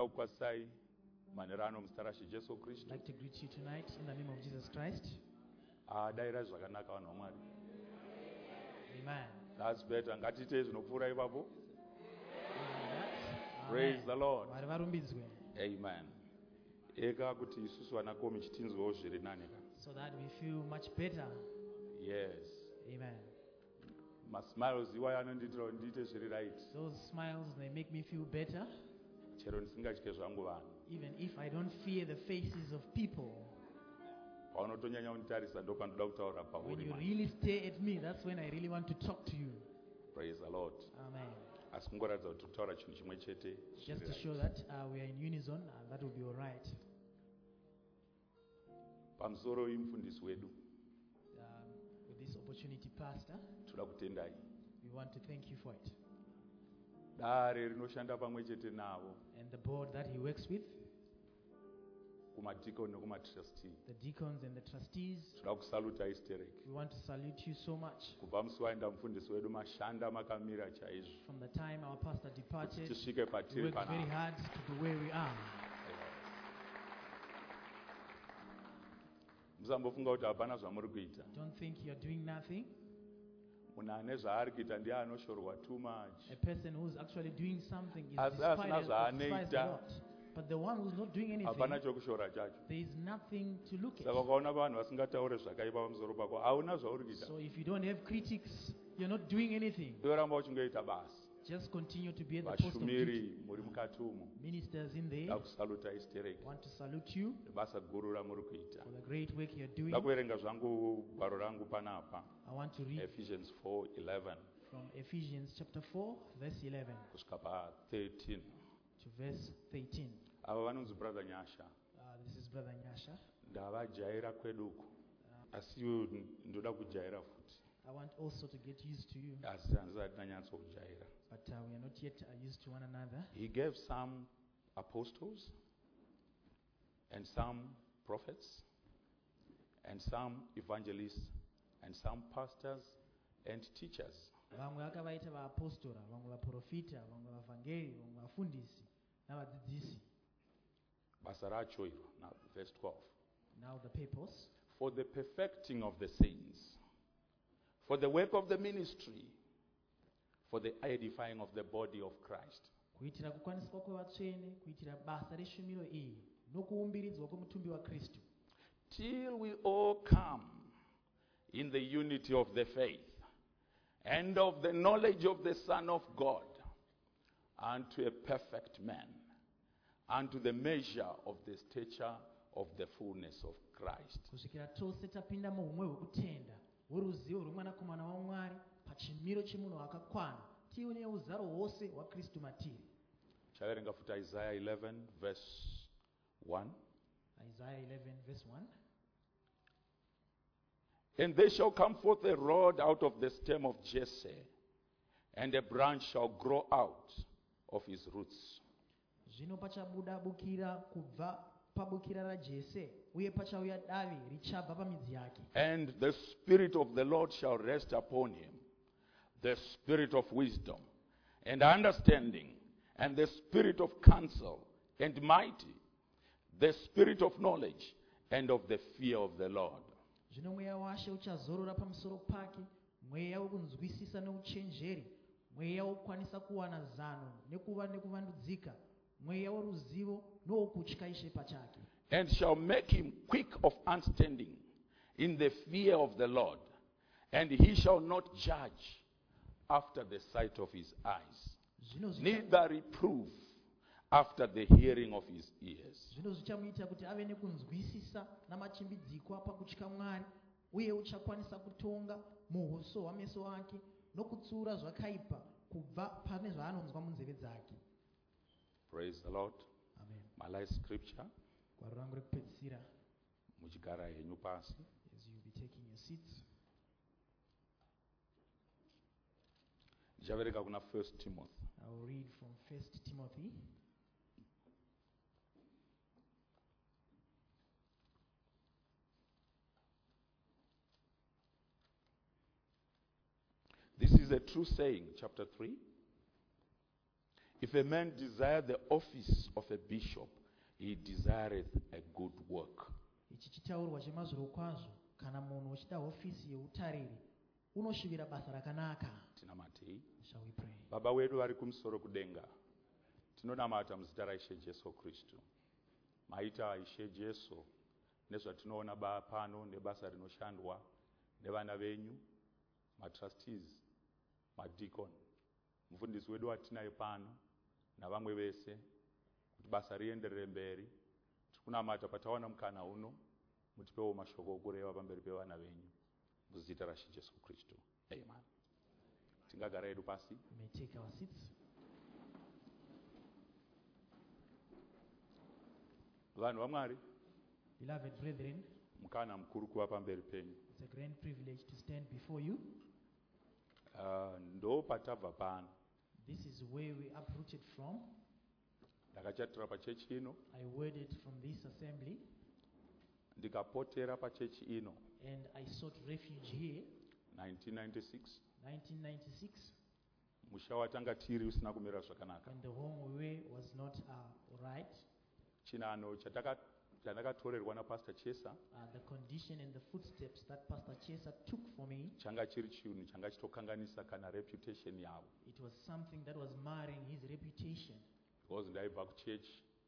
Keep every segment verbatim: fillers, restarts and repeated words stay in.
Ndoda kukwasai manherano muzita raShe Kristu. I'd like to greet you tonight in the name of Jesus Christ. Ah, daira zvakanaka vanhu vaMwari. Amen. That's better. Ngatiite zvinopfuura ipapo. Amen. Praise the Lord. Mwari varumbidzwe. Amen. Eka kuti isusu vanakomi chitinzwewo zviri nani ka. So that we feel much better. Yes. Amen. Masmiles iwayo anondiitira kuti ndiite zviri right. Those smiles, they make me feel better. Chero ndisingatye zvangu vanhu. Even if I don't fear the faces of people. Paunotonyanya kunditarisa ndo pandoda kutaura When pauri. you really stare at me, that's when I really want to talk to you. Praise the Lord. Amen. Asi kungoratidza kuti kutaura chinhu chimwe chete. Just to show that uh, we are in unison, and that will be all right. Pamusoro imufundisi wedu. Um, with this opportunity, Pastor, Toda kutendai. we want to thank you for it. Dare rinoshanda pamwe chete navo. And the board that he works with, Kumadikoni nekumatrustee. the deacons and the trustees, Toda kusaluta Isterek. we want to salute you so much. Kubva musi waenda mufundisi wedu mashanda makamira chaizvo. From the time our pastor departed, Tisvike we patiri worked very pana. hard to be where we are. Musambofunga kuti hapana zvamuri kuita. Don't think you're doing nothing. Munhu ane zvaari kuita ndiye anoshorwa too much. A person who's actually doing something is Asi despised, asina despised a zvaanoita. lot. But the one who's not doing Hapana anything, chokushora chacho. there is nothing to look Saka at. ukaona vanhu vasingataure zvakaipa pamusoro pako, hauna zvauri kuita. So if you don't have critics, you're not doing anything. Iworamba uchingoita basa. Just continue to be at the post of duty. Vashumiri muri mukati umo. Ministers in there, Ndakusaluta Isterek. want to salute you Basa guru ramuri kuita. for the great work you're doing. Ndakuverenga zvangu gwaro rangu panapa. I want to read Ephesians four eleven from Ephesians chapter four, verse eleven kusvika pa thirteen. to verse thirteen. Ava vanonzi brother Nyasha. Uh, this is Brother Nyasha. Ndavajaira kweduku. Asi iwe ndoda kujaira futi. I want also to get used to you, Asi handisati ndanyatso kujaira. but uh, we are not yet uh, used to one another. He gave some apostles and some prophets and some evangelists and some pastors and teachers. Vamwe vakavaita vaapostora, vamwe vaprofita, vamwe vavhangeri, vamwe vafundisi navadzidzisi. Basa racho iro, now verse twelve. Now the purpose, For the perfecting of the saints, for the work of the ministry, for the edifying of the body of Christ. kuitira kukwaniswa kwevatsvene, kuitira basa reshumiro iyi, nokuumbiridzwa kwemutumbi waKristu, Till we all come in the unity of the faith and of the knowledge of the Son of God, unto a perfect man, unto the measure of the stature of the fullness of Christ. kusvikira tose tapinda muhumwe hwekutenda hworuzivo rwemwanakomana waMwari pachimiro chemunhu wakakwana, tive neuzaro hwose hwaKristu matiri. Chaverenga futa Isaiah eleven verse one. Isaiah eleven verse one. And there shall come forth a rod out of the stem of Jesse, and a branch shall grow out of his roots. Zvino pachabuda bukira kubva pabukira raJese, uye pachauya davi richabva pamidzi yake. And the Spirit of the Lord shall rest upon him, the Spirit of wisdom and understanding, and the Spirit of counsel and mighty, the Spirit of knowledge and of the fear of the Lord. Zvino mweya waShe uchazorora pamusoro pake, mweya wokunzwisisa neuchenjeri, mweya wokukwanisa kuwana zano nekuva nekuvandudzika, mweya woruzivo nowokutya Ishe pachake. And shall make him quick of understanding in the fear of the Lord, and he shall not judge after the sight of his eyes, Zvino zvicha- neither reprove after the hearing of his ears. zvino zvichamuita kuti ave nekunzwisisa namachimbidziko apakutya Mwari, uye uchakwanisa kutonga muhuso hwameso ake nokutsiura zvakaipa kubva pane zvaanonzwa munzeve dzake. Praise the Lord. Amen. My last scripture, Gwaro rangu rekupedzisira, muchigara henyu pasi. as you be taking your seats, Ndichavereka kuna First Timothy. I will read from First Timothy This is a true saying, chapter three. If a man desire the office of a bishop, he desireth a good work. Ichi chitaurwa chemazuro kwazvo, kana munhu uchida hofisi yeutariri unoshivira basa rakanaka. Tinamati. Shall we pray? Baba wedu vari kumusoro kudenga, tinonamata muzita raIshe Jesu Kristu. Maita Ishe Jesu nezvatinoona ba pano nebasa rinoshandwa nevana venyu, matrustees, madikon, mufundisi wedu watinaye pano navamwe vese kuti basa rienderere mberi. Tikunamata patawana mukana uno mutipewo mashoko okureva pamberi pevana venyu muzita raIshe Jesu Kristu. Amen. Tingagara hedu pasi. We may take our seats. Vanhu vaMwari, Beloved brethren, mukana mukuru kuva pamberi penyu. it's a grand privilege to stand before you. Uh, ndo patabva pano. This is where we uprooted from. Ndakachatira pachechi ino, I worded from this assembly, ndikapotera pachechi ino and I sought refuge here. nineteen ninety-six. nineteen ninety-six, Musha watanga tiri usina kumira zvakanaka. when the home we was not uh, right. Chinano chataka chandakatorerwa naPastor Chesa Uh, the condition and the footsteps that Pastor Chesa took for me, changa chiri chinhu changa chitokanganisa kana reputation yavo. it was something that was marring his reputation, Because ndaibva kuchurch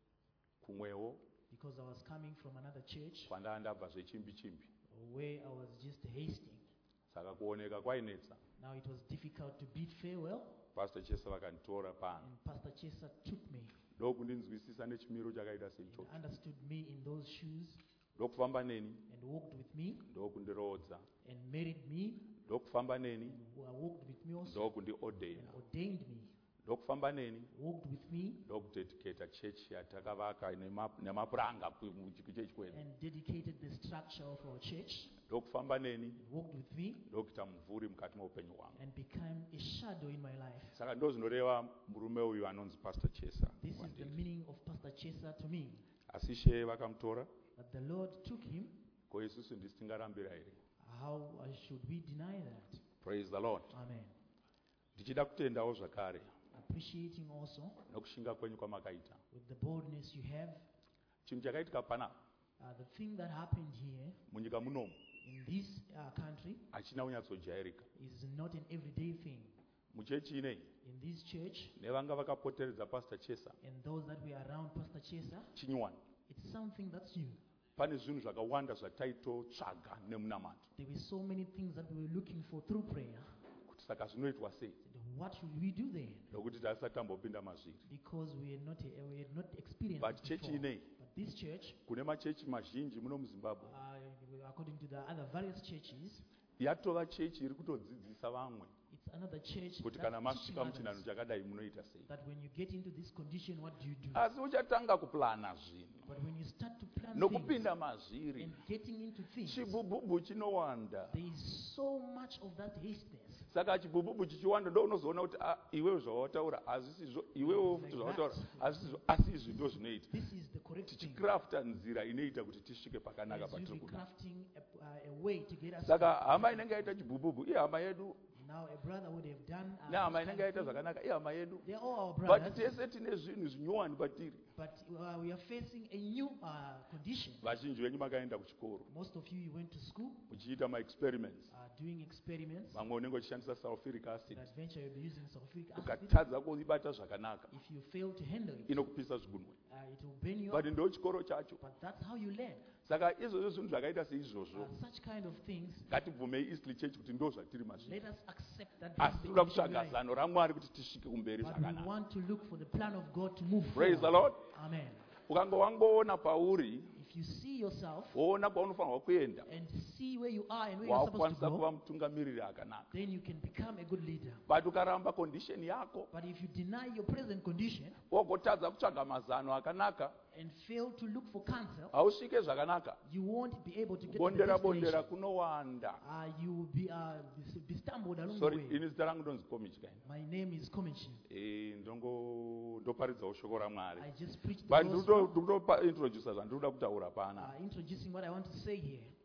kumwewo because I was coming from another church kwanda ndabva zvechimbi chimbi. where I was just hasting. Saka kuoneka kwainetsa. Now it was difficult to bid farewell, Pastor Chesa vakanditora pano. and Pastor Chesa took me Ndokundinzwisisa nechimiro chakaita and seichocho. understood me in those shoes Ndokufamba neni, and walked with me ndokundirodza. and married me, Ndokufamba neni, and wa- walked with me also and ndokundiordaina. ordained me, Ndokufamba neni, walked with me ndokudedicata church yatakavaka nema- nemapuranga kuchechi kwedu. and dedicated the structure of our church, Ndokufamba neni, and walked with me ndokuita mumvuri mukati meupenyu hwangu. and became a shadow in my life. Saka ndozvinoreva murume uyu anonzi Pastor Chesa. This is the meaning of Pastor Chesa to me, Asi She vakamutora, that the Lord took him. ko isusu ndisi tingarambira here. How uh, should we deny that? Praise the Lord. Amen. Ndichida kutendawo zvakare Appreciating also nokushinga kwenyu kwamakaita. with the boldness you have, Chinhu chakaitika pana uh, the thing that happened here munyika munomu in this uh, country hachina kunyatsojairika. is not an everyday thing. Muchechi inei In this church nevanga vakapoteredza Pastor Chesa and those that were around Pastor Chesa, chinyuwani. it's something that's new. Pane zvinhu zvakawanda zvataitotsvaga nemunamato. There were so many things that we were looking for through prayer. Kuti saka zvinoitwa sei? And what should we do then? Nokuti tasati tambopinda mazviri. Because we had not, uh, we had not experienced But it church before. inei But this church, kune machechi mazhinji muno muZimbabwe uh, according to the other various churches, yatova chechi iri kutodzidzisa vamwe it's another church kuti that's kana teaching masvika muchinhanho others chakadai munoita sei. that when you get into this condition, what do you do? Asi uchatanga kuplana zvinhu But when you start to plan things nokupinda mazviri, and getting into things, chibhubhubhu chinowanda. there is so much of that hasteness. Saka chibhubhubhu chichiwanda ndo unozoona kuti ah, iwewe zvawataura hazvisizvo, iwewe futi zvawataura hazvisizvo, asi izvi ndo zvinoita. This is the correct thing. Tichikrafta nzira inoita kuti tisvike pakanaka As you be patiri kuda. crafting a, uh, a way to get us. Saka hama inenge yaita chibhubhubhu ihama yedu, Now a brother would have done. Uh, nehama this kind inenge of yaita thing. zvakanaka ihama yedu. They're all our But brothers, tese tine zvinhu zvinyowani patiri. but uh, we are facing a new uh, condition. Vazhinji venyu makaenda kuchikoro Most of you, you went to school muchiita maexperiments. uh, doing experiments. Vamwe unenge uchishandisa sulfuric acid. In adventure, you'll be using sulfuric acid. Ukatadza kuibata zvakanaka If you fail to handle it, inokupisa zvigunwe. uh, it will burn you But up. ndo chikoro chacho. But that's how you learn. Saka izvozvo zvinhu zvakaita Uh, seizvozvo such kind of things, ngatibvumei Eastleigh Church kuti ndo zvatiri mazviri. let us accept that. Asi this is tinoda the kutsvaga life. zano raMwari kuti tisvike kumberi But we zvakanaka. want to look for the plan of God to move Praise the forward. Lord. Amen. Ukanga wangoona pauri If you see yourself woona kwaunofanirwa kuenda, and see where you are and where you're supposed wakukwanisa to go, kuva mutungamiriri akanaka. then you can become a good leader. But ukaramba condition yako But if you deny your present condition wogotadza kutsvaga mazano akanaka, and fail to look for counsel, hausvike zvakanaka. you won't be able to get to the Bondera bondera destination. kunowanda. Uh, you will be, uh, be- be stumbled along the Sorry, way. ini zita rangu ndonzi Komichi kaini. My name is Komichi. Eh, ndongo ndoparidzawo shoko raMwari. I just preached the But gospel, ndikutopa introduce zvandinoda kutaura pana. uh, introducing what I want to say here.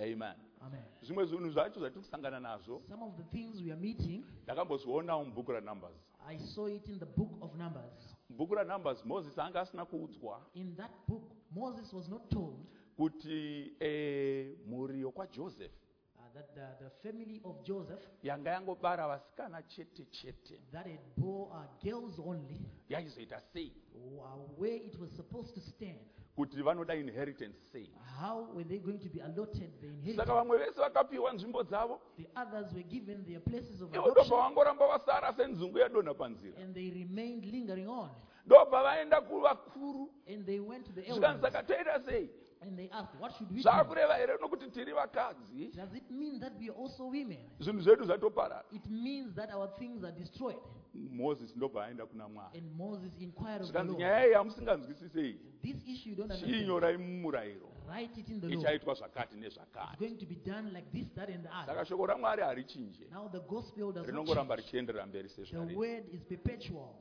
Amen. Amen. Zvimwe zvinhu zvacho zvatiri kusangana nazvo Some of the things we are meeting, ndakambozvionawo mubhuku raNumbers. I saw it in the book of Numbers. Mubhuku raNumbers Moses anga asina kuudzwa In that book, Moses was not told kuti eh, mhuri yokwaJoseph uh, that the, the family of Joseph yanga yangobara vasikana chete chete that had bore uh, girls only, yaizoita sei uh, where it was supposed to stand. kuti vanoda inheritance sei. How were they going to be allotted the Saka inheritance? vamwe vese vakapiwa nzvimbo dzavo, The others were given their places of ivo ndobva adoption, vangoramba vasara senzungu yadonha panzira. and they remained lingering on. Ndobva vaenda kuvakuru And they went to the zvikanzi elders, saka toita sei. and they asked, what should we do? Zvaakureva here nokuti tiri vakadzi, Does it mean that we are also women? zvinhu zvedu zvatoparara. It means that our things are destroyed. Moses ndobva aenda kuna Mwari. And Moses inquired of the Zvikanzi Lord, nyaya iyi hamusinganzwisisei, this issue you don't chiinyorai understand. mumurayiro, Write it in the law. ichaitwa zvakati It's nezvakati. going to be done like this, that, and the Saka other. shoko raMwari harichinje, Now the gospel does not rinongoramba change. richienderera mberi The sezvariri. word is perpetual.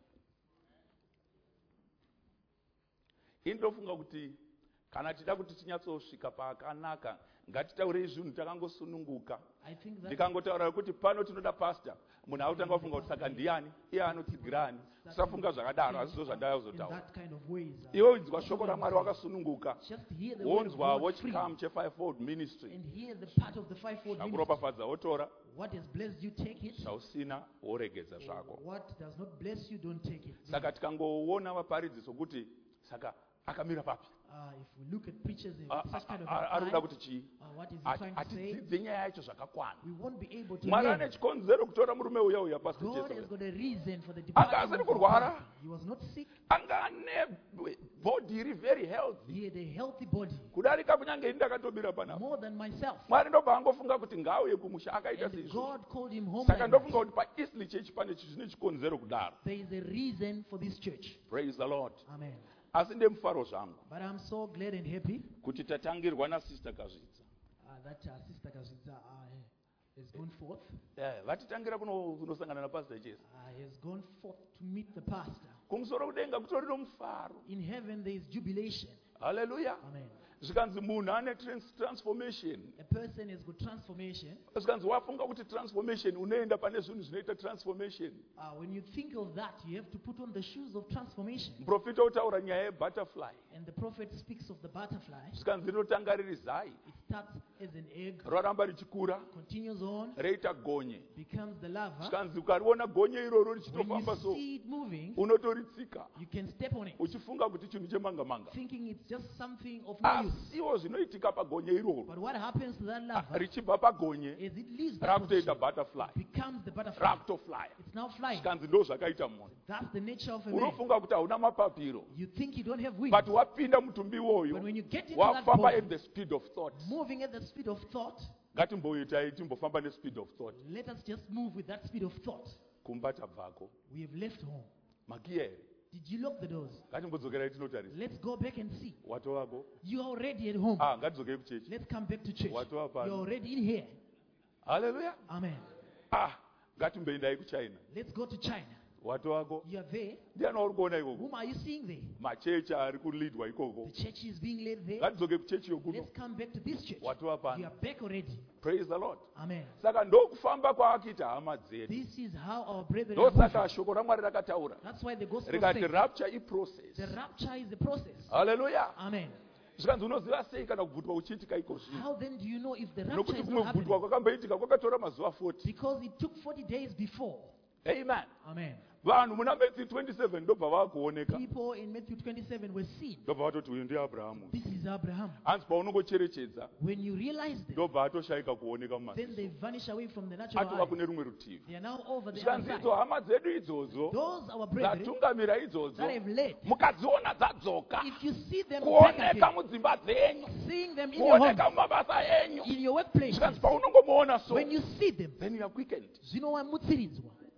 Indofunga kuti kana tida kuti tinyatsosvika pakanaka, ngatitaurei zvinhu takangosununguka. I think that Ndikangotaura kuti pano tinoda pastor, munhu autanga kufunga kuti saka ndiani, iye anotsigira ni. Usafunga zvakadaro, hazvo zvandaya in kuzotaura. that kind of ways. uh, Iwe unzwa shoko raMwari wakasununguka, Just hear the word of wonzwa God free, wochikamu chefivefold ministry, and hear the part of the fivefold ministry. zvakuropafadza wotora, What has blessed you, take it. zvausina woregedza zvako. What does not bless you, don't take it. Saka tikangoona vaparidziso kuti saka akamira papi, Uh, if we look at preachers in A- such kind of a- a- an arikuda eye, kuti chii, uh, what is he Ati- trying to say? atidzidze nyaya yacho zvakakwana. We won't be able to Mwari learn. ane chikonzero kutora murume uya uya pastor God has Jezebel. got a reason for the Anga departure asiri of the kurwara. pastor. He was not sick. Anga ane body iri very healthy He had a healthy body, kudarika kunyange ini ndakatomira panapa. more than myself. Mwari ndobva angofunga kuti ngaauye kumusha akaita And seizvo. God called him home. Saka Like ndofunga that. kuti paEastleigh Church pane zvine chikonzero kudaro. There is a reason for this church. Praise the Lord. Amen. Asi ndemufaro zvangu But I'm so glad and happy kuti tatangirwa nasister Kazvidza. uh, that uh, Sister Kazvidza uh, has gone forth. Eh, vatitangira kuno kunosangana napastor Jesu. Uh, has gone forth to meet the pastor. Kumusoro kudenga kutori nomufaro. In heaven there is jubilation. Hallelujah. Amen. Zvikanzi munhu ane trans- transformation. A person has got transformation. Zvikanzi wafunga kuti transformation unoenda pane zvinhu zvinoita transformation. Uh, when you think of that, you have to put on the shoes of transformation. Muprofita otaura nyaya yebutterfly. And the prophet speaks of the butterfly. Zvikanzi rinotanga riri zai, It starts as an egg, raramba richikura, continues on, reita gonye. becomes the larva. Zvikanzi ukariona gonye iroro When richitofamba you so, see it moving, unotoritsika you can step on it, uchifunga kuti chinhu chemanga manga. thinking it's just something of no use. Asiwo zvinoitika pagonye iroro, But what happens to that Ah, larva richibva pagonye is it leaves that rakutoita position, butterfly, becomes the butterfly. rakutofly. It's now flying. Zvikanzi ndo zvakaita munhu. That's the nature of a man. Unofunga kuti hauna mapapiro, You think you don't have wings, but wapinda mutumbi but iwoyo when you get into that wafamba body, at the speed of thought. moving at the speed of thought, Ngatimboitai timbofamba nespeed of thought. let us just move with that speed of thought. Kumba tabvako We have left home. makiya here. Did you lock the doors? Ngatimbodzokerai tinotarisa. Let's go back and see. Watovako? You are already at home. Ah, ngatidzokei kuchechi. Let's come back to church. Watu hapa. You're already in here. Hallelujah. Amen. Ah, ngatimboendai kuChina. Let's go to China. Watovako? You are there. Ndiani uri kuona ikoko? Whom are you seeing there? Machechi ari kuleadwa ikoko. The church is being led there. Ngatidzokei kuchechi yokuno. Let's come back to this church. Watova You pano. are back already. Praise the Lord. Amen. Saka ndokufamba kwaakaita hama dzedu. This is how our brethren are Ndosaka moving. shoko raMwari rakataura. That's why the gospel Rikati says rapture iprocess. the rapture is the process. Hallelujah. Amen. Zvikanzi unoziva sei kana kubvutwa kuchiitika iko zvino? How then do you know if the rapture Nokuti is kumwe not happening? kubvutwa kwakamboitika kwakatora mazuva forty. Because it took forty days before. Amen. Amen. Vanhu muna Matthew twenty-seven ndobva vakuoneka. People in Matthew twenty-seven were seen. Ndobva vatoti uyu ndiAbhurahamu. This is Abraham. Hanzi paunongocherechedza When you realize them, ndobva atoshayika kuoneka then they mumaziso. vanish away from the natural Atova eye. kune rumwe rutivi. They are now over the other Zvikanzi side. idzo hama dzedu idzodzo Those our brethren dzatungamira idzodzo that have led, mukadziona dzadzoka if you see them back kuoneka again, mudzimba dzenyu, seeing them in your home, kuoneka mumabasa enyu. in your workplace, Zvikanzi paunongomuona so, when you see them, then you are quickened. zvinowamutsiridzwa.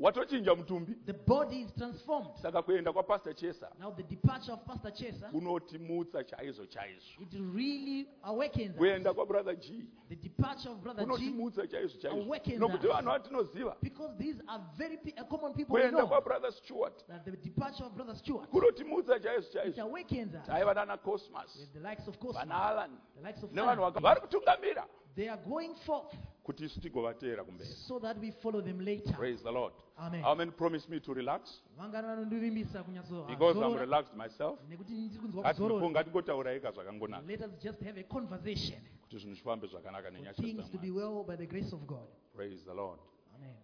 watochinja mutumbi. The body is transformed. Saka kuenda kwa Pastor Chesa Now the departure of Pastor Chesa, kunotimutsa chaizo chaizo. it really awakens us. Kuenda kwa Brother G The departure of Brother G, kunotimutsa chaizo chaizo. awakens Nokuti us. vanhu vatinoziva. because these are very pe- uh, common people we Kuenda kwa know. Brother Stuart That the departure of Brother Stuart, kunotimutsa chaizo it chaizo. awakens us. Taiva nana Cosmas, With the likes of Cosmo, vana Alan, the likes of nevanhu Alan, vaka- vari kutungamira they are going forth kuti isu tigovateera kumberi. so that we follow them later. Praise the Lord. Amen. How many promise me to relax? Vangani vanondivimbisa kunyatso- Because I'm zorora, relaxed myself. nekuti ndiri kunzwa Ati kuzorora. ngatingotaura ega zvakangonaka Let us just have a conversation kuti zvinhu zvifambe zvakanaka for nenyasha things to be dzaMwari. well by the grace of God. Praise the Lord. Amen.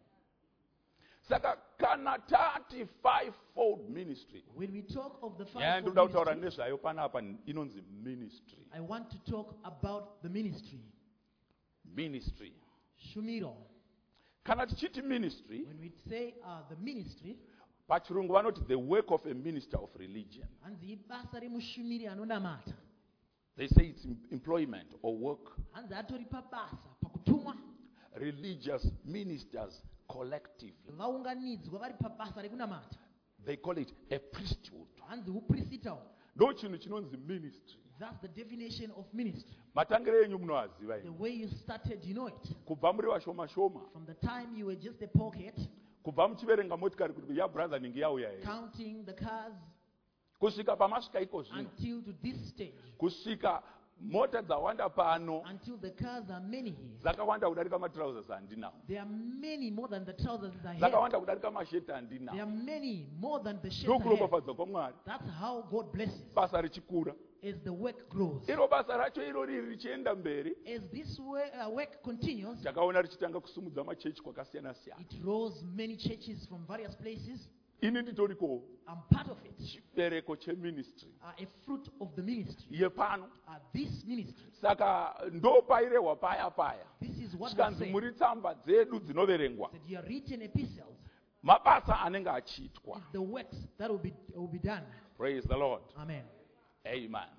Saka kana tati five-fold ministry. When we talk of the Yeah, fivefold ndoda kutaura ministry, nezvayo panapa inonzi ministry. I want to talk about the ministry. Ministry. Shumiro. Kana tichiti ministry, When we say uh, the ministry, pachirungu vanoti the work of a minister of religion. hanzi ibasa remushumiri anonamata. They say it's em- employment or work. Hanzi atori pabasa pakutumwa Religious ministers collectively. vaunganidzwa vari pabasa rekunamata. They call it a priesthood. Hanzi upristitawo. Ndo chinhu chinonzi ministry. That's the definition of ministry. Matangire enyu munoaziva The imi. way you started, you know it. Kubva muri vashoma shoma, From the time you were just a pocket, kubva muchiverenga motikari kuti ya brother ninge yauya here, counting the cars kusvika pamasvika iko zvino, until to this stage, kusvika mota dzawanda pano until the cars are many here. dzakawanda kudarika matrousers andinawo, There are many more than the trousers I have. dzakawanda kudarika masheti There are andinawo. many more than the shirts I have. Ndokuropafadza kwamwari, That's how God blesses. basa richikura. As the work grows, Iro basa racho iro riri richienda mberi, as this way, uh, work continues, takaona richitanga kusumudza machechi kwakasiyana siyana. it rose many churches from various places. Ini nditoriko I'm part of it. chibereko cheministry Uh, a fruit of the ministry. yepano. Uh, this ministry. Saka ndo pairehwa paya paya. This is what we Zvikanzi say. muri tsamba dzedu dzinoverengwa, That you are written epistles. mabasa anenge achiitwa. It's the works that will be will be done. Praise the Lord. Amen. Amen.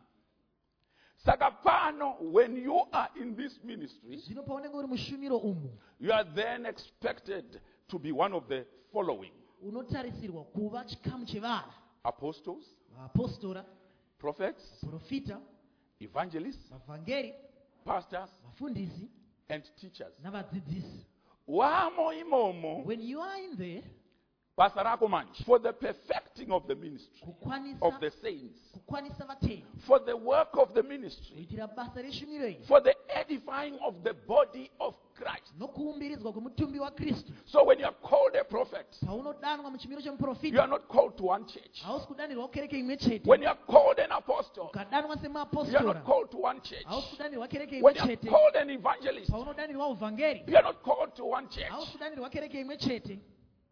Saka pano, when you are in this ministry, Zvino paunenge uri mushumiro umu, you are then expected to be one of the following: unotarisirwa kuva chikamu chevanhu, apostles, vapostora, prophets, profita, evangelists, vavhangeri, pastors, vafundisi and teachers. navadzidzisi. Wamo imomo When you are in there, basa rako manje, for the perfecting of the ministry of kukwanisa the saints, kukwanisa vatendi, for the work of the ministry, kuitira basa reshumiro iri, for the edifying of the body of Christ. nokuumbiridzwa kwemutumbi waKristu. So when you are called a prophet, Paunodanwa muchimiro you are chemuprofita, not called to one church. hausi kudanirwa kukereke imwe chete. When you are called an apostle, Ukadanwa you are semapostora, not called to one church. hausi kudanirwa kereke imwe When you are chete. called an evangelist, Paunodanirwa uvhangeri, you are not called to one church. hausi kudanirwa kereke imwe chete.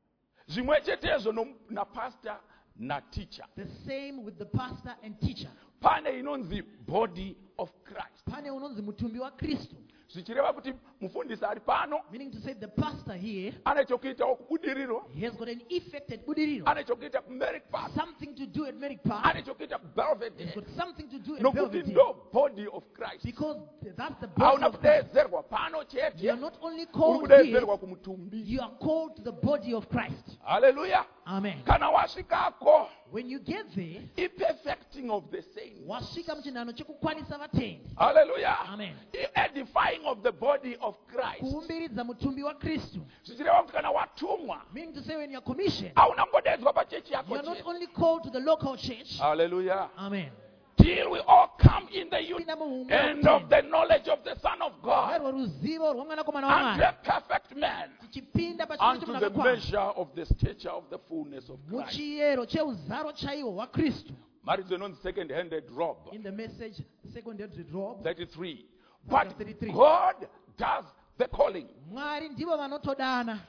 Zvimwe chetezo no- na pastor na teacher. The same with the pastor and teacher. Pane inonzi body of Christ. Pane unonzi mutumbi waKristu. Zvichireva kuti mufundisi ari pano Meaning to say the pastor here, ane chokuitawo kubudiriro, he has got an effect at Budiriro. ane chokuita kuMerrick Park, Something to do at Merrick Park. ane chokuita He's kuBelvedere, got something to do at nokuti Belvedere. ndo body of Christ. Because that's the body Hauna of Christ. kudeedzerwa pano You are chete, not only uri called here, kudeedzerwa kumutumbi. you are called to the body of Christ. Hallelujah. Amen. Kana wasvikako, When you get there, i-perfecting of the saints. wasvika muchinhano chekukwanisa vatendi. Hallelujah. Amen. I-edifying of the body of Christ. Kuumbiridza mutumbi waKristu. Zvichireva kuti kana watumwa, Meaning to say when you are commissioned, hauna kungodeedzwa pachechi you yako are not chete. only called to the local church. Hallelujah. Amen. Till we all come in the unity and of the knowledge of the Son of God, Rwerwa ruzivo rwomwanakomana unto waMwari. a perfect man, Tichipinda pachiro unto the chemunhu akakwana. measure of the stature of the fullness of Christ. Muchiyero cheuzaro chaiwo hwaKristu. Maridzo inonzi second-handed robe, In the message, second hand robe, thirty-three. But thirty-three. God does the calling. Mwari ndivo vanotodana,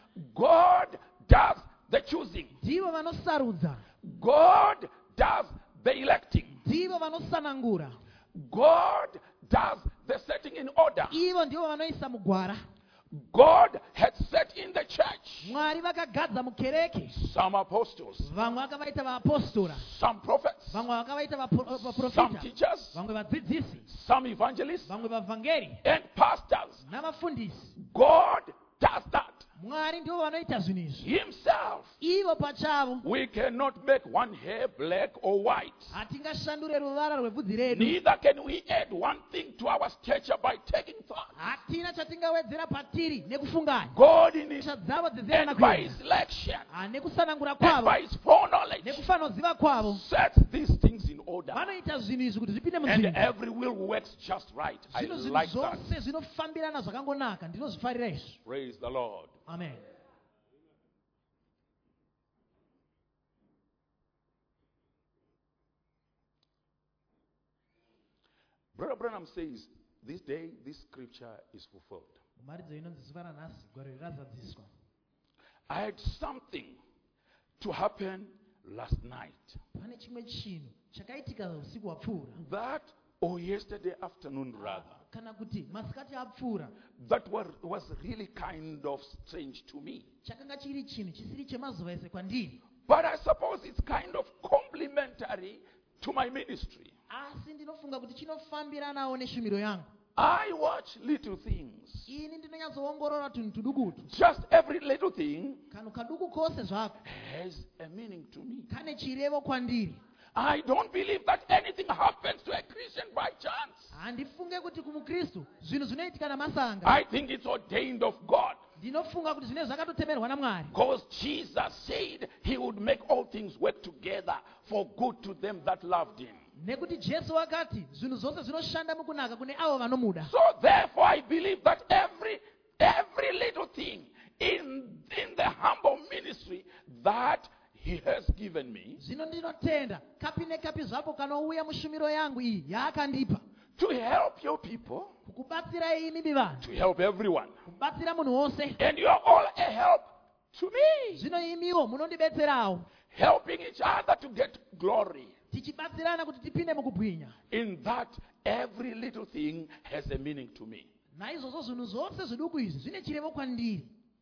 God does the choosing. ndivo vanosarudza, God does the electing. ndivo vanosanangura, God does the setting in order. ivo ndivo vanoisa mugwara. God had set in the church Mwari vakagadza mukereke, some apostles, vamwe vakavaita vaapostora, some prophets, vamwe vakavaita vapo- some vaprofita, teachers, vamwe vadzidzisi, some evangelists, vamwe vavhangeri and pastors. navafundisi. God does that. mwari ndiwo vanoita zvinhu izvi himself. ivo pachavo. We cannot make one hair black or white. Hatingashandure ruvara rwebvudzi redu. Neither can we add one thing to our stature by taking thought. Hatina chatingawedzera patiri nekufunganya. God in his Dzavo dzezera and by nakuenda. his election Nekusanangura and kwavo by his foreknowledge nekufanoziva kwavo sets these things in order. vanoita zvinhu izvi kuti zvipinde And munzvimbo. every will works just right. I Zvino zvinhu like that. zvose zvinofambirana zvakangonaka. Ndinozvifarira izvi. Praise the Lord. Amen. Brother Branham says, this day, this scripture is fulfilled. Mumaridzo inonzi zuva ranhasi gwaro iri razadziswa. I had something to happen last night. Pane chimwe chinhu chakaitika usiku hwapfuura. That, or yesterday afternoon rather, Kana kuti masikati apfuura. that was, was really kind of strange to me. Chakanga chiri chinhu chisiri chemazuva ese kwandiri. But I suppose it's kind of complementary to my ministry. Asi ndinofunga kuti chinofambiranawo neshumiro yangu. I watch little things. Ini ndinonyatsoongorora tunhu tudukutu. Just every little thing Kanhu kaduku kose zvako has a meaning to me. kane chirevo kwandiri. I don't believe that anything happens to a Christian by chance. Handifunge kuti kumukristu zvinhu zvinoitika namasanga. I think it's ordained of God. Ndinofunga kuti zvinenge zvakatotemerwa naMwari. Because Jesus said he would make all things work together for good to them that loved him. Nekuti Jesu akati zvinhu zvose zvinoshanda mukunaka kune avo vanomuda. So therefore I believe that every every little thing in in the humble ministry that he has given me Zvino ndinotenda kapi nekapi zvapo kanouya mushumiro yangu iyi yaakandipa. to help your people, Kukubatsirai imi vanhu. to help everyone. Kubatsira munhu wose. And you are all a help to me. Zvino imiwo munondibetserawo. Helping each other to get glory. Tichibatsirana kuti tipinde mukubwinya. In that every little thing has a meaning to me. Naizvozvo zvinhu zvose zviduku izvi zvine chirevo kwandiri.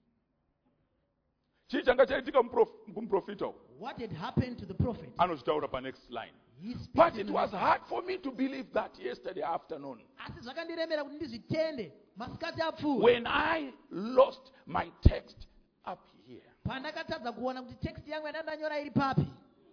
Chii changa chaitika muprof- kumuprofita uyu? What had happened to the prophet? Anozvitaura pa next line. He speaks But in it the was next- hard for me to believe that yesterday afternoon Asi zvakandiremera kuti ndizvitende masikati apfuura. when I lost my text up here. Pandakatadza kuona kuti text yangu yandandanyora iri papi.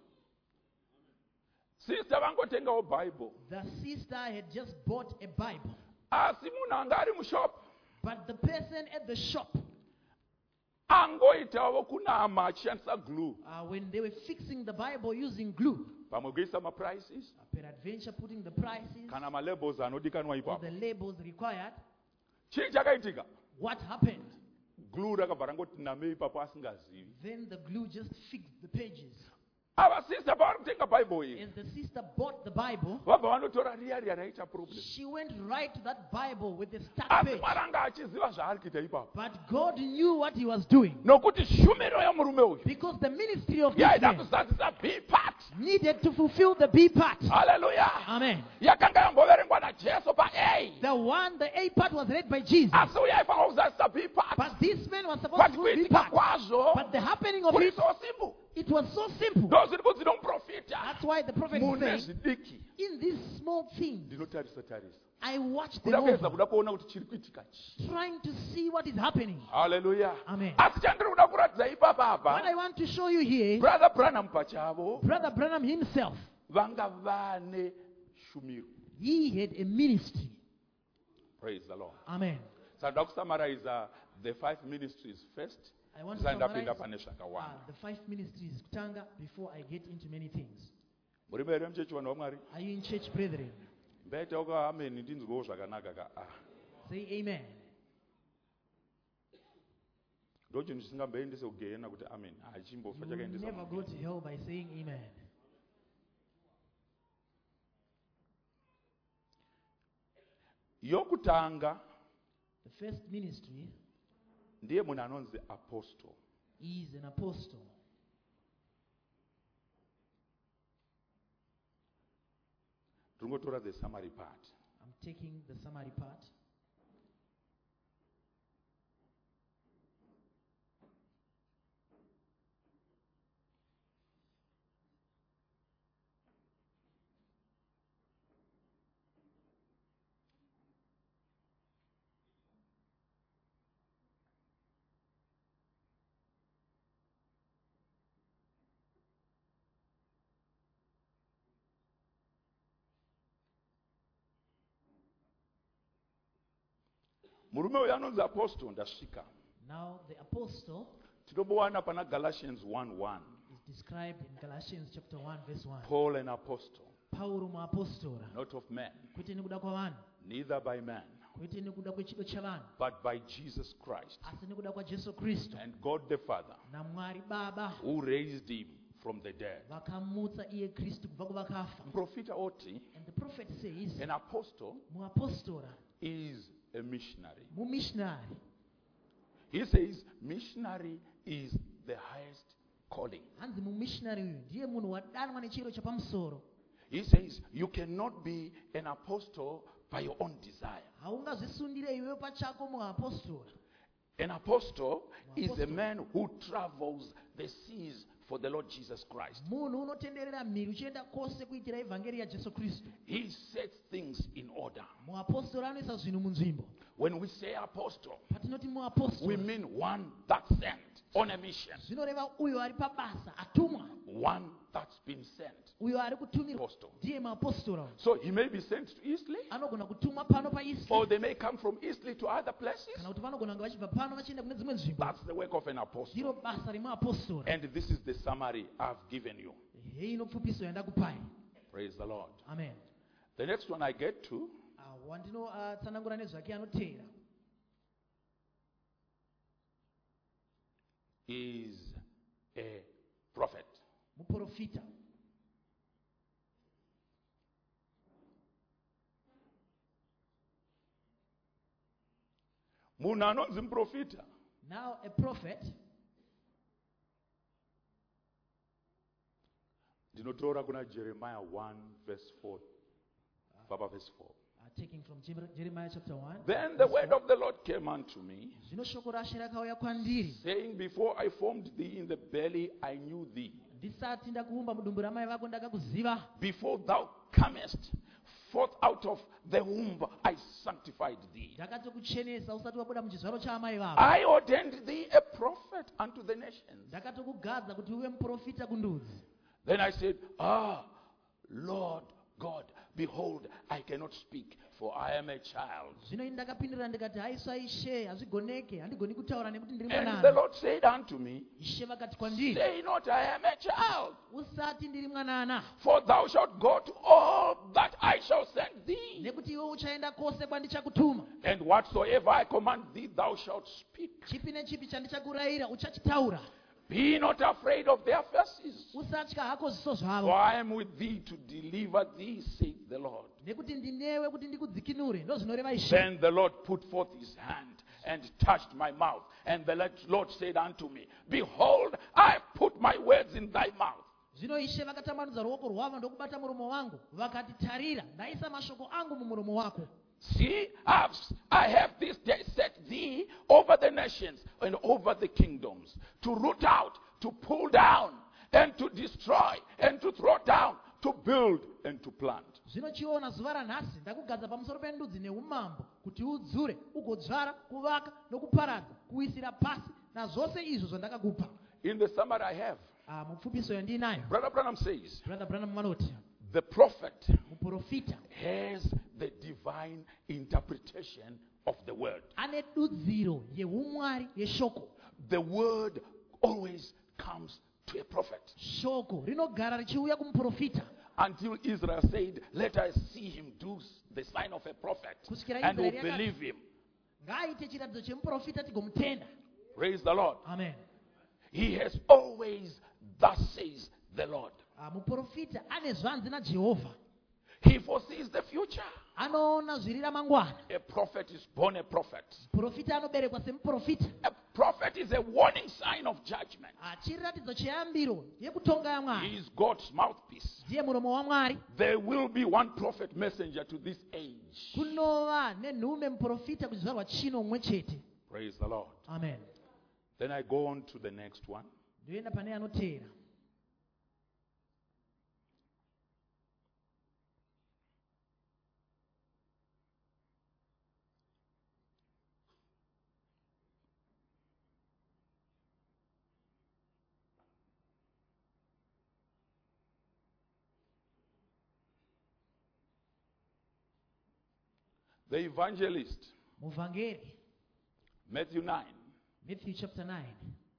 Sister vangotengawo Bible. The sister had just bought a Bible. Asi munhu anga ari mushop But the person at the shop, angoitawo kunama achishandisa glue. uh, when they were fixing the Bible using glue, Pamwe kuisa maprices uh, peradventure putting the prices kana malabels anodikanwa or ipapo. the labels required, Chii chakaitika? what happened? Glue rakabva rangoti namei ipapo asingazivi. Then the glue just fixed the pages. Ava sister pavari kutenga Bible iyi As the sister bought the Bible, vabva vanotora riya riya raita problem. she went right to that Bible with the start Asi page. Mwari anga achiziva zvaari kuita ipapo. But God knew what he was doing. Nokuti shumiro yemurume uyu Because the ministry of this yaida man kuzadzisa B part. needed to fulfill the B part. Hallelujah. Amen. Yakanga yamboverengwa naJesu pa A. The one, the A part was read by Jesus. Asi uya aifanira kuzadzisa B part. But this man was supposed But to do B kuitika part. kwazvo But the happening of kuri it, so simple. it was so simple. Ndo zviri kunzi nomuprofita. That's why the prophet Mune said, zvidiki in these small things, ndinotarisa tarisa. I watched them Kuda kuedza over, kuda kuona kuti chiri kuitika chii. trying to see what is happening. Hallelujah. Amen. Asi chandiri kuda kuratidza ipapa What I apa, want to show you here, Brother Branham pachavo Brother Branham himself, vanga vane shumiro. he had a ministry. Praise the Lord. Amen. Sanda kusummarize the five ministries first. I want to Tisandapinda summarize pane uh, zvakawanda. the five ministries kutanga before I get into many things. Muri here muchechi vanhu vaMwari? Are you in church, brethren? Mbaitawo ka amen ndinzwewo zvakanaka ka. Ah. Say amen. Ndo chinhu chisingamboendese kugehena kuti amen. Hachimbofa You will chakaendesa. never go to hell by saying amen. Yokutanga The first ministry ndiye munhu anonzi apostle. is an apostle. Ndingotora the summary part. I'm taking the summary part. murume uyu anonzi apostle ndasvika. Now the apostle Tinobowana pana Galatians one one. is described in Galatians chapter one verse one. Paul an apostle, Paulo muapostora, not of men, kwete nekuda kwavanhu, neither by man, kwete nekuda kwechido chavanhu, but by Jesus Christ asi nekuda kwaJesu Kristu and God the Father, naMwari Baba who raised him from the dead. vakamutsa iye Kristu kubva kuvakafa. Profita oti, And the prophet says, an apostle muapostora, is a missionary. mumissionary. He says missionary is the highest calling. Hanzi mumissionary uyu ndiye munhu wadanwa nechiro chapamusoro. He says you cannot be an apostle by your own desire. Haungazvisundire iwewe pachako muapostora. An apostle is a man who travels the seas for the Lord Jesus Christ. Munhu unotenderera mhiri uchienda kwose kuitira evhangeri yaJesu Kristu. He sets things in order. Muapostora anoisa zvinhu munzvimbo. When we say apostle, Patinoti we muapostora, mean one that's sent on a mission. zvinoreva uyo ari pabasa, atumwa, One that's been sent. uyo ari kutumirwa, Apostle. ndiye muapostora. So he may be sent to Eastleigh, Anogona kutumwa pano paIsrael, or they may come from Eastleigh to other places. kana kuti vanogona kunge vachibva pano vachienda kune dzimwe nzvimbo. That's the work of an apostle. Ndiro basa remuapostora. And this is the summary I've given you. Hei inopfupiso yandakupai. Praise the Lord. Amen. The next one I get to Ah, wandinotsanangura nezvake anoteera is a prophet. muprofita. Munhu anonzi muprofita Now a prophet, ndinotora kuna Jeremiah one verse four. Baba verse four. uh, taking from Jer- Jeremiah chapter one. Then the word of the Lord came unto me, Zvino shoko raShe rakauya kwandiri, saying, Before I formed thee in the belly, I knew thee. ndisati ndakuumba mudumbu ramai vako ndakakuziva. Before thou comest forth out of the womb, I sanctified thee. Ndakatokuchenesa usati wabuda muchizvaro chaamai vavo. I ordained thee a prophet unto the nations. Ndakatokugadza kuti uve muprofita kundudzi. Then I said, Ah, Lord God, behold, I cannot speak, for I am a child. Zvino ini ndakapindura ndikati, haiswa Ishe, hazvigoneke, handigoni kutaura nekuti ndiri And the mwanana. Lord said unto me, Ishe vakati kwandiri, Say not, I am a child, usati ndiri mwanana, for thou shalt go to all that I shall send thee. nekuti iwe uchaenda kwose kwandichakutuma. And whatsoever I command thee, thou shalt speak. Chipi nechipi chandichakurayira uchachitaura. Be not afraid of their faces, Usatya hako ziso for zvavo, I am with thee to deliver thee, saith the Lord. nekuti ndinewe kuti ndikudzikinure, ndozvinoreva Ishe. Then the Lord put forth his hand and touched my mouth. And the Lord said unto me, Behold, I put my words in thy mouth. Zvino Ishe vakatambanudza ruoko rwavo ndokubata muromo wangu, vakati, tarira, ndaisa mashoko angu mumuromo wako. See, I've, I have this day set thee over the nations and over the kingdoms, to root out, to pull down, and to destroy, and to throw down, to build, and to plant. Zvino chiona zuva ranhasi ndakugadza pamusoro pendudzi neumambo, kuti udzure, ugodzvara, kuvaka, nokuparadza, kuisira pasi, nazvose izvo zvandakakupa. In the summary I have, Ah, mupfupiso yandinayo, Brother Branham says, Brother Branham vanoti, the prophet muprofita has the divine interpretation of the word. ane dudziro yeumwari yeshoko. The word always comes to a prophet. Shoko rinogara richiuya kumuprofita. Until Israel said, Let us see him do the sign of a prophet, Kusvikira and we'll Israel yakati, believe him. ngaaite chiratidzo chemuprofita tigomutenda. Praise the Lord. Amen. He has always, thus says the Lord. Ah, muprofita ane zvanzi naJehovha. He foresees the future. Anoona zviri ramangwana. A prophet is born a prophet. Muprofita anoberekwa semuprofita. A prophet is a warning sign of judgment. Ah, chiratidzo cheyambiro yekutonga He yaMwari. is God's mouthpiece. Ndiye muromo waMwari. There will be one prophet messenger to this age. Kunova nenhume muprofita kuchizvarwa chino mumwe chete. Praise the Lord. Amen. Then I go on to the next one. Ndoenda pane anoteera. The evangelist. Muvhangeri. Matthew nine, Matthew chapter nine,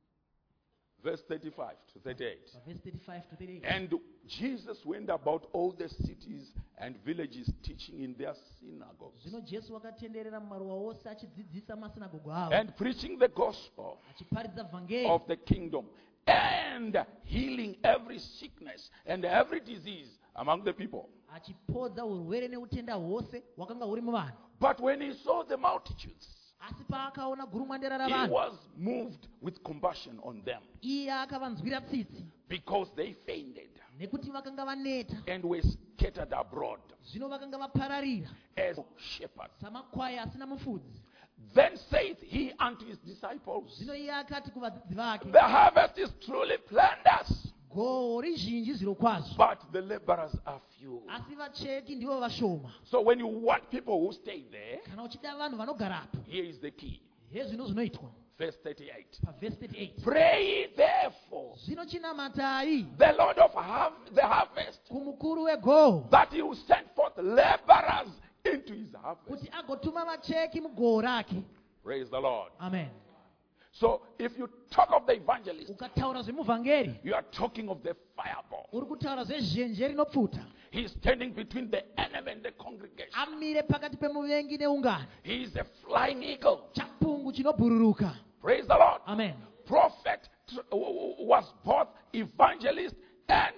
verse thirty-five to thirty-eight. verse thirty-five to thirty-eight. And Jesus went about all the cities and villages teaching in their synagogues Zvino Jesu wakatenderera mumaruwa ose achidzidzisa masinagoge avo, and preaching the gospel achiparidza vhangeri of the kingdom and healing every sickness and every disease among the people. achipodza urwere neutenda hwose hwakanga huri muvanhu. But when he saw the multitudes, Asi paakaona gurumwandera he ravanhu, was moved with compassion on them iye akavanzwira tsitsi because they fainted nekuti vakanga vaneta, and were scattered abroad zvino vakanga vapararira as shepherds. samakwai asina mufudzi. Then saith he unto his disciples, Zvino iye akati kuvadzidzi vake, the harvest is truly plenteous, gohwo rizhinji zviro kwazvo, but the laborers are few. asi vacheki ndivo vashoma. So when you want people who stay there, Kana uchida vanhu vanogarapo, here is the key. hezvino zvinoitwa Verse thirty-eight. pavhesi thirty-eight. Pray ye therefore Zvino chinamatai the Lord of har- the harvest kumukuru wegohwo that he will send forth laborers into his harvest. kuti agotuma vacheki mugohwo rake. Praise the Lord. Amen. So if you talk of the evangelist, Ukataura zvemuvhangeri, you are talking of the fireball. uri kutaura zvezhenje rinopfuta. He is standing between the enemy and the congregation. Amire pakati pemuvengi neungano, He is a flying eagle. chapungu chinobhururuka. Praise the Lord. Amen. Prophet tr- w- w- was both evangelist and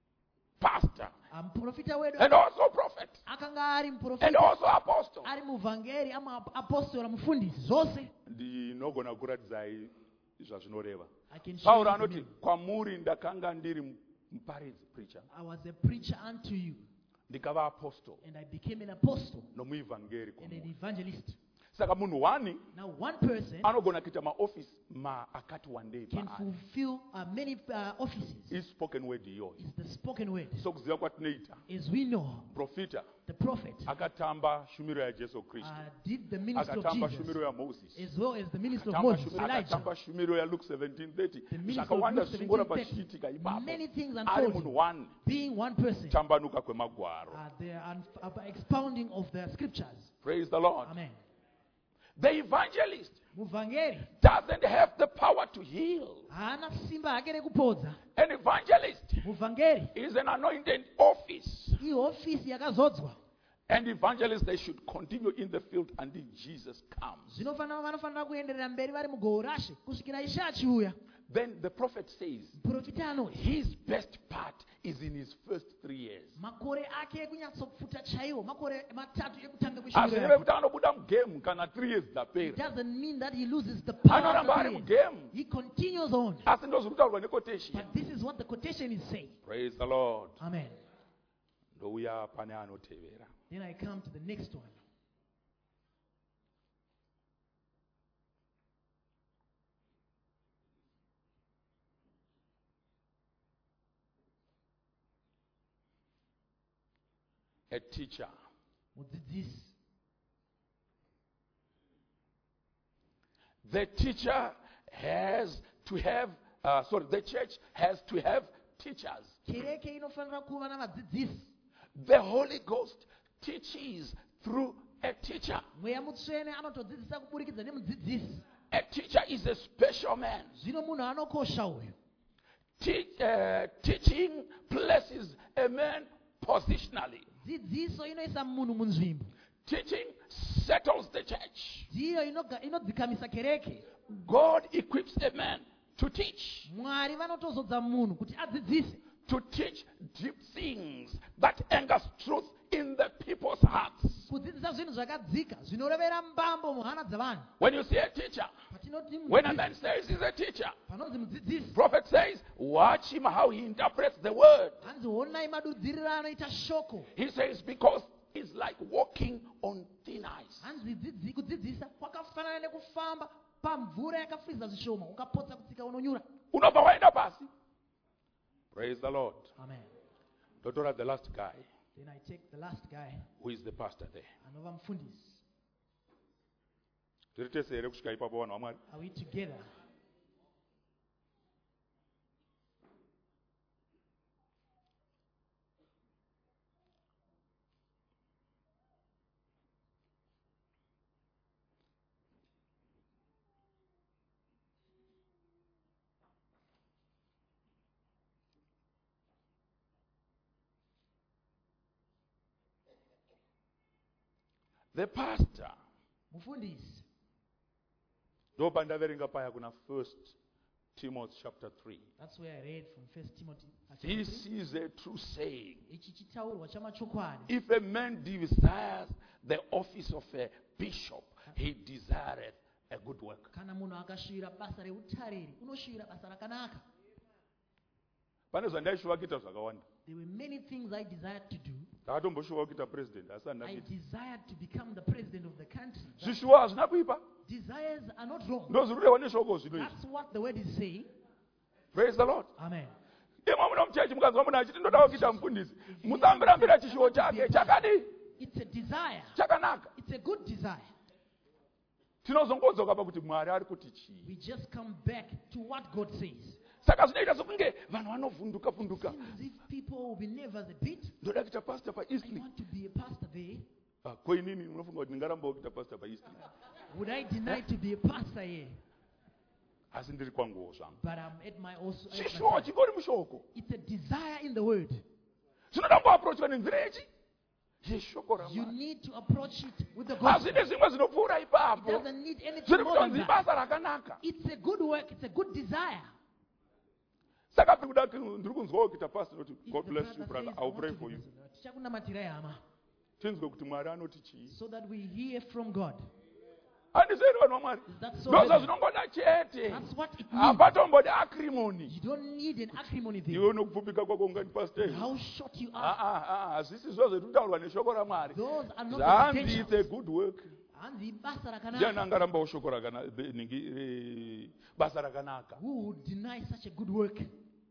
pastor, Ah, muprofita wedu and also prophet, akanga ari and muprofita, also apostle. ari muvhangeri, amapostora, mufundisi, zvose. Ndinogona kuradzai zvazvinoreva. I can show Pauro you the anoti meaning. kwamuri ndakanga ndiri muparidzi, preacher, I was a preacher unto you, ndikava apostle and I became an apostle nomuevhangeri and an kwamuri. evangelist. Saka munhu wani Now one person anogona kuita maofisi ma akati wandei can paari. fulfill uh, many uh, offices. Ispoken word iyoyo. It's the spoken word. So kuziva kwatinoita, As we know, profita the prophet akatamba shumiro yajesu kristu, uh, did the ministry of akatamba Jesus, shumiro yamoses, as well as the ministry of akatamba Moses, shumiro- Elijah. akatamba shumiro yaluke seventeen thirty. The ministry of Zvakawanda Luke zvingoramba seventeen thirty. zvichiitika ipapo. Many things Ari unfolding. munhu wani, Being one person, tambanuka kwemagwaro. uh, the un- uh, expounding of the scriptures. Praise the Lord. Amen. The evangelist Muvhangeri doesn't have the power to heal. haana simba hake rekupodza. An evangelist Muvhangeri is an anointed office. ihofisi yakazodzwa. And evangelists, they should continue in the field until Jesus comes. Zvinofanira vanofanira kuenderera mberi vari mugohwo rashe kusvikira Ishe achiuya. Then the prophet says, Muprofita anoti his best part is in his first three years. makore ake ekunyatsokufuta chaiwo makore matatu ekutanga Asi kweshumiro reve yake. kuti anobuda mugame kana three years It dzapera. doesn't mean that he loses the power. Anoramba after ari three years. mugame. He continues on. Asi ndozviri kutaurwa nequotation. But this is what the quotation is saying. Praise the Lord. Amen. Ndouya pane anotevera. Then I come to the next one. A teacher. Mudzidzisi. The teacher has to have, uh, sorry, the church has to have teachers. Kereke inofanira kuva navadzidzisi. The Holy Ghost teaches through a teacher. Mweya mutsvene anotodzidzisa kuburikidza nemudzidzisi. A teacher is a special man. Zvino munhu anokosha uyu. Te- uh, teaching places a man positionally. Dzidziso inoisa munhu munzvimbo. Teaching settles the church. Ndiyo inoga- inodzikamisa kereke. God equips a man to teach. Mwari vanotozodza munhu kuti adzidzise. To teach deep things that angers truth in the people's hearts. Kudzidzisa zvinhu zvakadzika zvinorevera mbambo muhana dzavanhu. When you see a teacher, Patinoti when a mudzidzisi- man says he's a teacher, panonzi mudzidzisi. prophet says, watch him how he interprets the word. Hanzi onai madudziriro anoita shoko. He says, because it's like walking on thin ice. Hanzi dzidzi- kudzidzisa kwakafanana nekufamba pamvura yakafriza zvishoma ukapotsa kutsika unonyura. Unobva waenda pasi. Praise the Lord. Amen. Doctor, the last guy, Then I take the last guy, who is the pastor there. anova mufundisi. Tiri tese here kusvika ipapo vanhu vaMwari? Are we together? the pastor. mufundisi. Ndo pandaverenga paya kuna First Timothy chapter three. That's where I read from First Timothy. uh, chapter This three. is a true saying. Ichi chitaurwa chamachokwadi. If a man desires the office of a bishop, he desireth a good work. Kana munhu akashira basa reutariri, unoshira basa rakanaka. Pane zvandaishuva kuita zvakawanda. There were many things I desired to do. Ndakatomboshuva kuita president asi I handina kuita. desired to become the president of the country. That Zvishuva hazvina kuipa. desires are not wrong. Ndo zviri kurehwa neshoko zvino izvi. That's what the word is saying. Praise the Lord. Amen. Imwe muno muchechi mukanzwa munhu achiti ndodawo kuita mufundisi. Musambirambira chishuvo chake chakadi It's a desire. chakanaka. It's a good desire. Tinozongodzoka pakuti Mwari ari kuti chii. We just come back to what God says. Saka zvinoita sokunge vanhu vanovhunduka vhunduka. Seems as if people will be nervous a bit. Ndoda kuita pastor I paEastleigh. want to be a pastor there. Ah, ko inini munofunga kuti ndingarambawo kuita pastor paEastleigh. Would I deny to be a pastor here? Asi ndiri kwanguwo zvangu. But I'm at my also. At my Chishuvo side. chingori mushoko. It's a desire in the word. Zvinoda kuapproachwa nenzira ichi. Yeshoko You raMwari. need to approach it with the gospel. Hazvine zvimwe zvinopfuura It ipapo. doesn't need anything Zviri more than kutonzi that. basa rakanaka. It's a good work. It's a good desire. Saka piri kuda ndiri kunzwawo kuita pastor noti If God the bless brother you brother. says, I will "I pray want to for be you." this," tichakunamatirai hama. Tinzwe kuti Mwari anoti chii. So that we hear from God. Handiseri vanhu vaMwari. Is that so? Ndozva Reverend? zvinongoda chete. That's what it means. Hapatombodi acrimony. You don't need an acrimony there. Iwe unokupfupika kwako ungati pastor. How short you Ah are. ah ah, hazvisi zvo zvetinotaurwa neshoko raMwari. Those are not the Zvanzi it's a potentials. good work. Hanzi basa Ndiani rakanaka. angarambawo shoko rakanaka ningi eh, basa rakanaka. Who would deny such a good work?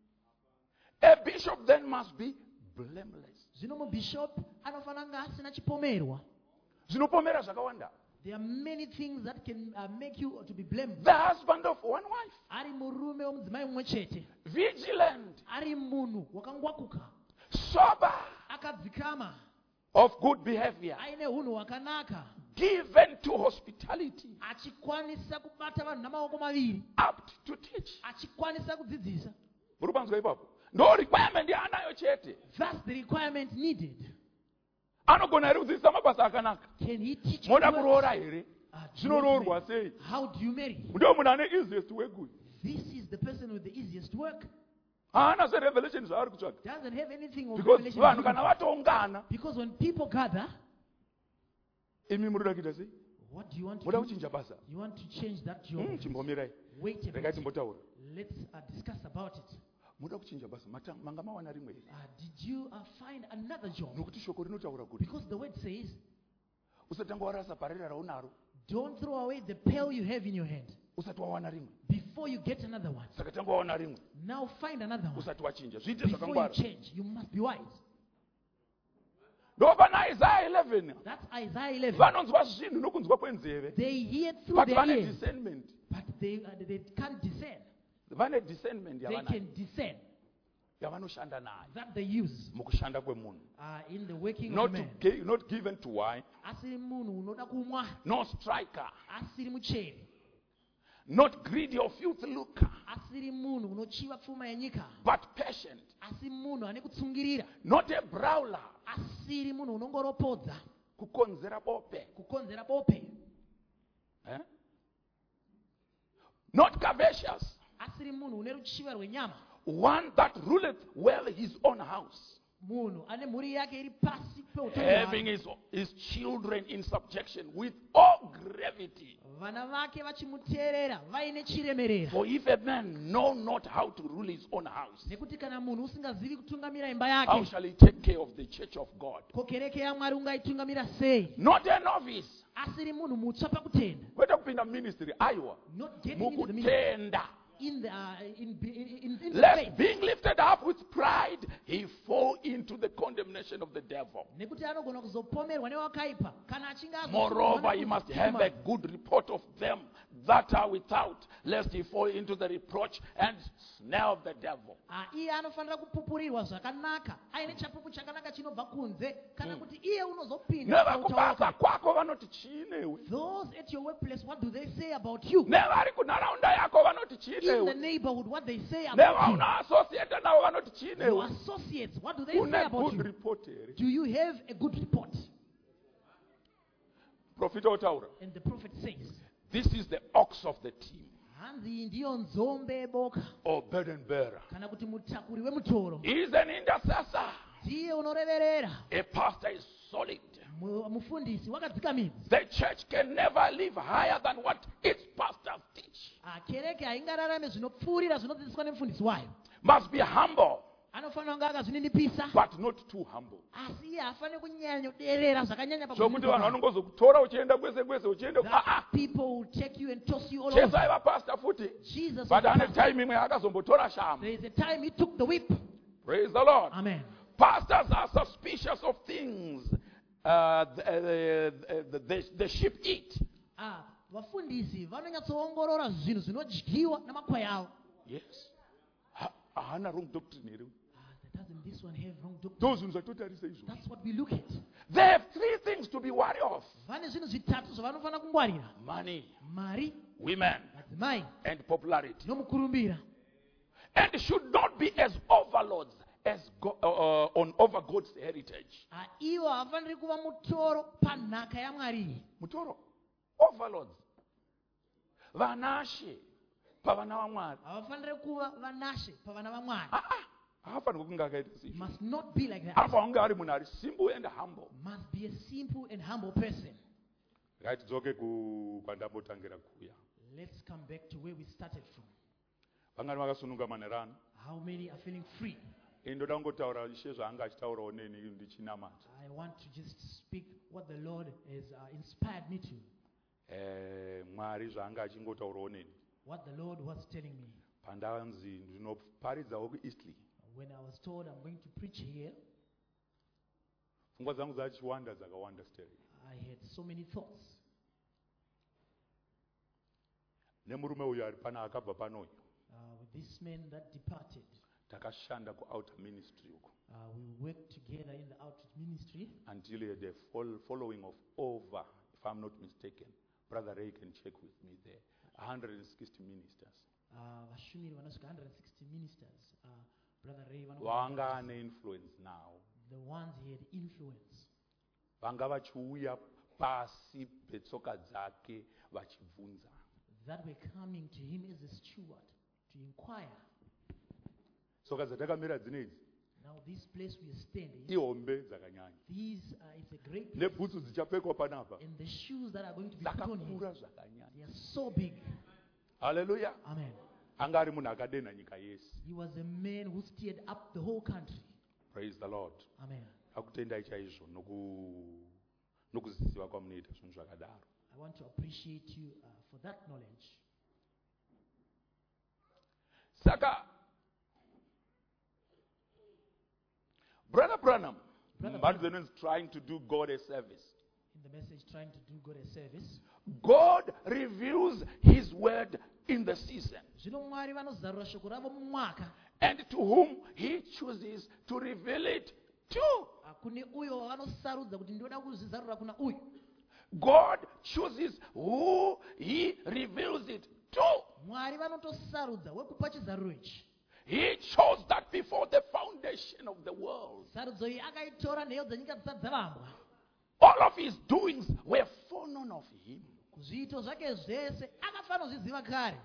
A bishop then must be blameless. Zvino mubishop anofana kunge asina chipomerwa. Zvinopomera zvakawanda. There are many things that can uh, make you to be blamed. The husband of one wife. Ari murume womudzimai mumwe chete. Vigilant. Ari munhu wakangwakuka. Sober. Akadzikama. Of good behavior. Aine hunhu hwakanaka. Given to hospitality. Achikwanisa kubata vanhu namaoko maviri. Apt to teach. Achikwanisa kudzidzisa. Muri panzwa ipapo. Ndo requirement yaanayo chete. That's the requirement needed. Anogona here kudzidzisa mabasa akanaka. Can he teach Moda good kuroora works? here. Uh, do you Zvinoroorwa want to sei? marry? How do you marry? Ndio munhu ane easiest way uyu. This is the person with the easiest work. Haana zverevelation zvaari kutsvaka. Doesn't have anything of Because revelation. vanhu kana vatoungana. Because when people gather, Imi munoda kuita sei? what do you want to Moda do? kuchinja basa. You want to change that job. Hmm, chimbomirai. Wait a Regai minute. timbotaura. Let's uh, discuss about it. Moda kuchinja basa. Mata- Manga mawana rimwe here. Uh, did you uh, find another job? Nokuti shoko rinotaura kuti Because the word says, usatanga warasa parera raunaro. don't throw away the pearl you have in your hand Usati wawana rimwe. before you get another one. Saka tanga wawana rimwe. Now find another one. Usati wachinja. Zviite Before you zvakangwara. change, you must be wise. Ndo pana Isaiah eleven. That's Isaiah eleven. Vanonzwa zvinhu nokunzwa kwenzeve. They hear through But their vane ears, discernment. but they, uh, they can't discern. Vane discernment They yavanayo. can discern Yavanoshanda nayo. that they use Mukushanda kwemunhu. uh, in the working Not of to man. gi- not given to wine. Asiri munhu unoda kumwa, No striker. asiri mucheri, Not greedy of youth lucre. asiri munhu unochiva pfuma yenyika, But patient. asi munhu ane kutsungirira, Not a brawler. asiri munhu unongoropodza, Kukonzera bope. kukonzera bope, Eh? Not covetous. asiri munhu une ruchiva rwenyama, One that ruleth well his own house. munhu ane mhuri yake iri pasi peutongi Having hwake, his, his children in subjection with all gravity. vana vake vachimuteerera vaine chiremerera. For if a man know not how to rule his own house, Nekuti kana munhu usingazivi kutungamira imba how yake, shall he take care of the church of God? ko kereke yaMwari ungaitungamira sei? Not a novice. Asiri munhu mutsva pakutenda, Kwete kupinda ministry aiwa. not getting into the ministry, Mukutenda. in the uh, in, in, in, in the Lest faith. being lifted up with pride, he fall into the condemnation of the devil. Nekuti anogona kuzopomerwa newakaipa kana achinge azosunga Moreover, he must have a nekudzima. good report of them that are without, lest he fall into the reproach and snare of the devil. Ah, iye anofanira kupupurirwa zvakanaka, aine chapupu chakanaka chinobva kunze, kana kuti iye unozopinda Nevakubasa pautauka. kwako vanoti chiinewe. Those at your workplace, what do they say about you? Nevari kunharaunda yako vanoti In the chiinewe. neighborhood, what they say about Nevauna associate navo vanoti you? Your chiinewe. associates, what do they say Une about good you? report here. Do you have a good report? Profita otaura. And the prophet says, This is the ox of the team, hanzi iyi ndiyo nzombe yeboka or burden bearer. kana kuti mutakuri wemutoro. He is an intercessor. Ndiye unoreverera. A pastor is solid. Mu- mufundisi wakadzika midzi. The church can never live higher than what its pastors teach. Ah, kereke haingararame zvinopfuurira zvinodzidziswa nemufundisi wayo. Must be humble, Anofanira kunge akazvininipisa, but not too humble. asi iye hafaniri kunyanya kuderera zvakanyanya Zvokuti vanhu pakuzipa. vanongozokutora uchienda kwese kwese uchienda That ah ah. people will take you and toss you all Jesu over. aiva pastor futi. Jesus But was ane pastor. time imwe akazombotora shama. There is a time he took the whip. Praise the Lord. Amen. Pastors are suspicious of things uh, the, the, the, the sheep eat. Ah, vafundisi vanonyatsoongorora zvinhu zvinodyiwa namakwai avo. Yes. Ha- Hana wrong doctrine here. Ah, that doesn't this one have wrong doctrine? Those who zvatotarisa izvo. That's what we look at. They have three things to be worried of: Vane zvinhu zvitatu zvavanofanira kungwarira: money, mari, women, madzimai and popularity. nomukurumbira. And should not be as overlords as go, uh, uh, on over God's heritage. Ah, ivo havafaniri kuva mutoro panhaka yaMwari iyi. Mutoro, overlords. Vanashe pavana vaMwari. Havafaniri kuva vanashe pavana vaMwari. Ah, ah, haafaniri kunge akaita It seizvo. must not be like that. Anofanira kunge ari munhu ari simple and humble. Must be a simple and humble person. Ngaitidzoke ku- kwandambotangira kuuya. Let's come back to where we started from. Vangani vakasununga manherano. How many are feeling free? Indoda kungotaura ishe zvaanga achitaurawo neni ndichinamata. I want to just speak what the Lord has uh, inspired me to. Eh, Mwari zvaanga achingotaurawo neni. What the Lord was telling me. Pandanzi ndinoparidzawo kuEastleigh. When I was told I'm going to preach here, Pfungwa dzangu dzachiwanda dzakawanda stere. I had so many thoughts. Nemurume uyu ari pana akabva panoyo. Uh, with this man that departed, Takashanda kuouter ministry uko. uh, we worked together in the outreach ministry Until he had a fol- following of over, if I'm not mistaken, Brother Ray can check with me there, one hundred sixty ministers. uh, vashumiri vanosvika one hundred sixty ministers. Uh, Brother Ray, one of Wanga ane influence now. the ones he had influence. Vanga vachiuya pasi petsoka dzake vachibvunza. That were coming to him as a steward to inquire. Tsoka dzatakamira dzinedzi Now this place we are standing, ihombe dzakanyanya. these uh, it's a great place. Nebhutsu dzichapfekwa panapa And the shoes that are going to be put on him, dzakakura zvakanyanya. they are so big. Hallelujah. Amen. Anga ari munhu akadenha nyika yese. He was a man who steered up the whole country. Praise the Lord. Amen. Akutendai chaizvo noku nokuziva kwamunoita zvinhu zvakadaro. I want to appreciate you uh, for that knowledge. Saka Brother Branham, Brother Branham is trying to do God a service. In the message, trying to do God a service. God reveals his word in the season, Zvino Mwari vanozarura shoko ravo mumwaka. and to whom he chooses to reveal it to. Ah, kune uyo wavanosarudza kuti ndoda kuzvizarura kuna uyu. God chooses who he reveals it to. Mwari vanotosarudza wekupa chizaruro ichi. He chose that before the foundation of the world. Sarudzo iyi akaitora nheyo dzenyika dzisati dzavambwa. All of his doings were foreknown of him. Zviito zvake zvese akafanozviziva kare.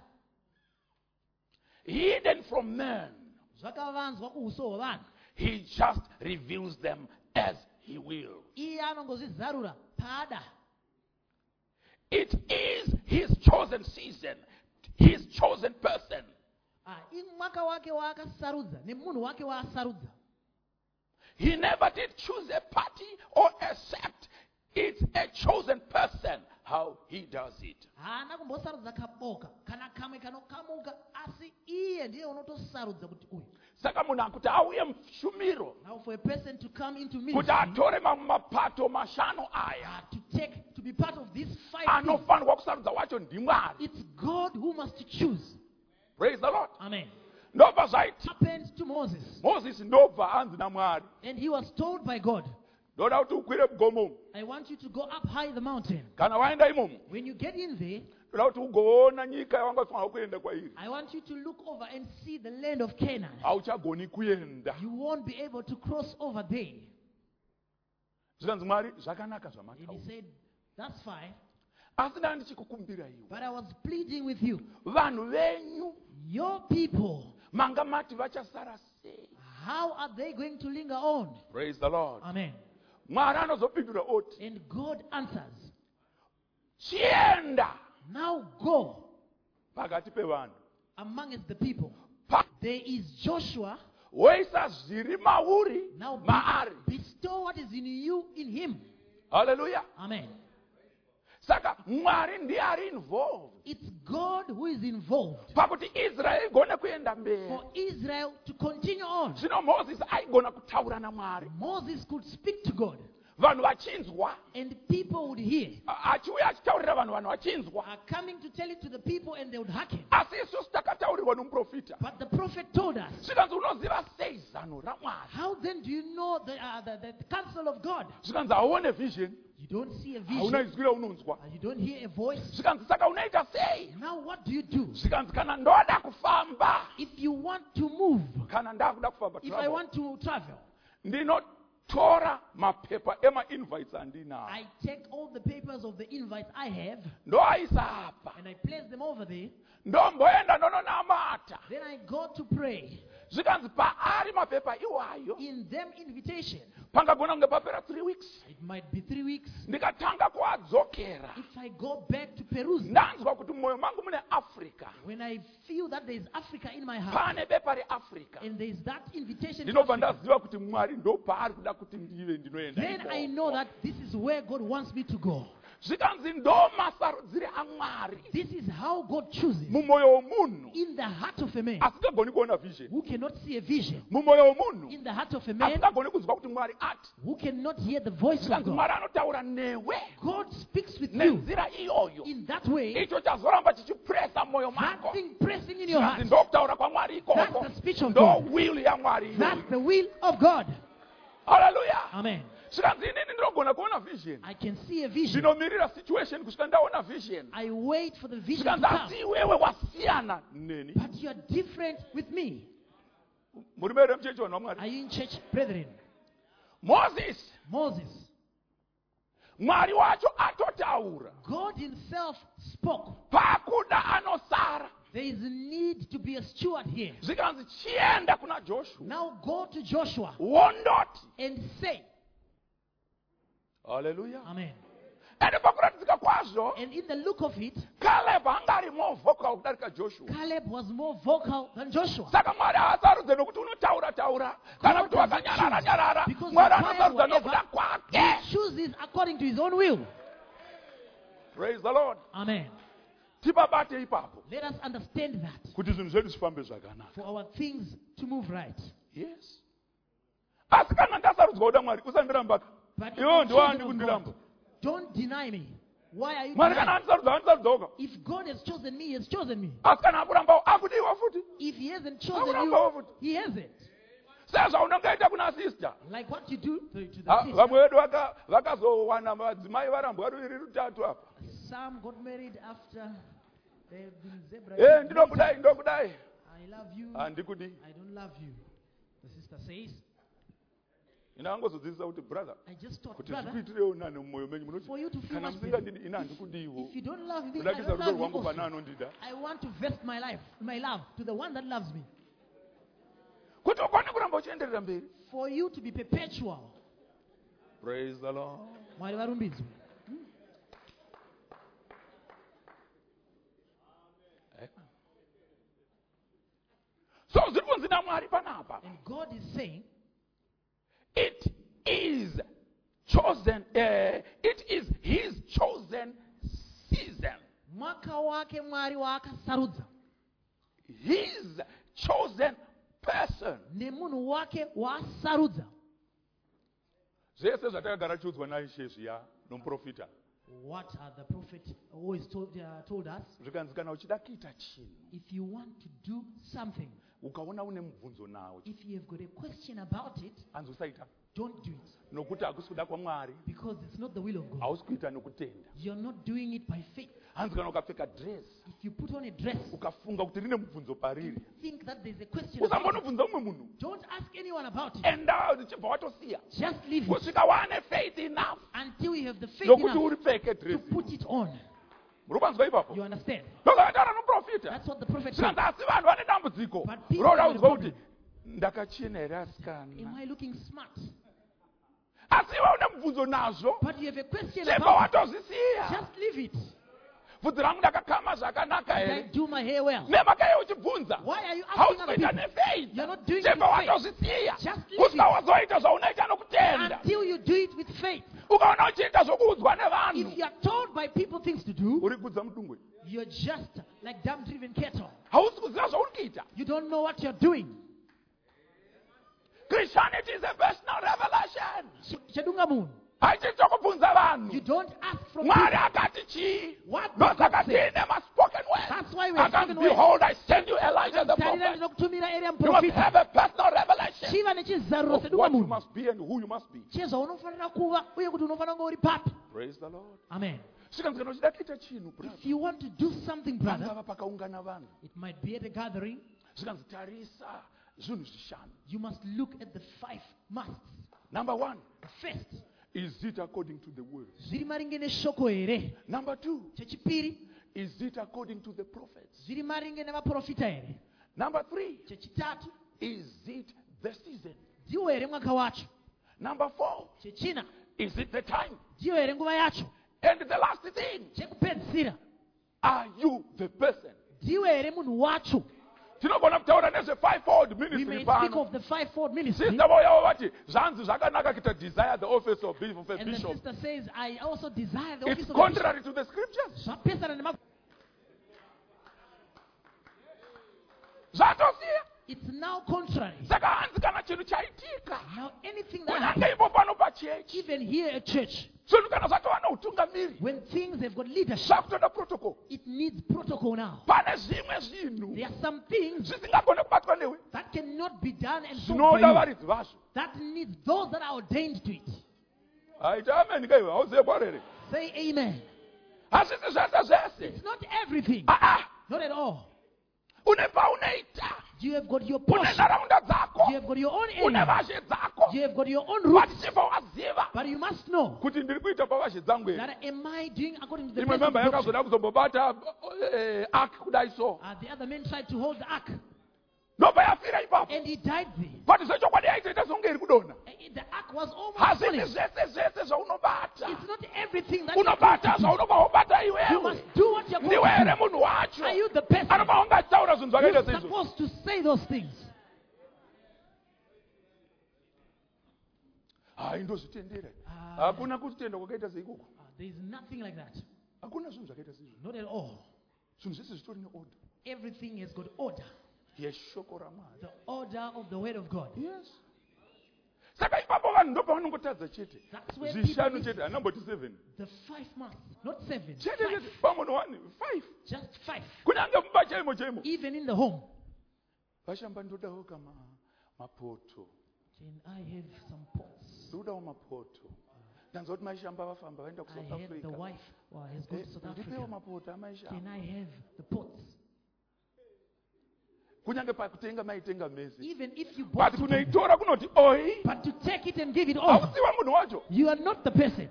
Hidden from men. Zvakavanzwa kuuso hwavanhu. He just reveals them as he will. Iye anongozvizarura paada. It is his chosen season, his chosen person. Ah, imwaka wake waakasarudza nemunhu wake waasarudza. He never did choose a party or a sect. It's a chosen person how he does it. Haana kumbosarudza kaboka kana kamwe kanokamuka, asi iye ndiye unotosarudza kuti uyu. Saka munhu akuti auye mushumiro Now for a person to come into kuti ministry, atore mamwe mapato mashanu aya, uh, to take, to be part of these five things, anofanirwa kusarudza wacho ndimwari. it's God who must choose. Praise the Lord. Amen. Ndobva zvaiti Happened to Moses. Moses ndobva anzi namwari, And he was told by God, ndoda kuti ukwire mugomo umu. I want you to go up high the mountain. Kana waenda imomo, When you get in there, ndoda kuti ugoona nyika yawangafanira kuenda kwairi. I want you to look over and see the land of Canaan. Hauchagoni kuenda. You won't be able to cross over there. Zvikanzi Mwari zvakanaka And he zvamataura. said, That's fine. Asi ndanga ndichikukumbira iwe. But I was pleading with you. Vanhu venyu Your people, manga mati vachasara sei? how are they going to linger on? Praise the Lord. Amen. Mwari anozopindura oti, And God answers, chienda now go pakati pevanhu. amongst the people. Pa- There is Joshua. woisa zviri mauri Now be- maari. bestow what is in you in him. Hallelujah. Amen. Saka Mwari ndiye ari involved It's God who is involved pakuti Israel igone kuenda mberi. for Israel to continue on. Zvino Moses aigona kutaura naMwari. Moses could speak to God Vanhu vachinzwa. and people would hear. A- achiuya achitaurira vanhu vanhu vachinzwa. Are coming to tell it to the people and they would hearken. Asi isusu takataurirwa nomuprofita. But the prophet told us, Zvikanzi unoziva sei zano raMwari? how then do you know the, uh, the, the counsel of God? Zvikanzi hauone vision. You don't see a Hauna vision. izwi raunonzwa. uh, You don't hear a voice. Zvikanzi saka unoita sei? Now what do you do? Zvikanzi kana ndoda kufamba. If you want to move, Kana ndakuda kufamba. if I travel. want to travel, Ndinotora mapepa ema-invites andinawo. I take all the papers of the invites I have Ndoaisa apa. and I place them over there. Ndomboenda ndononamata. Then I go to pray. Zvikanzi paari mapepa iwayo. In them invitation, Pangagona kunge papera three weeks. it might be three weeks. Ndikatanga kuadzokera. If I go back to Peru, Ndanzwa kuti mumwoyo mangu mune Africa. when I feel that there is Africa in my heart, Pane bepa reAfrica. and there is that invitation to Ndinobva Africa, ndaziva kuti Mwari ndo paari kuda kuti ndive ndinoenda. then I ikoko. know that this is where God wants me to go. Zvikanzi ndo masarudzire aMwari. This is how God chooses Mumwoyo womunhu. in the heart of a man Asingagoni kuona vision. who cannot see a vision, Mumwoyo womunhu. in the heart of a man Asingagoni kuzwa kuti Mwari ati. who cannot hear the voice of Zvikanzi God. Mwari anotaura newe. God speaks with you Nenzira iyoyo. in that way, Icho chazoramba chichipresa mwoyo that mako. thing pressing in your heart. Zvikanzi ndokutaura kwaMwari That's ikoko. the speech of Ndo God. will yaMwari That's iyoyo. the will of God. Hallelujah. Amen. Zvikanzi inini ndinogona kuona vision. I can see a vision. Ndinomirira situation kusvika ndaona vision. I wait for the vision to Zvikanzi come. asi iwewe wasiyana neni. But you are different with me. Muri mere muchechi vanhu vaMwari. Are you in church, brethren? Moses. Moses, Mwari wacho atotaura. God himself spoke. Pakuda anosara. There is a need to be a steward here. Zvikanzi chienda kuna Joshua. Now go to Joshua Wondoti. and say, Hallelujah. Amen. Ende pakuratidzika kwazvo. And in the look of it, Caleb hangari more vocal kudarika Joshua. Caleb was more vocal than Joshua. Saka Mwari haasarudze nokuti unotaura taura kana kuti wakanyarara nyarara. Because Mwari the anosarudza whatever nokuda kwake. he chooses according to his own will. Praise the Lord. Amen. Tipabate ipapo Let us understand that kuti zvinhu zvedu zvifambe zvakanaka. for our things to move right. Yes. Asi kana ndasarudzwa kuda Mwari usandiramba. But if Iwo I'm ndiwani chosen of kundiramba. God, don't deny me. Why are you Mwari kana denying? andisarudza andisarudza. If God has chosen me, he has chosen me. Asi kana akurambawo akudiwa futi. If he hasn't chosen Akurambawo you, futi. he hasn't. Sezvaunongaita kuna sister. Like what you do to, to the Ah, sister. vamwe vedu vaka- vakazowana madzimai varambwa ruviri rutatu apa. Some got married after they've been zebra. Eh, ndinokudai ndokudai. I love you. Handikudi. I don't love you. The sister says, Ina angozodzidzisa kuti brother I just taught kuti brother, zvikuitirewo nani mumwoyo menyu munoti for you to feel kana much musingandidi better. ina handikudiwo. If you don't love me, I Kudakisa don't rudo love you rwangu pana also. anondida. I want to vest my life, my love, to the one that loves me. Kuti ukwane kuramba uchienderera mberi. For you to be perpetual. Praise the Lord. Mwari varumbidzwe. So zviri kunzi naMwari panapa. And God is saying, It is chosen, uh, it is his chosen season. mwaka wake Mwari waakasarudza. His chosen person. Nemunhu wake waasarudza. Zvese zvatakagara chiudzwa naIshe zviya nomuprofita. What uh, the prophet always told, uh, told us, Zvikanzi kana uchida kuita chinhu, if you want to do something, ukaona une mubvunzo nawo, if you have got a question about it, anzi usaita. don't do it. Nokuti hakusi kuda kwaMwari, Because it's not the will of God. hausi kuita nokutenda. You're not doing it by faith. Hanzi kana ukapfeka dress, If you put on a dress, ukafunga kuti rine mubvunzo pariri, think that there's a question about it. usambonobvunza umwe munhu. Don't ask anyone about it. Enda uchibva watosiya. Just leave it Kusvika waane faith enough until you have the faith yokuti enough uripfeke to dress. put it on. Murupanzwa ipapo. You understand? Ndokataura noprofita. That's what the prophet said. Saka asi vanhu vane dambudziko. But people Roda have a uzwa kuti problem. ndakachena here Am asikana. I looking smart? Asi iwe une mubvunzo nazvo. But you have a question Chemba about it. watozisiya. Just leave it. Bvudzi rangu ndakakama zvakanaka Did I here. do my hair well? Nemakaiye uchibvunza. Why are you asking Hausi other kuita people? nefaith. You're not doing it Chemba with faith. watozisiya. Just leave it. Usawazoita zvaunoita nokutenda. Until you do it with faith. Ukaona uchiita zvokuudzwa nevanhu. If you are told by people things to do, Uri kudza mudungwe. you're just like dam-driven cattle. Hausi kuziva zvauri kuita. You don't know what you're doing. Christianity is a personal revelation. Ch- chadunga munhu. Haichiti chokubvunza vanhu. You don't ask from Mwari people. akati chii? What did God Ndosaka say? tiine maspoken word. That's why we are Akati, spoken word. behold, I send you Elijah the Tarira prophet. ndinokutumira Elia You must muprofita. have a personal revelation Chiva nechizaruro of sedunga what you munhu. must be and who you must be. Chezvaunofanira kuva uye kuti unofanira kunge uri papi. Praise the Lord. Amen. Svika kana uchida kuita chinhu, brother. If you want to do something, brother, Pangava pakaungana vanhu. it might be at a gathering. Zvikanzi tarisa zvinhu zvishanu. You must look at the five musts. Number one, The first, is it according to the word? zviri maringe neshoko here. Number two, Chechipiri, is it according to the prophets? zviri maringe nevaprofita here. Number three, Chechitatu, is it the season? ndiwo here mwaka wacho. Number four, Chechina, is it the time? ndiyo here nguva yacho. And the last thing, Chekupedzisira, are you the person? ndiwe here munhu wacho. Tinogona kutaura nezve fivefold We may ministry speak pano. of the fivefold ministry. Sister voyavo vati zvanzi zvakanaka kuita desire the office of bishop. And the bishop. sister says, I also desire the It's office of a bishop. contrary to the scriptures. Zvapesana nema- Zvatosiya. It's now contrary. Saka hanzi kana chinhu chaitika. Now anything that Kunyange happens, ipo pano pachechi. even here at church, Zvinhu kana zvatova neutungamiri. when things have got leadership, Zvakutoda protocol. it needs protocol now. Pane zvimwe zvinhu There are some things zvisingagone kubatwa newe. that cannot be done and Zvinoda solved by you. varidzi vazvo. That needs those that are ordained to it. Aita amen kaiwe hauziye kwarere. Say amen. Hazvisi zvese zvese. It's not everything. Ah ah. Not at all. Une paunoita. You have got your Une portion. nharaunda dzako. You have got your own Une area. vazhe dzako. You have got your own roots. Vachibva waziva But you must know kuti ndiri kuita pavazhe dzangu here. that am I doing according to the Imwe best of memba doctrine? yakazoda kuzombobata eh, ark kudai so. Uh, the other men tried to hold the ark, Ndobva yafira ipapo. and he died there. But zvechokwadi yaitoita songe iri kudonha. Uh, The ark was almost Hazvisi falling. zvese zvese zvaunobata. It's not everything that you Unobata zvaunobva wabata You iwewe. must do what you're Ndiwe called here to do. munhu wacho. Are you the person? Anobva unga achitaura zvinhu zvakaita You're seizvo. supposed to say those things. Hai ndozvitendera. Ah. Hakuna kutenda kwakaita seikoko. Uh, there is nothing like that. Hakuna zvinhu zvakaita seizvo. Not at all. Zvinhu zvese zvitori neorder. Everything has got order. Yeshoko raMwari. The order of the word of God. Yes. Saka ipapo vanhu ndopavanongotadza chete. That's where Zvishanu people chete, hanamboti seven. The five months, not seven. Chete Five. chete, pamwe nowani, five. Just five. Kunyange mumba chaimo chaimo. Even in the home. Vashamba ndodawo kama mapoto. Can I have some pots? Ndodawo mapoto. Ndanzwa kuti maishamba vafamba vaenda I kuSouth had Africa. the wife well, has gone to South Ndipewo Africa. mapoto amaishamba. Can I have the pots? Kunyange pakutenga maitenga mezi. Even if you bought But it, kunoitora kunoti oi. but to take it and give it over, Hausiwa munhu wacho. you are not the person.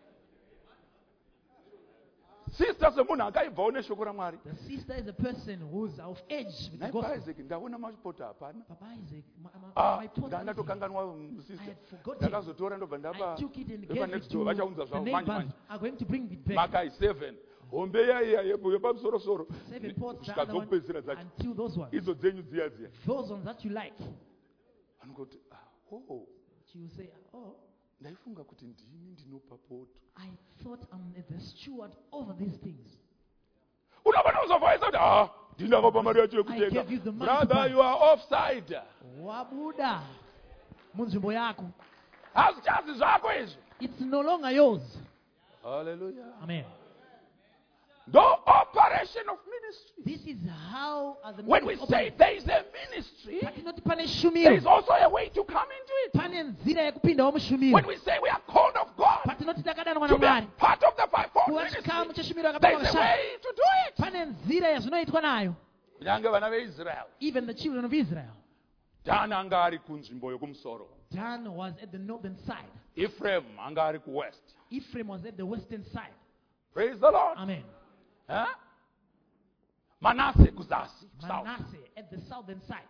Sister semunhu akaibvawo neshoko raMwari. The sister is a person who's of age with the Naipa gospel. Isaac ndaona mapoto hapana. Papa Isaac, my, my, Ah, my pots are missing. ndakatokanganwa I sister. had forgotten. Ndakazotora ndobva I ndapa. took it and Ndapa gave it next to door vachaunza the zvavo manje neighbors. manje. Are going to bring it back. Makai seven. Hombe yaiya yepo yepamusoro soro. Seven pots, the Kusvika other one, dzokupedzisira dzacho. until those ones. Idzo dzenyu dziya dziya. Those ones that you like. Vanongoti ah, oh, You say, oh, ndaifunga kuti ndini ndinopa poto. I thought I'm the steward over these things. Unobana uzovhaisa kuti ah, ndinakapa mari yacho I gave you yekutenga. the money to buy. Brother, you are offside. Wabuda. Munzvimbo yako. Hazvichazi zvako izvo. It's no longer yours. Hallelujah. Amen. The operation of ministry. This is how uh, the When we ministry say operates. there is a ministry, Patinoti pane there is shumiro. also a way to come into it. Pane nzira yekupindawo mushumiro. When we say we are called of God Patinoti takadanwa to be a naMwari. part of the fivefold Kuva ministry, chikamu cheshumiro there yakapakwa is a vashanu. way to do it. Pane nzira yazvinoitwa nayo. Kunyange vana veIsrael, Even the children of Israel. Dhani anga ari kunzvimbo yokumusoro. Dan was at the northern side. Ephraim anga ari kuwest. Ephraim was at the western side. Praise the Lord. Amen. Huh? Manasseh kuzasi, south. Manasseh at the southern side.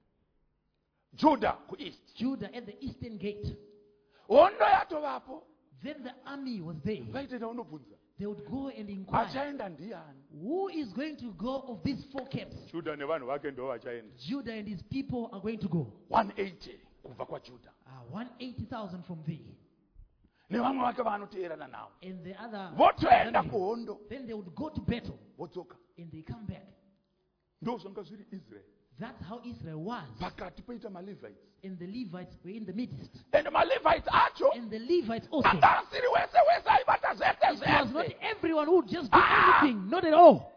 Judah ku east. Judah at the eastern gate. Hondo yatovapo. Then the army was there. Vaitenda unobvunza. They would go and inquire, Achaenda ndiani? who is going to go of these four camps? Judah nevanhu vake ndo vachaenda. Judah and his people are going to go. one hundred eighty kubva kwaJudah. Uh, one hundred eighty thousand from thee. Nevamwe vake vanoteerana nawo. And the other, Votoenda kuhondo. then they would go to battle. Vodzoka. And they come back. Ndo zvanga zviri Israel. That's how Israel was. Pakati poita maLevites. And the Levites were in the midst. And maLevites acho. And the Levites also. Anga asiri wese wese aibata zese It was not zese. everyone who would just do Ah! anything. Not at all.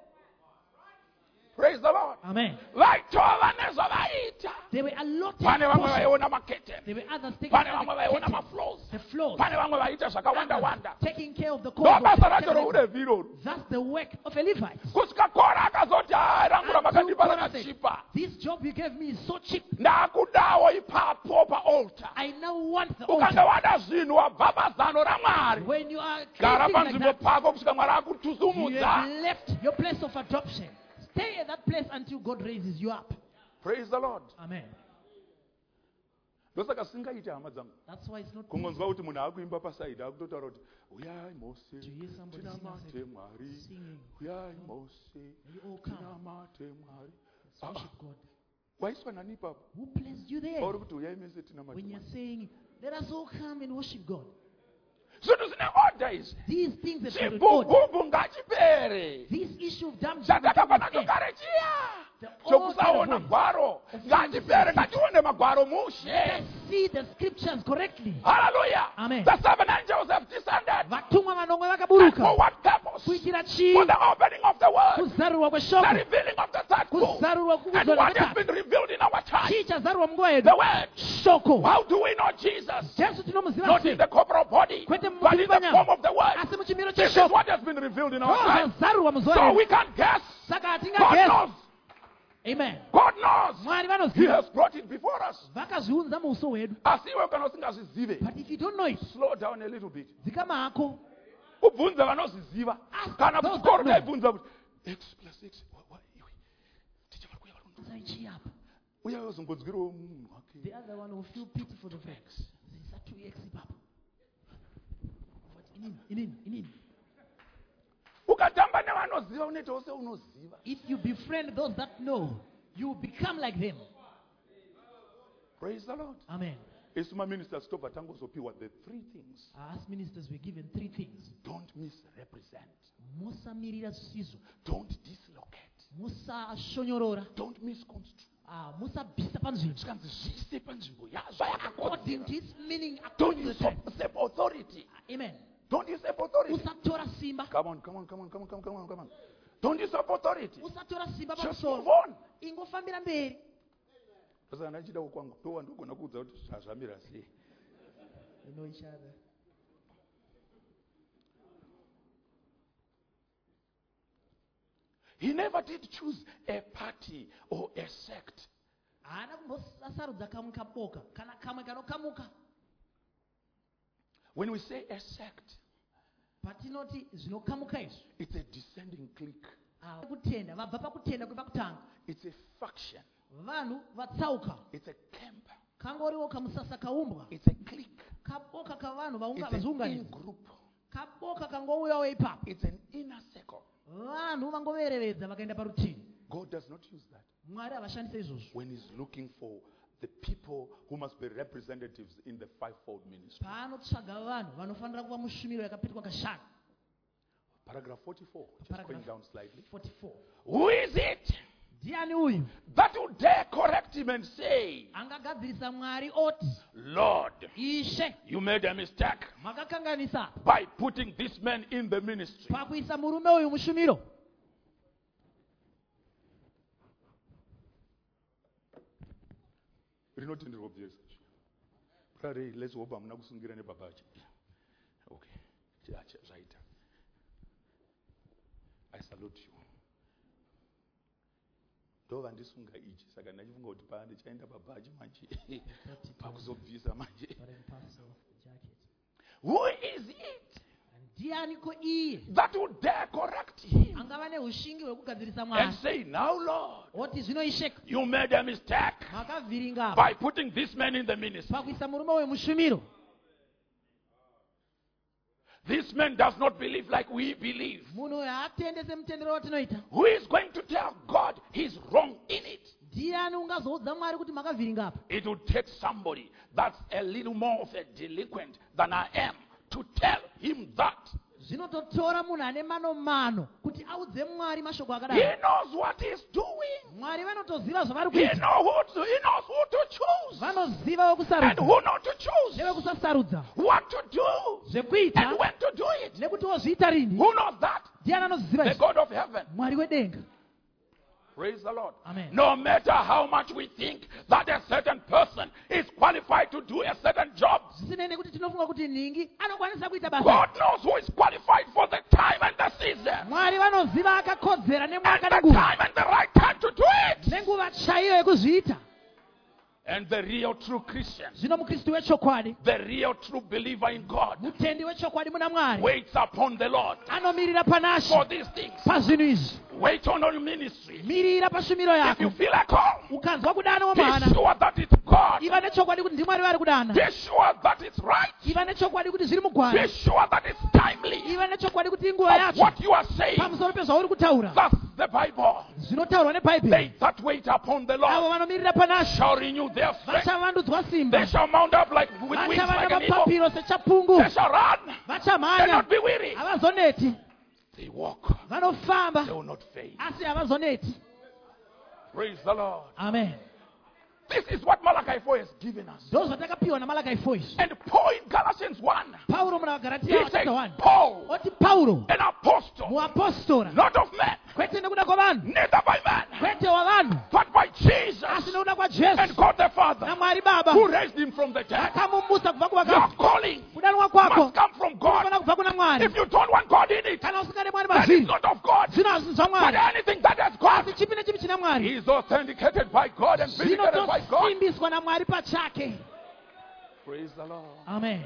Praise the Lord. Amen. Vaitova nezvavaita. They were allotted Pane vamwe portions. vaiona maketeni. There were others taking Pane care of vamwe the vaiona curtains, mafloors. the floors. Pane vamwe vaiita zvakawanda wanda. Others taking care of the Ndo corridors, basa the racho tabernacle. rourevhi iroro. That's the work of a Levite. Kusvika Kora akazoti hai rangu Until ramakandipa Korah said, rakachipa. this job you gave me is so cheap. Ndakudawo ipapo paaltar. I now want the Ukanga altar. wada zvinhu wabva pazano raMwari. When you are Gara creating like panzvimbo that, pako kusvika Mwari you akutusumudza. have left your place of adoption. Stay at that place until God raises you up. Praise the Lord. Amen. Ndosaka singaiti hama dzangu. That's why it's not easy Kungonzwa kuti munhu akuimba pasaidi akutotaura kuti uyai Mose to hear somebody sing and tinamate say, Mwari. singing. Uyai Mose You all come. tinamate Mwari. Let's worship God. Waiswa nani ipapo? Who placed you there? Pauri kuti uyai mese tinamate When you're Mwari. saying, let us all come and worship God. Zvinhu zvine order izvi. These things that are in order. Chibhubhubhu ngachipere. This issue of damn Chatakafana kugare chiya. Chokusaona gwaro. Ngachipere ngatione magwaro mushe. Let's see the scriptures correctly. Hallelujah. Amen. The seven angels have descended. Vatumwa vanomwe And for vakaburuka what purpose? kuitira chii? For the opening of the word. Kuzarurwa The kweshoko, revealing of the third book. kuzarurwa And kukuzwa what has kwatatu. been revealed in our time. Chii chazarurwa munguva yedu? The word. Shoko. How do we know Jesus? Jesu tinomuziva Not in sei? the corporal body, Kwete but in the mumutima form nyama. of the word. Asi muchimiro This is cheshoko. what has been revealed in our time. Zvazarurwa muzuva So redu. we can't guess. Saka God hatingagesi. knows. Amen. God knows. Mwari He vanoziva. has brought it before us. Vakazviunza muuso hwedu. Asi iwe kana usingazvizive, But if you don't know it, slow down a little bit. dzikama hako. Ubvunze vanozviziva. Ask Kana those kuchikoro that know. taibvunza kuti x plus x wha- wha- iwe, ticha vari kuuya vari kuno- Sai chii apa? uya wazongodzwirawo munhu wake. The other one will feel pity for the facts. Zisatu x papa. But inini, inini, inini. Ukatamba nevanoziva unoitawo seunoziva. If you befriend those that know, you will become like them. Praise the Lord. Amen. Isu maministers tobva tangozopiwa the three things. Us ministers were given three things. Don't misrepresent. Musamirira zvisizvo. Don't dislocate. Musashonyorora. Don't misconstrue. Ah, musabvisa panzvimbo. Zvikanzi zviise panzvimbo yazvo According to yakakodzera. its meaning. Don't according to the time. usurp authority. Amen. Don't usurp authority. Usatora simba. Come on, come on, come on, come on, come on, come on, come on. Don't usurp authority. Usatora simba Just move pamusoro. on. Ingofambira mberi. Saka kana achida kwangu ndo wandogona kuudza kuti zvazvamira sei. You know each other. He never did choose a party or a sect. Haana kumbosarudza kamwe kaboka kana kamwe kanokamuka. When we say a sect, Patinoti zvinokamuka izvi. it's a descending clique. Ah, kutenda vabva pakutenda kwepakutanga. It's a faction. Vanhu vatsauka. It's a camp. Kangoriwo kamusasa kaumbwa. It's a clique. Kaboka kavanhu vaunga It's an vazviunganidza. in-group. Kaboka kangouyawo ipapo. It's an inner circle. Vanhu vangovereredza vakaenda parutivi. God does not use that Mwari havashandisa izvozvo. when he's looking for the people who must be representatives in the fivefold ministry. Paanotsvaga vanhu vanofanira kuva mushumiro yakapetwa kashanu. Paragraph forty-four. Just Paragraph going down slightly. forty-four. Who is it Ndiani uyu that would dare correct him and say, angagadzirisa Mwari oti, Lord, Ishe, you made a mistake makakanganisa by putting this man in the ministry? pakuisa murume uyu mushumiro. Rinotenderwa kubvisa. Prare let's hope amuna kusungira nebaba ache. Okay. Chacha zvaita. I salute you. ndova ndisunga ichi saka ndachifunga kuti paa ndichaenda pabhaji manje pakuzobvisa manje. But in parts of the jacket. Who is it Ndianiko iye that would dare correct him angava neushingi hwekugadzirisa and Mwari say, now Lord, oti zvinoisheka you made a mistake makavhiringa by putting this man in the ministry. pakuisa murume wemushumiro. This man does not believe like we believe. Munhu uyu haatendese mutendero watinoita. Who is going to tell God he's wrong in it? Ndiani ungazoudza Mwari kuti makavhiringa apa? It would take somebody that's a little more of a delinquent than I am to tell him that. Zvinototora munhu ane mano mano kuti audze Mwari mashoko He akadaro. knows what he's doing. Mwari vanotoziva zvavari He, kuita. know who to, he knows who to choose Vanoziva and wekusarudza who not to choose, newekusasarudza, what to do zvekuita and when to do it. nekuti wozviita rini. Who knows that? Ndiani anoziva The izvi? God of heaven. Mwari wedenga. Praise the Lord. Amen. No matter how much we think that a certain person is qualified to do a certain job, Zvisinei nekuti tinofunga kuti ningi anokwanisa kuita basa. God knows who is qualified for the time and the season. Mwari vanoziva akakodzera And nemwaka the nenguva. time and the right time to do it. Nenguva chaiyo yekuzviita. And the real true Christian, Zvino mukristu wechokwadi, the real true believer in God, mutendi wechokwadi muna Mwari, waits upon the Lord anomirira panashi for these things. pazvinhu izvi. Wait on your ministry. Mirira pashumiro If you yako. feel like home, Ukanzwa kudana be wemwana, sure that it's God. iva nechokwadi kuti ndimwari vari kudana. Be sure that it's right. Iva nechokwadi kuti zviri Be mugwara. sure that it's timely Iva nechokwadi kuti inguva of yacho what you are saying. pamusoro pezvauri kutaura. That's the Bible. Zvinotaurwa They nebhaibheri. that wait upon the Avo Lord vanomirira panashi shall renew their strength. vachavandudzwa They simba. shall mount up like with wings Vachava like an eagle. namapapiro sechapungu. They shall run and Vachamhanya. not be weary. Havazoneti. They walk. Vanofamba. They will not faint. Asi havazoneti. Praise the Lord. Amen. This is what Malachi four has given us. Ndozvatakapiwa naMalachi four izvi. And Paul in Galatians one, Pauro muna he Galatia says, chapter one. Paul, Oti Pauro an apostle, muapostora. not of men, Kwete nekuda kwavanhu. neither by man, Kwete wavanhu. but by Jesus Asi nekuda and kwaJesu. God the Father, naMwari Baba. who raised him from the dead. Akamumutsa kubva Your kuvakafa. calling Kudanwa kwako must come from God. kunofana kubva kuna Mwari. If you don't want God in it, Kana usingade Mwari then it's mazviri. not of God. Zvino hazisi But zvaMwari. anything that has God Asi chipi nechipi china Mwari. is authenticated by God and vindicated by God. Zvinotosimbiswa naMwari pachake. Praise the Lord. Amen.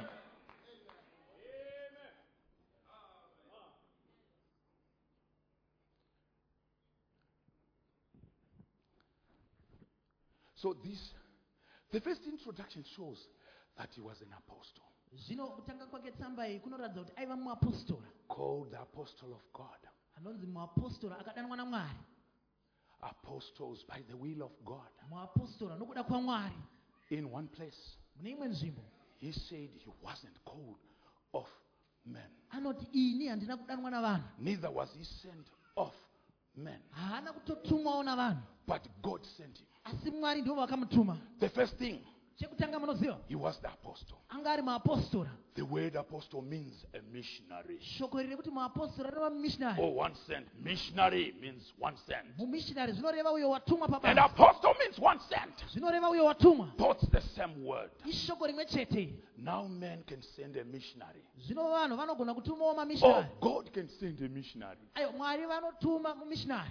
So this, the first introduction shows that he was an apostle, Zvino kutanga kwake tsamba iyi kunoratidza kuti aiva muapostora. called the apostle of God. Anonzi muapostora akadanwa naMwari. Apostles by the will of God. Muapostora nokuda kwaMwari. In one place, Mune imwe nzvimbo he said he wasn't called of men, anoti ini handina kudanwa navanhu. neither was he sent of men, Haana kutotumwawo navanhu. but God sent him. Asi Mwari ndivo vakamutuma. The first thing, Chekutanga munoziva. he was the apostle. Anga ari muapostora. The word apostle means a missionary. Shoko riri kuti muapostora reva mumishinari. Or one sent. Missionary means one sent. Mumishinari zvinoreva uyo watumwa And pabasa. apostle means one sent. Zvinoreva uyo watumwa. Both the same word. Ishoko rimwe chete. Now men can send a missionary. Zvino vanhu vanogona kutumawo Or mamishinari. God can send a missionary. Ayo Mwari vanotuma mumishinari.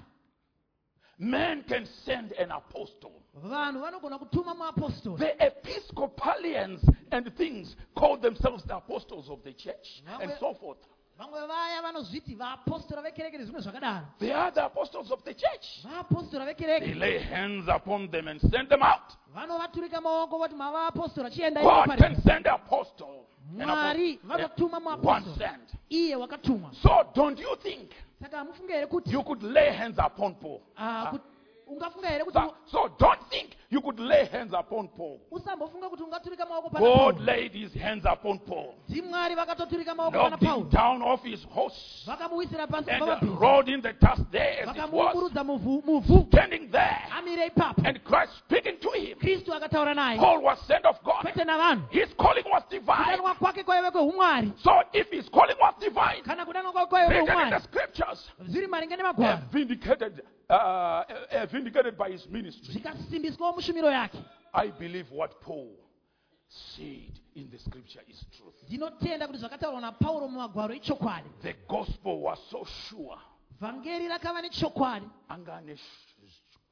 Men can send an apostle. Vanhu vanogona kutuma muapostora. The Episcopalians and things call themselves the apostles of the church and so forth. Vamwe vaya vanozviti vaapostora vekereke nezvimwe zvakadaro. They are the apostles of the church. Vaapostora They vekereke. lay hands upon them and send them out. Vanovaturika maoko voti mavaapostora chienda God can send an apostle. An Mwari apostle. vanotuma One muapostora. sent. Iye wakatumwa. So don't you think Saka hamufunge here kuti you could lay hands upon Paul? ah, kuti- ungafunga here kuti So, so don't think you could lay hands upon Paul. usambofunga kuti ungaturika maoko pana God Paulo. laid his hands upon Paul, Ndimwari vakatoturika maoko pana knocked him Paulo. down off his horse, Vakamuwisira pasi and pamabhiza. rode in the dust there as it was, Vakamuungurudza muvhu muvhu. standing there, Amire ipapo. and Christ speaking to him. Kristu akataura naye. Paul was sent of God. Kwete navanhu. His calling was divine. Kudanwa kwake kwaive kweumwari. So if his calling was divine, Kana kudanwa kwake kwaive written in the kweumwari. scriptures, Zviri maringe uh, nemagwaro. vindicated, uh, uh, vindicated by his ministry. Zvikasimbiswawo mushumiro yake. I believe what Paul said in the scripture is truth. Ndinotenda kuti zvakataurwa naPauro mumagwaro ichokwadi. The gospel was so sure. Vhangeri rakava nechokwadi. Anga ane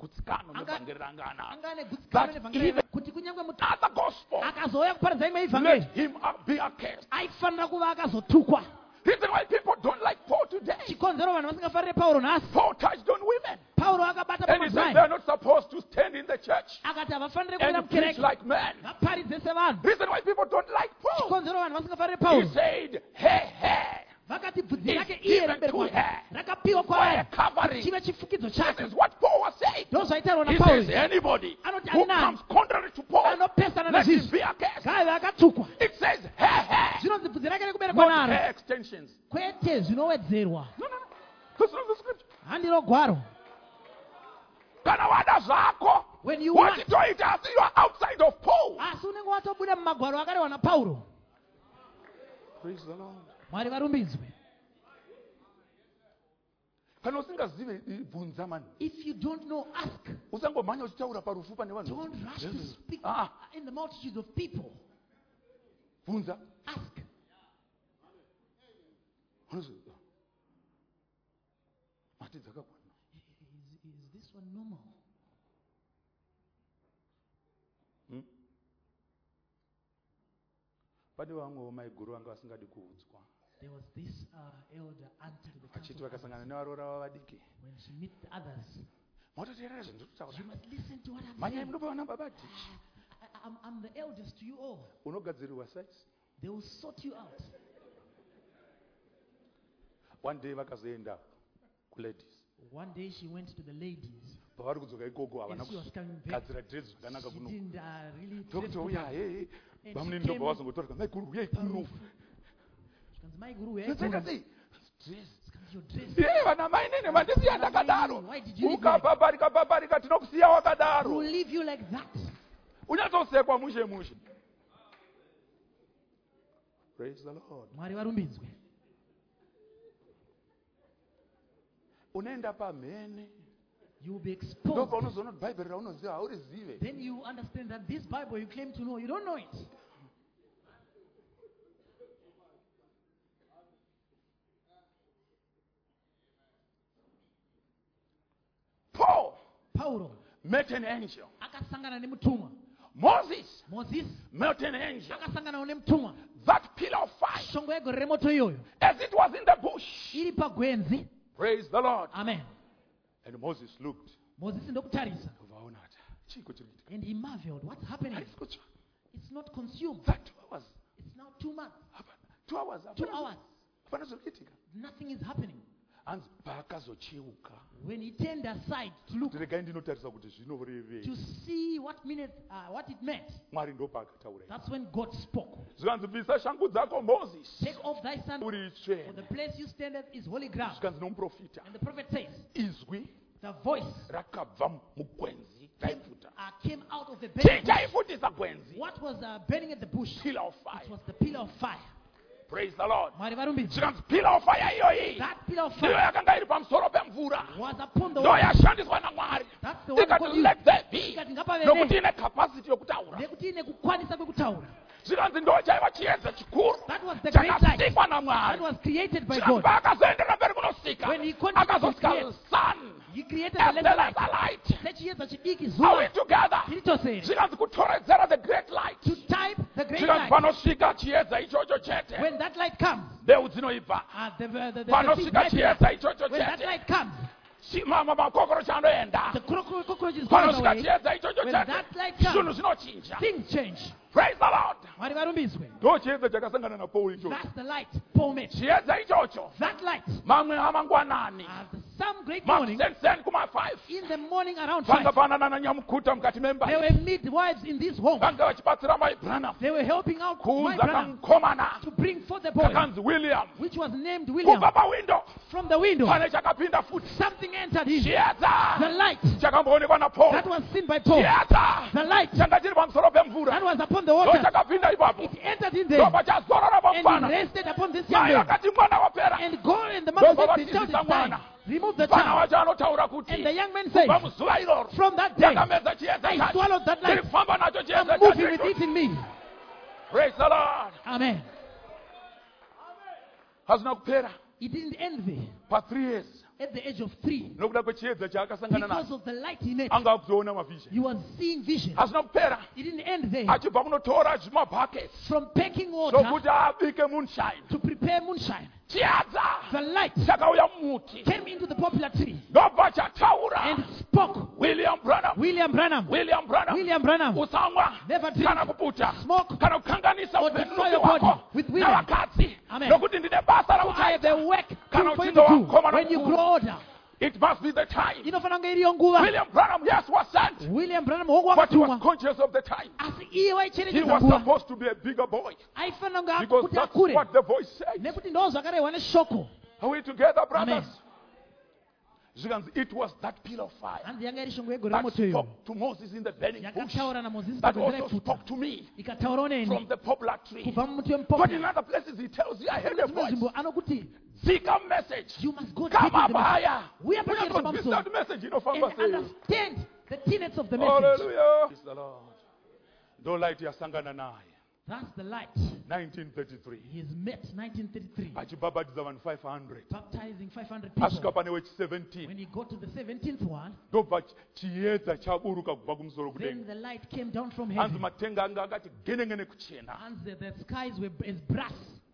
gutsikano Anga- nevhangeri rangana angane That gutsikana nevhangeri even kuti kunyange mutu other gospel, akazouya kuparidza imwe let ivhangeri him be accursed. aifanira kuva akazotukwa. Reason why people don't like Paul today. chikonzero vanhu vasingafarire Pauro nhasi. Paul touched on women. Pauro akabata And he said pamadzimai they are not supposed to stand in the church akati havafaniri kuenda and preach mukereke like men. vaparidze sevanhu. Reason why people don't like Paul. chikonzero vanhu vasingafarire He Pauro said, hey, hey, vakati bvudzi It's rake iye given remberi to kwake her rakapiwa for a kwaari covering. chive chifukidzo This chake. is what Paul was saying. ndozvaitaurwa He napauro says anybody Anoti who ani comes contrary to Paul, anopesana let him nazvizvi be accursed. ngaive akatukwa. It says, hey, hey, zvinonzi bvudzi rake rekuberekwa not naro hair extensions. kwete zvinowedzerwa. No, no, no. That's not the scripture. handiro gwaro. Kana wada zvako, When you what want, you do it as you are outside of Paul. asi unenge watobuda mumagwaro akarehwa napauro. Praise the Lord. mwari varumbidzwe. Kana usingazive bvunza mani. If you don't know, ask. Usangomhanya uchitaura parufu pane vanhu. Don't rush to speak Ah, in the multitude of people. bvunza. Ask. Unoziva. Mati dzakakwana. Is, is this one normal? Pane vamwewo maiguru vanga vasingadi kuudzwa. There was this uh, elder auntie to the Vachiti council. vakasangana nevarora vavadiki. When she meet the others, Mototeerera zvendinotaura. you must listen to what I'm Manyai saying. munopa vana baba dhishi. I, I'm, I'm the eldest to you all. Unogadzirirwa sites. They will sort you out. One day vakazoenda kuladies. One day she went to the ladies. Pavari kudzoka ikoko havana As she was coming back, kugadzira dress zvakanaka she kuno. didn't uh, really dress Dhokuta properly. uya hey And vamwe she ndobva came- vazongotaura maikuru uyai kuno. Zvikanzi, "Mai guru, uyai Zvinzanga kuno." sei? Dress. Zvikanzi, "Your dress." Ye vana mai nene mandisiya ndakadaro. Why did you leave me like- Ukapaparika paparika tinokusiya Who wakadaro. will leave you like that? Unyatsosekwa mushe mushe. Praise the Lord. Mwari varumbidzwe. Unoenda pamhene. You will be Ndipo exposed. unozoona kuti bhaibheri raunoziva haurizive. Then you understand that this Bible you claim to know, you don't know it. Paul Pauro met an angel. akasangana nemutumwa. Moses Moses met an angel. akasanganawo nemutumwa. That pillar of fire, Shongo yegore remoto iyoyo as it was in the bush. iri pagwenzi. Praise the Lord. Amen. And Moses looked. Moses ndokutarisa. Vaona kuti chiko chiri kuitika. And he marveled. What's happening? Haisi kutsva. It's not consumed. That two hours. It's now two months. Hapana. Two hours. Two hapana. hours. Hapana zviri kuitika. Nothing is happening. Hanzi paakazocheuka. When he turned aside to look, Kuti regai ndinotarisa kuti zvinorevei. to see what minute, uh, what it meant, Mwari ndopaakataura. that's when God spoke. Zvikanzi bvisa shangu dzako Moses. Take off thy sandals, Uri for tsvene. the place you standeth is holy ground. Zvikanzi nomuprofita. And the prophet says, Izwi the voice rakabva mugwenzi came, raifuta. uh, came out of the Chii burning bush. chaifutisa gwenzi? What was uh, burning at the bush? Pillar of It fire. was the pillar of fire. Praise the Lord. Mwari varumbidzwe. Zvikanzi pillar of fire iyoyi That pillar of ndiyo fire yakanga iri pamusoro pemvura. was upon the Ndo water. yashandiswa naMwari. That's the one Ikati God used. let there be. Ikati ngapave Nokuti ne. ine capacity yokutaura. Nekuti ine kukwanisa kwekutaura. Zvikanzi ndo chaiva chiedza chikuru. That was the great light Chakasikwa that naMwari. was created by Zvikanzi God. paakazoenderera mberi kunosika. When he continued to Akazosika create, sun he created as the well lesser as light. the light. Sechiedza chidiki Are we zuva together? tiri tosere. Zvikanzi kutoredzera the great light. To type the great Zvikanzi light. panosvika chiedza ichocho chete. When that light comes, Mbeu dzinoibva. uh, the, the, the, the, Panosvika the seed chiedza ichocho when that chete. light comes, Chi- ma- ma- makokorochi anoenda. the cockroach, cockroach is going Panosvika away. chiedza ichocho When chete. that light Zvinhu comes, zvinochinja. things change. Praise the Lord. Mwari varumbidzwe. Ndo chiedza chakasangana naPaul ichocho. That's the light Paul met. Chiedza ichocho. That light, Mamwe amangwanani. uh, the, some great morning, Makuseni kuma five. in the morning around five, Vangafanana nanyamukuta mukati memba. there were midwives in this home. Vanga vachibatsira mai Branham. They were helping out my Kuudza brother kamukomana. to bring forth the boy, Kakanzi William. which was named William. Kubva pawindow. From the window, Pane chakapinda futi. something entered him. Chiedza. The light Chakamboonekwa naPaul. that was seen by Paul. Chiedza. The light Changa chiri pamusoro that pemvura. was upon the Ndo water. chakapinda ipapo. It entered in Ndo there pachazorora and pamufana. rested upon this young Mai man. vakati mwana wapera. And God and the mother Ndo said, the child is vabatizisa dying. mwana. Remove the Mwana child. wacho anotaura kuti. And the young man said, Kubva muzuva iroro. from that day, Ndakamedza chiedza I chacho. swallowed that light. Ndirifamba nacho chiedza I'm moving with chacho. it in me. Praise the Lord. Amen. Hazina kupera. It didn't end there. For three years. at the age of three, nokuda kwechiedza chaakasangana because nacho of the light in it, anga akuzoona mavision. he was seeing vision. Hazina kupera It didn't end there. achibva kunotora zvimabhakets From packing water sokuti abike moonshine. to prepare moonshine, Chiedza the light chakauya mumuti came into the poplar tree ndobva chataura and spoke. William Branham. William Branham, William Branham. William Branham, Usamwa never drink, kana kuputa smoke, kana kukanganisa or upenzi destroy your body wako with women. navakadzi Amen. nokuti ndine basa I have rauchaita. the work Kana to for you uchindo to do wakoma when you nakukura. grow older. It must be the time. Inofanira kunge iriyo nguva. William Branham, yes, was sent, William Branham hongu but he was wakatumwa, conscious of the time. asi iye He waicherechedza was nguva. supposed to be a bigger boy Aifanira kunge because kuti that's akure, what the voice said. nekuti ndo zvakarehwa neshoko. Are we together, brothers? Amen. Zvikanzi, it was that pillar of fire Hanzi yanga iri shongwe yegore that remoto iyo spoke to Moses in the burning bush, yakataura naMozisi that pagwenzi also raipfuta, spoke to me ikataurawo from neni the poplar tree. kubva mumuti But in wemupoplar. other places, he tells you, I heard a Dzimwe voice. nzvimbo anokuti Zika message. you must go Come deep in up the message. higher. Uya We pamusoro have to pamusoro that message, you know, from and understand the tenets of the message. Hallelujah. Praise the Lord. Ndo light yasangana naye. That's the light. nineteen thirty-three. He is met nineteen thirty-three, Achibhabhatidza vanhu five hundred. baptizing five hundred Asvika people. pane wechi-seventeen. When he got to the seventeenth one, Ndobva chiedza chaburuka kubva kumusoro then kudenga. the light came down from Hanzi heaven. matenga anga akati genengene kuchena. And the, the skies were as brass,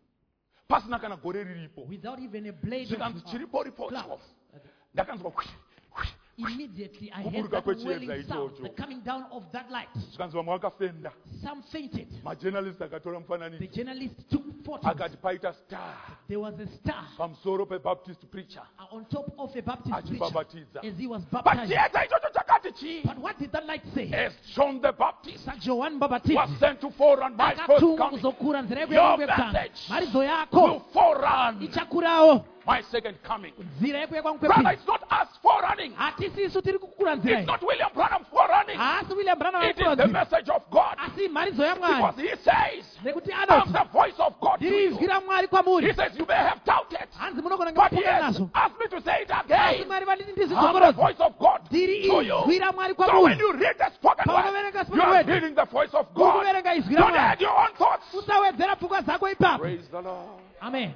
Pasina kana gore riripo. without even a blade Zvikanzi of chiripo ripo. clouds. Ndakanzwa hwish, hwish. Immediately I heard Kuburuka that kwechiedza wailing sound, ichocho. the coming down of that light. Zvikanzi vamwe vakafenda. Some fainted. Majournalist akatora The mufananidzo. journalist took photos. Akati paita star There was a star pamusoro pebaptist preacher. uh, on top of a Baptist preacher Achibhabhatidza. as he was But baptized. chiedza ichocho chakati chii? But what did that light say? As John the Baptist Sa John was Baptist sent to forerun my first akatumwa coming, kuzokura nzira yeku Your yeku yekutanga. message Maridzo will yako forerun ichakurawo my second coming. nzira yeku yekwangu Brother, kwepiri. it's not us forerunning. Hatisi isu tiri kukura nzira It's iyi. not William Branham forerunning. Haasi William Branham It akukura is the nzira. message of God. Asi maridzo Because yaMwari. he says, Nekuti I'm anoti the voice of God to ndiri you. izwi raMwari He kwamuri. says, you may have doubted. Hanzi munogona But he ngapfuka has nazvo. asked me to say it Asi again. Mwari vaniti I'm the ndizvidzokorodza. voice of God to Ndiri you. izwi raMwari So when kwamuri. you read the spoken word, Paunoverenga you spoken are word. reading the voice of God. Ukuverenga izwi Don't raMwari. add your own thoughts. Usawedzera pfungwa dzako ipapo. Praise the Lord. Amen.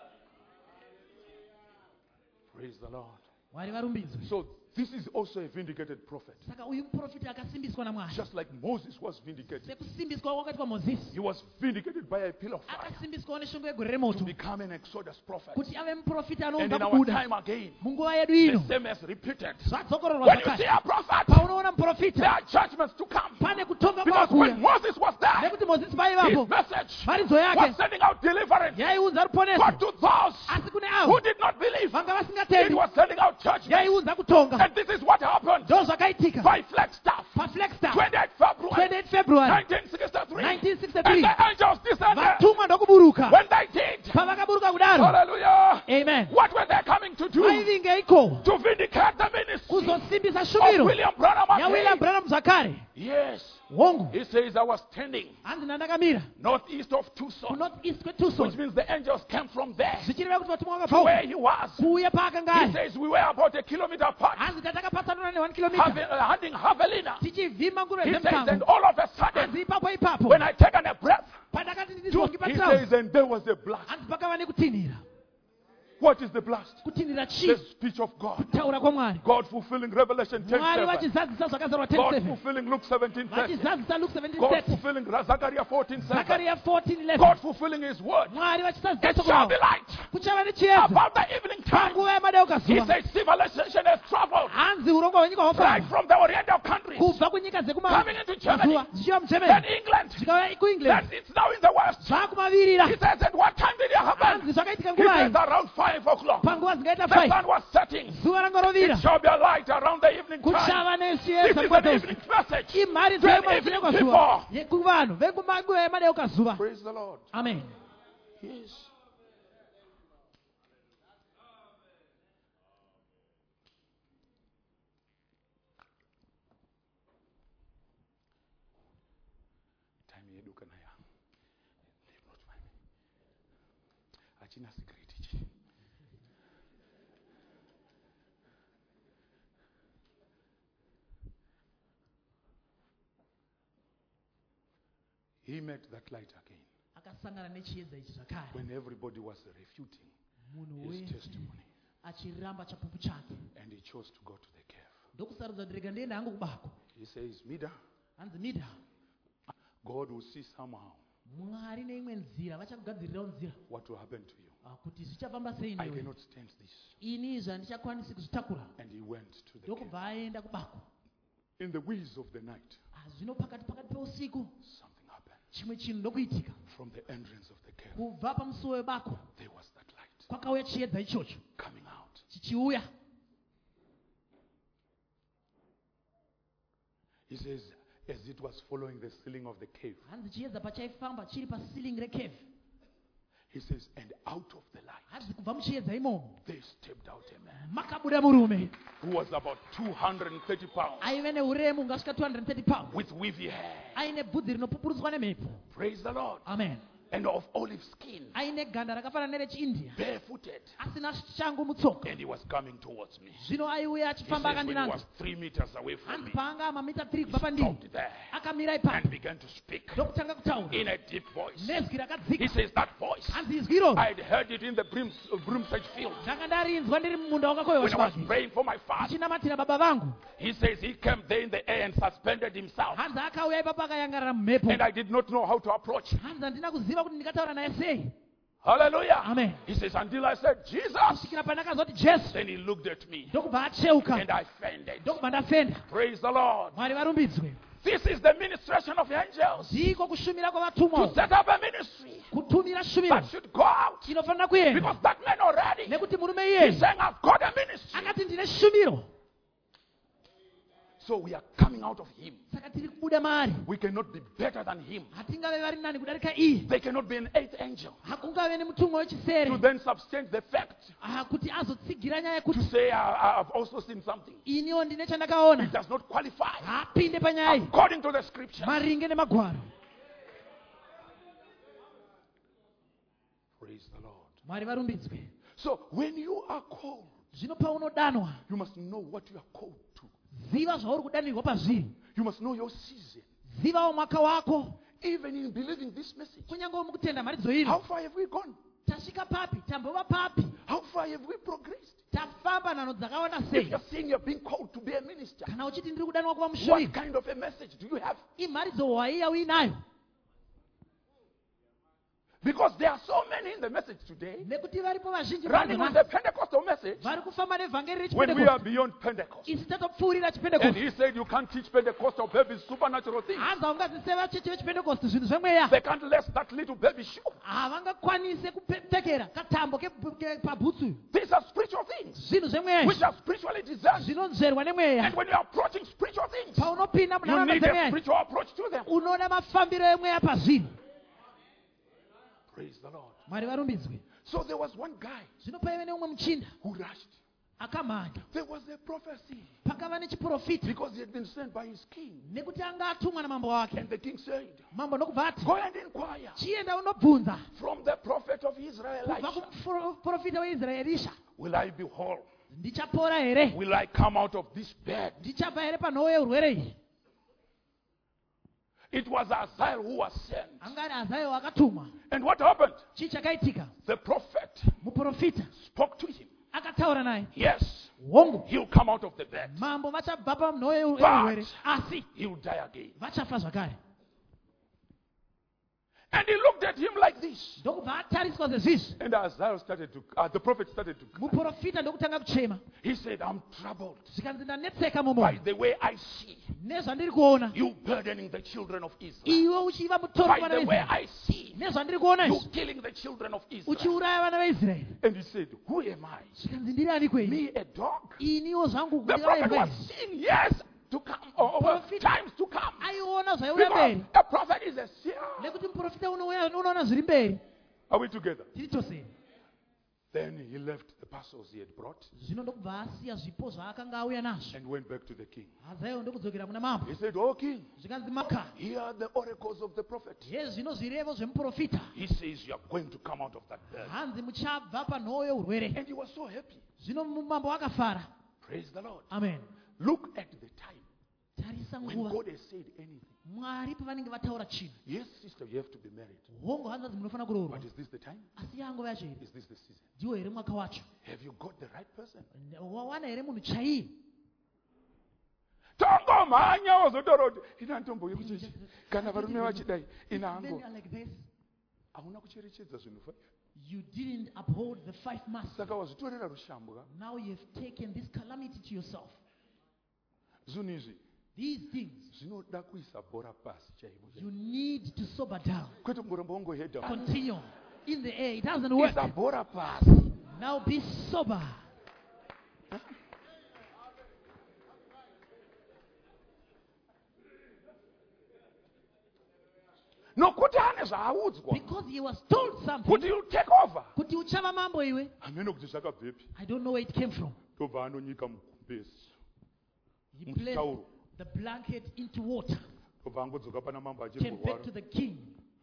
Praise the Lord. Mwari varumbidzwe. So this is also a vindicated prophet. Saka uyu muprofita akasimbiswa naMwari. Just like Moses was vindicated. Sekusimbiswa kwakaitwa Mozisi. He was vindicated by a pillar of fire Akasimbiswa neshongwe yegore to remoto. become an Exodus prophet. Kuti ave muprofita And anounza in our kubuda. time again, Munguva yedu the ino. same as repeated. Zvazokororwa When you see zvakare. a prophet, Paunoona there muprofita. are judgments to come. Pane kutonga Because when kwakuya. Moses was there, Nekuti Mozisi his vaivapo. message Maridzo was yake sending out deliverance. yaiunza ruponeso. But to those Asi kune who avo did not believe, vanga it vasingatendi was sending out judgment. yaiunza kutonga. And this is what happened Ndo zvakaitika. by Flagstaff, PaFlagstaff twenty-eighth February twenty-eighth February nineteen sixty-three. nineteen And sixty-three. the angels descended. Vatumwa ndokuburuka. When they did, Pavakaburuka kudaro. hallelujah, Amen. what were they coming to do? Vaivinge iko. To vindicate the ministry Kuzosimbisa of shumiro. William Branham Ya William again. Branham zvakare. Yes. Hongu. He says, I was standing Hanzi nandakamira. northeast of Tucson, North east which kweTucson. means the angels came from there Zvichireva kuti vatumwa to where vakabva he was. kuuya paakanga He ari. says, we were about a kilometer apart, Hanzi tatakapasanura ne one having, kilometer. uh, hunting javelina. Tichivhima nguruve He says, and dzemusango. all of a sudden, Hanzi ipapo ipapo. when I taken a breath, Pandakati he ndizongi says, patrauzi. and there was a blast. Hanzi pakava nekutinhira. What is the blast? Kutinhira The chii? speech of God. Kutaura kwamwari. God fulfilling Revelation ten Mwari seven. vachizadzisa zvakazarwa ten God seven. fulfilling Luke seventeen thirty. Vachizadzisa Luke seventeen God thirty. fulfilling Zechariah fourteen seven. Zakaria fourteen eleven. God fulfilling His word. Mwari It vachizadzisa shall kwavo. be light. Kuchava nechiedza. About the evening time, Panguva yemadeuka He zuva. says civilization has traveled Hanzi urongwa hwenyika right hwafamba. from the Oriental countries, Kubva kunyika coming into Germany, dzekumazuva. Zvichiva then mugermany. England, Zvikauya then kuengland. it's now in the West. Zvaakumavirira. He says, at what time did it happen? Hanzi zvakaitika He says, nguva iyi. around five o'clock. Panguva dzingaita The five. sun was setting. Zuva ranga It rovira. shall be a light around the evening time. Kuchava This nechiedza is an nguva evening message. imhari To an dzema evening dzinekwa people. zuva yekuvanhu vekumanguva yemadeuka zuva. Praise the Lord. Amen. Yes. Time yedu kana ya. Leave not find me. Achina secret ichi. He met that light again Akasangana nechiedza ichi zvakare. when everybody was refuting Munhu his wese testimony. achiramba chapupu chake. And he chose to go to the cave. Ndokusarudza ndirega ndiende hangu kubako. He says, Mida, Hanzi Mida, God will see somehow Mwari neimwe nzira vachakugadzirirawo nzira what will happen to you. ah, kuti zvichafamba sei I newe. cannot stand this. Inizvi handichakwanisi kuzvitakura. And he went to the cave. Ndokubva aenda kubako. In the wheeze of the night, Ah, zvino pakati pakati peusiku something happened. chimwe chinhu ndokuitika. From the entrance of the cave, Kubva pamusuwo webako there was that light kwakauya chiedza ichocho coming out. chichiuya. He says, as it was following the ceiling of the cave, Hanzi chiedza pachaifamba chiri paceiling recave. he says, and out of the light, Hanzi kubva muchiedza imomo there stepped out a man makabuda murume who was about two hundred thirty pounds aive neuremu ungasvika two hundred thirty pounds with wavy hair. aine bvudzi rinopupurutswa nemhepo. Praise the Lord. Amen. And of olive skin, Aine ganda rakafanana nerechiindia barefooted. asina shangu mutsoka. And he was coming towards me. Zvino aiuya He achifamba says when he akandinanga. was three meters away from Hanzi me, paanga mamita three he kubva pandiri stopped there akamira and ipapo began to speak ndokutanga kutaura in a deep voice. nezwi He rakadzika. says that voice, Hanzi izwi iroro I had heard it in the Brim- uh, Brimside field ndanga ndarinzwa ndiri mumunda wakakoyewa when I was chibage praying for my father. ndichinamatira baba vangu. He says he came there in the air and suspended himself. Hanzi akauya ipapo akayangarara mumhepo. And I did not know how to approach him. Hanzi handina kuziva kuti ndingataura naye sei. Hallelujah. Amen. He says, until I said, Jesus. kusvikira pandakazoti Jesu Then he looked at me ndokubva acheuka and I fended. ndokubva ndafenda. Praise the Lord. Mwari varumbidzwe. This is the ministration of angels. Ndiko kushumira To kwavatumwa set up a ministry kutumira shumiro that should go out. inofanira kuenda Because that man already, nekuti murume he's iye saying, I've got a ministry. akati ndine shumiro. So we are coming out of him. Saka tiri kubuda maari. We cannot be better than him. Hatingave vari nani kudarika iye. They cannot be an eighth angel Hakungave nemutumwa to wechisere then substantiate the fact Ah, kuti azotsigira nyaya to yekuti say, I, I've also seen something. iniwo ndine It chandakaona. does not qualify Hapinde panyaya iyi according to the scripture. maringe nemagwaro. Praise the Lord. Mwari varumbidzwe. So when you are called, Zvino paunodanwa you must know what you are called to. ziva zvauri kudanirwa pazviri. You must know your season. Zivawo mwaka wako. Even in believing this message, Kunyange mukutenda mharidzo iri. how far have we gone? Tasvika papi? Tambova papi? How far have we progressed? Tafamba nhano dzakaona If sei? you're saying you're being called to be a minister, Kana uchiti ndiri kudanwa kuva what mushumiri. kind of a message do you have? Imharidzo hwaiya uinayo. Because there are so many in the message today Nekuti varipo vazhinji running with the Pentecostal message vari kufamba nevhangeri when we are rechipentekosti. beyond Pentecost. Instead of pfuurira And chipentekosti. he said you can't teach Pentecostal babies supernatural things. Hanzi haungaziseva chechi vechipentekosti zvinhu zvemweya. They can't lace that little baby shoe. Havangakwanise kupfekera katambo ke- ke- pabhutsu. These are spiritual things Zvinhu zvemweya which are spiritually designed. zvinonzverwa nemweya. And when you are approaching spiritual things, Paunopinda you munharaunda need a dzemweya spiritual approach to them. unoda mafambiro emweya pazvinhu. Praise the Lord. Mwari varumbidzwe. So there was one guy Zvino paive neumwe muchinda who rushed. akamhanya. There was a prophecy Pakava nechiprofita because he had been sent by his king. nekuti anga atumwa namambo wake. And the king said, Mambo ndokubva ati go and inquire chienda unobvunza from the prophet of Israel, kubva Elisha, kumuprofita weisraeri Elisha. will I be whole? Ndichapora here? Will I come out of this bed? Ndichabva here panhoo yeurwere iyi? It was Azael who was sent. Anga ari Hazael akatumwa. And what happened? Chii chakaitika? The prophet Muprofita spoke to him. akataura naye. Yes, Hongu, he'll come out of the bed, mambo vachabva panhoo yeurwere asi he'll die again. vachafa zvakare. And he looked at him like this. Ndokubva atariswa zvezvizvi. And Azael started to, uh, the prophet started to cry. Muprofita ndokutanga kuchema. He said, I'm troubled Zvikanzi ndanetseka by mumwoyo the way I see nezvandiri kuona. you burdening the children of Israel. Iwe uchiva mutori By kuvana the way veIsraeri. I see Nezvandiri kuona you izvi killing the children of Israel. uchiuraya vana veIsraeri. And he said, who am I? Zvikanzi ndiri ani kwei? Me, a dog? Iniwo zvangu The prophet was ndikavaerwei. seeing years to come, or, or Prophet- times to come. Aiona zvaiuya Because mberi. a prophet is a seer. Nekuti muprofita unouya unoona zviri mberi. Are we together? Tiri tosei. Then he left the parcels he had brought Zvino ndokubva asiya zvipo zvaakanga auya nazvo. and went back to the king. Hazael ndokudzokera kuna mambo. He said, oh king, Zvikanzi maka. here are the oracles of the prophet. Yezvino zvirevo zvemuprofita. He says you are going to come out of that bed. Hanzi muchabva panhoo yeurwere. And he was so happy. Zvino mambo akafara. Praise the Lord. Amen. Look at the time. tarisa When nguva God has said anything, mwari pavanenge vataura chinhu yes, sister, you have to be married. hongo hanzvadzi munofanira kuroorwa But is this the time? asi yanguva yacho here Is this the season? ndiwo here mwaka wacho Have you got the right person? wawana here munhu chaiye Tongomhanya wozotaura kuti ina ntombo yekuchechi kana varume vachidai ina Men hango. are like this. Hauna kucherechedza zvinhu five. You didn't uphold the five masters. Saka wazvitorera rushambwa. Now you've taken this calamity to yourself. Zvinhu izvi These things, zvinoda kuisa bhora pasi chaivo. you need to sober down. Kwete kungoramba wongohead down. Continue. In the air, it doesn't work. Isa bhora pasi. Now be sober. Nokuti ane zvaaudzwa Because he was told something. kuti you take over. Kuti uchava mambo iwe. Hamene kuti zvakabvepi. I don't know where it came from. Tobva anonyika mukumbezi. He placed Mutauro. the blanket into water. Tobva angodzoka pana mambo Came back to achirwara. the king.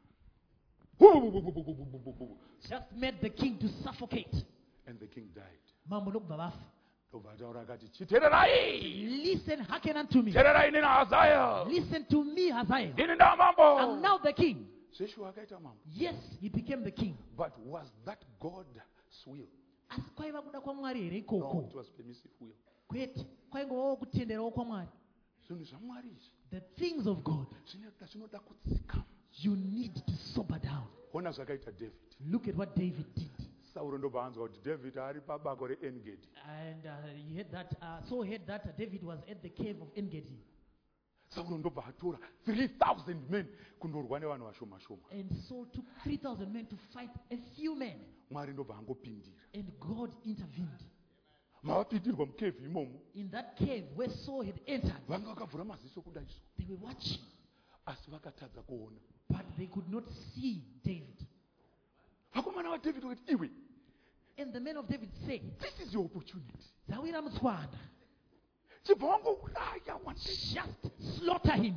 Just made the king to suffocate. And the king died. Mambo nokubva vafa. Tobva ataura akati chitererai. Listen, hearken unto me. Tererai nini Hazael. Listen to me, Hazael. Ini ndamambo. I'm now the king. Zveshuwa akaita mambo. Yes, he became the king. But was that God's will? Asi kwaiva kuda kwamwari here No, ikoko. it was permissive will. Kwete, kwaingovawo kutenderawo kwamwari. Zvinhu zvaMwari izvi The things of God, zvinoda zvinoda kudzikama. you need to sober down. Ona zvakaita David. Look at what David did. Sauro ndobva anzwa kuti David ari pabako reEngedi. And uh, he heard that, uh, Saul heard that uh, David was at the cave of Engedi. Sauro ndobva atora three thousand men kundorwa nevanhu vashoma shoma. And Saul took three thousand men to fight a few men. Mwari ndobva angopindira. And God intervened. Mavapindirwa mukevhi imomo. In that cave where Saul had entered, Vanga vakavhura maziso kudai so. they were watching, Asi vakatadza kuona. but they could not see David. Vakomana vaDavid vakati iwe, And the men of David said, this is your opportunity. Zawira Mutswana, Chibva wangouraya one day. just slaughter him.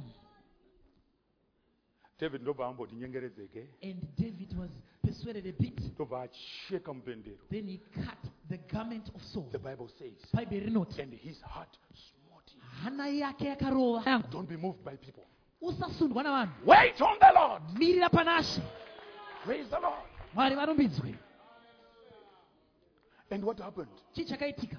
David ndobva amboti nyengeredzeke. And David was persuaded a bit. Ndobva acheka mupendero. Then he cut the garment of Saul. The Bible says, Bible rinoti, and his heart smote him. hana yake yakarova. Don't be moved by people. Usasundwa navanhu. Wait on the Lord. Mirira panashe. Praise the Lord. Mwari varumbidzwe. And what happened? Chii chakaitika?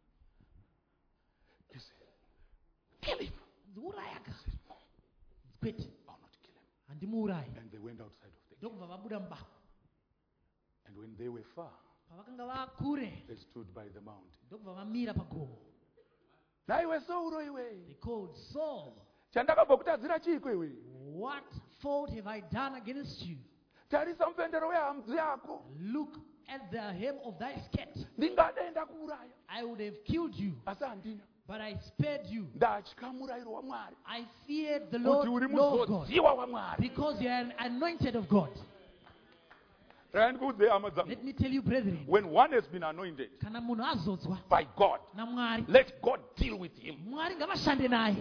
He said, kill him. Urayaka. Kwete, I'll not kill him. handimuurayi. And they went outside of the cave. Ndokubva vabuda mubako. And when they were far, Pavakanga vakure, they stood by the mountain. ndokubva vamira pagomo. Naiwe Sauro iwe. They called Saul. Chandakabva kutadzira chiko iwe. What fault have I done against you? Tarisa mupendero wehamzu yako. Look at the hem of thy skirt. Ndingade ndakuuraya. I would have killed you, Asi handina. but I spared you. Ndatya murayiro waMwari. I feared the Kuti Lord, uri Lord God, muzodziwa waMwari. because you are an anointed of God. Randikudze hama dzangu. Let me tell you, brethren, When one has been anointed kana munhu azodzwa by God, naMwari, let God deal with him. Mwari ngavashande naye.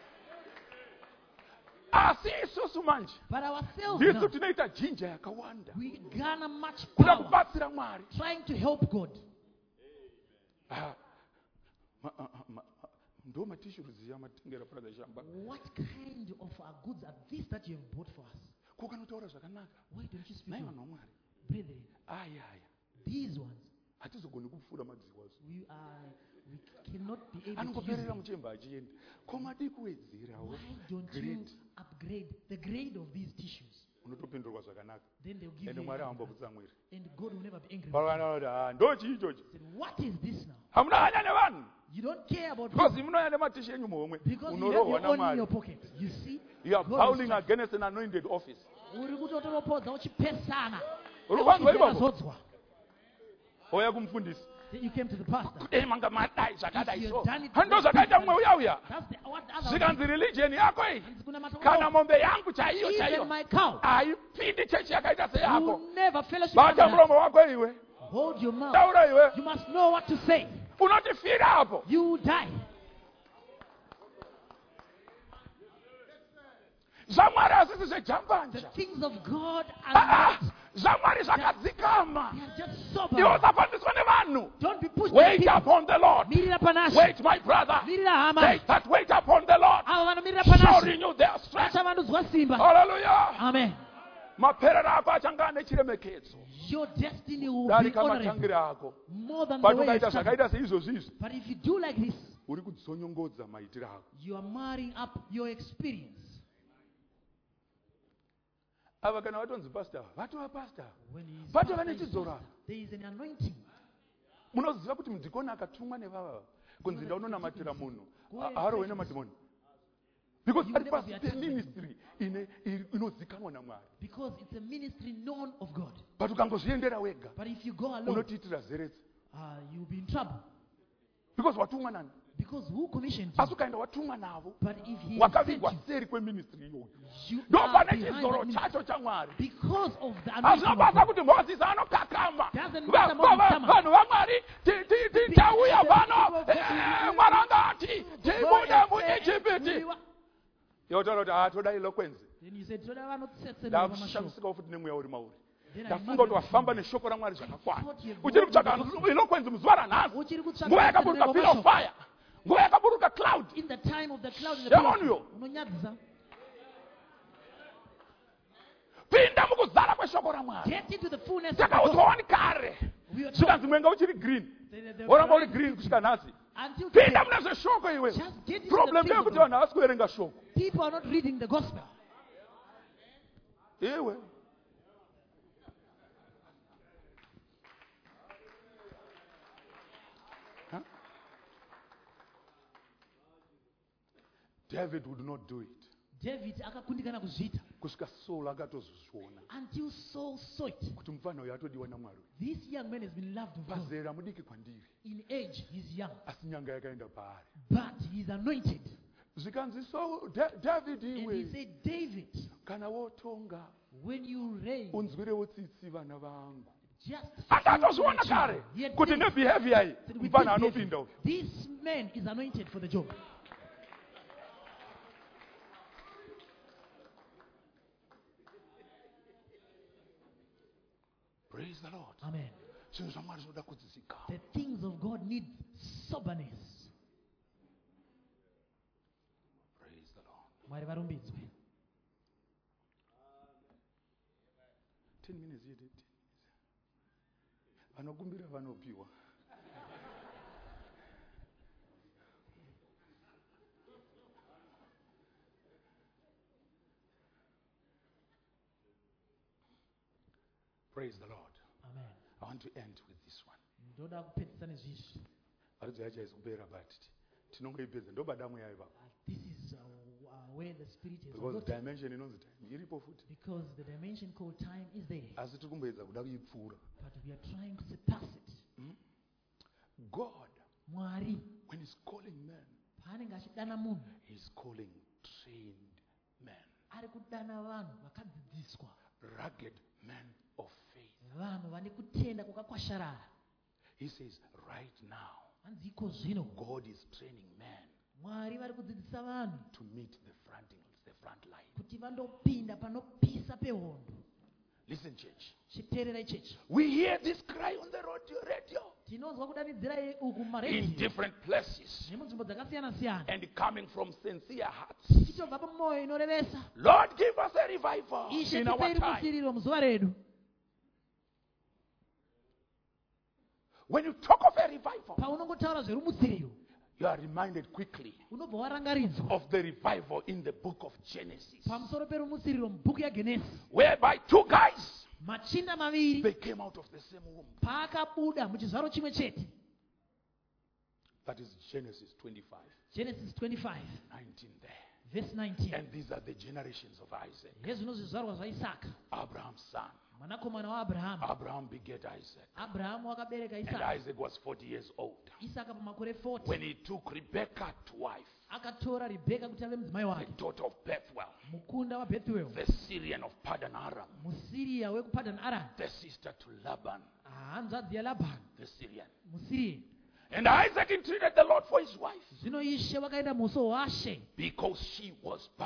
Asi isusu manje. But ourselves Ndisu now, tinoita jinja yakawanda. we garner much Kuda power kubatsira Mwari. trying to help God. Ah, ma- ah, ah, ma- ah, ndo matishuru ziya matengera praga shamba. What kind of uh, goods are these that you have bought for us? Kokanotaura zvakanaka. Why don't you speak Nai to vanhu vaMwari. brethren? Aya aya. These ones, Hatizogoni kupfuura madziwa. we are, we cannot be able to use Anongoperera them. muchemba achienda. Komadi kuwedzerawo. Why don't you Great. upgrade the grade of these tissues? Unotopindurwa zvakanaka. Then they'll give Ende you, Mwari haamba kutsamwira. and God will never be angry. with you. Vakana kuti ah ndochi ichochi. Said, what is this now? Hamuna hanya nevanhu. You don't care about Because people munoya nematishe enyu muhomwe. because you have Unorohwa your own in naMwari. your pocket. You see? You are God is bowling striking. against an anointed office. Uri kutotoropodza uchipesana. Uri kwanzwa ipapo? Uchizodzwa. Oya kumfundisi. Then you came to the pastor. Eh manga madai zvakadai If you so. have done it Hando to zvakaita that mumwe uya uya. That's the, what other Zvikanzi religion yako iyi. Hands kuna mata- Kana Oh, mombe yangu chaiyo even chaiyo. my cow. Haipindi chechi yakaita seyako. You never fellowship Bata with that. muromo wako iwe. Hold your mouth. Taura iwe. You must know what to say. Unotifira hapo. You die. Zvamwari asisi The zvejambanja. things of God are Ah, not. zvamwari zvakadzikama. They are just Iwe sober. usafambiswa nevanhu. Don't be pushed by Wait people. upon the Lord. Mirira panashe. Wait, my brother. Mirira hama. They that wait upon the Lord avo vanomirira shall panasi renew their strength. vachavandudzwa simba. Hallelujah. Amen. Maperero ako achanga ane chiremekedzo Your destiny will be darika honorable matangire ako. more than the But way ukaita it's started. zvakaita seizvozvizvi But if you do like this, uri kudzonyongodza maitiro ako. you are marrying up your experience. Ava kana vatonzi pastor vatova pastor When he is vatova pastor, he is nechidzoro pastor. There is an anointing. munoziva kuti mudhikoni akatumwa nevava kunzi ndaunonamatira munhu haarowei namadhimoni because You ari never pasi be attacked. peministry ine iri- inozikanwa namwari. Because it's a ministry known of God. But ukangozviendera wega But if you go alone, unotiitira zeredza uh, you'll be in trouble. because watumwa nani. Because who commissioned Asi you? ukaenda watumwa navo But if he sent wakavigwa you, seri kweministry iyoyo you ndo are pane behind chidzoro that ministry. chacho chamwari. Because of the anointing of Hazvinobasa God. kuti mozisi anokakama Doesn't Va- matter va- Moses va- Sama. vanhu vamwari ti- ti- ti- tauya the pano people of God- eh, mwarangati tibude Go muijipiti and- yotaura kuti hatodai lokwenzi Then you said, "Toda vanotsetserera pamashoko." ndakushamisikawo futi nemweya uri mauri Then I ndafunga imagine kuti wafamba neshoko ramwari zvakakwana thought you've uchiri gone kutsvaka with the gospel. ilokwenzi muzuva ranhasi Uchiri kutsvaka nguva yakaburuka kutsetserera bill of pamashoko. fire nguva yakaburuka cloud In the time of the cloud and the Shame pillar, on you. unonyadzisa. pinda mukuzara kweshoko ramwari Get into the fullness of the gospel. takaudzwa wani kare We are zvikanzi mwenga uchiri green The- the- the- oramba uri green kusvika nhasi Until pinda today, mune zveshoko iwe just get into problem the things of ndeyekuti God. vanhu havasi kuverenga shoko People are not reading the gospel. iwe Huh? David would not do it David akakundikana kuzviita kusvika Saul akatozozviona until Saul saw it. kuti mufana uyu atodiwa namwari This young man has been loved of God. pazera mudiki kwandiri In age, he's young, asi nyanga yakaenda paari but he's anointed. zvikanzi so Da- David And he iwe said, David, kana wotonga when you reign, unzwirewo tsitsi vana vangu just akatozviona kare He had kuti sensed nebehavior iyi that with mufana this anopinda uyu David, this man is anointed for the job. praise the Lord. Amen. Zvinhu zvamwari zvinoda kudzidzika. The things of God need soberness. Praise the Lord. Mwari varumbidzwe. ten minutes yet vanokumbira vanopiwa. Praise the Lord. Amen. I want to end with this one. Ndoda kupedzisa nezvizvi. Varidzi yacho haizokupera but tinongoipedza ndobadamu yayo baba. This is uh, uh, where the spirit is. Because allotted. dimension inonzi time iripo futi. Because the dimension called time is there. Asi tiri kumboedza kuda kuipfuura. But we are trying to surpass it. God, Mwari, when he's calling men, paanenge achidana munhu, he's calling trained men, ari kudana vanhu vakadzidziswa, rugged men of faith. vanhu vane kutenda kwakakwasharara. He says, right now, Hanzi iko zvino, God is training men Mwari vari kudzidzisa vanhu to meet the front, the front line. kuti vandopinda panopisa pehondo. Listen, church. Chiteererai chechi. We hear this cry on the radio, radio Tinonzwa kudanidzira uku in mumaredhiyo different places nemunzvimbo dzakasiyana siyana. and coming from sincere hearts. Tichibva pamwoyo inorevesa. Lord, give us a revival Ishe in our tipei time. rumusiriro muzuva redu. When you talk of a revival, Paunongotaura zverumutsiriro, you are reminded quickly unobva warangaridzwa of the revival in the book of Genesis, pamusoro perumutsiriro mubhuku yaGenesi. whereby two guys, Machinda maviri they came out of the same womb. paakabuda muchizvaro chimwe chete. That is Genesis twenty-five, Genesis twenty-five, nineteen there. verse nineteen. And these are the generations of Isaac, Hezvino zvizvarwa zvaisaka, Abraham's son. mwanakomana waAbhurahama. Abraham begat Isaac, Abhurahamu akabereka and Isaka. Isaac was forty years old Isaka pamakore forty. when he took Rebekah to wife, Akatora Rebeka kuti ave mudzimai the wake. daughter of Bethuel, Mukunda waBhethuel, the Syrian of Padan Aram, muSiria wekuPadan Aram, the sister to Laban, hanzvadzi yaLabhani, the Syrian. muSiria. And Isaac entreated the Lord for his wife Zvino Ishe wakaenda muso washe because she was barren.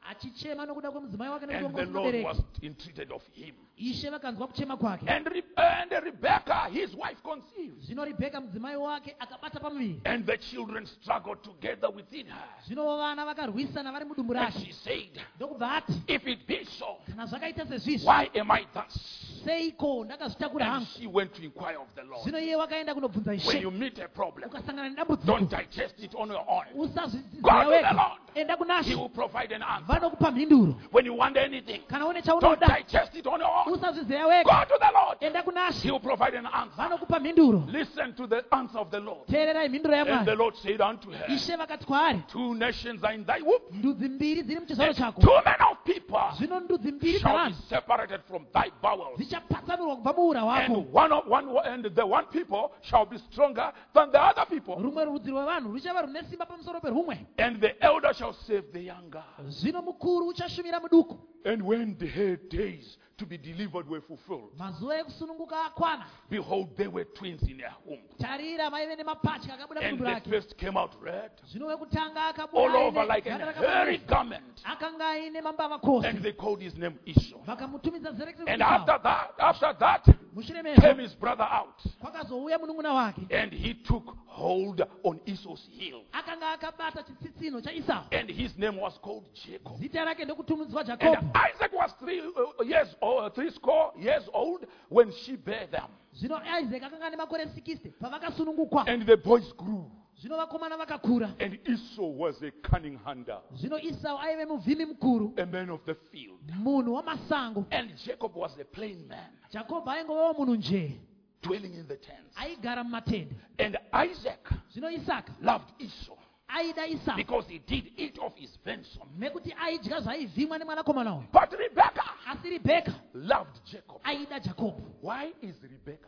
achichema nokuda kwemudzimai wake And the nekutongoza Lord mubereki. was entreated of him. Ishe vakanzwa kuchema kwake. And, Re- and Rebecca, his wife, conceived. Zvino Rebheka mudzimai wake akabata pamuviri. And the children struggled together within her. Zvino vana vakarwisana vari mudumbu And rake. she said, Ndokubva ati, if it be so, kana zvakaita sezvizvi, why am I thus? seiko ndakazvitakura And hangu? she went to inquire of the Lord. Zvino iye wakaenda kunobvunza When Ishe. you meet a problem, Ukasangana don't nedambudziko, digest it on your own. Go usazviziya to the wega. Lord. Enda kuna He She. will provide an answer. Vanokupa mhinduro. When you want anything, Kana une don't chaunoda, digest it on your own. usazviziya wega. Go to the Lord. Enda kuna He She. will provide an answer. Vanokupa mhinduro. Listen to the answer of the Lord. Teererai mhinduro And the yaMwari. Lord said unto her, Ishe vakati kwaari, two nations are in thy womb. ndudzi mbiri dziri muchizauro And chako. two men of people Zvino ndudzi mbiri shall be dzavanhu separated from thy bowels. dzichapatsanurwa kubva muura hwako. And one of one and the one people shall be stronger than the other people. Rumwe rudzi rwevanhu ruchava rune simba pamusoro perumwe. And the elder shall save the younger. Zvino mukuru uchashumira muduku. And when the her days to be delivered were fulfilled, Mazuva ekusununguka akwana. behold, there were twins in their womb. Tarira maive nemapatya akabuda And mudumbu the rake. first came out red, Zvino wekutanga akabuda all over aine like a ganda hairy rakapamira. garment. Akanga aine mambava And kose. they called his name Esau. Vakamutumidza zita rake And kuti after Esau. that, after that, Mushure came mezvo his brother out. kwakazouya munun'una wake. And he took hold on Esau's heel. Akanga akabata chitsitsino chaEsau. And his name was called Jacob. Zita rake ndokutumidzwa And Jakobo. Isaac was three uh, years old, three score years old when she bare them. Zvino Isaac akanga ane makore sixty pavakasunungukwa. And the boys grew. Zvino vakomana vakakura. And Esau was a cunning hunter, Zvino Esau aive muvhimi mukuru, a man of the field. munhu wamasango. And Jacob was a plain man, Jakobo aingovawo munhu njee, dwelling in the tents. aigara mumatende. And Isaac Zvino Isaka loved Esau aida Esau because he did eat of his venison. nekuti aidya zvaivhimwa nemwanakomana uyu. But Rebekah Asi Rebheka loved Jacob. aida Jakobo. Why is Rebekah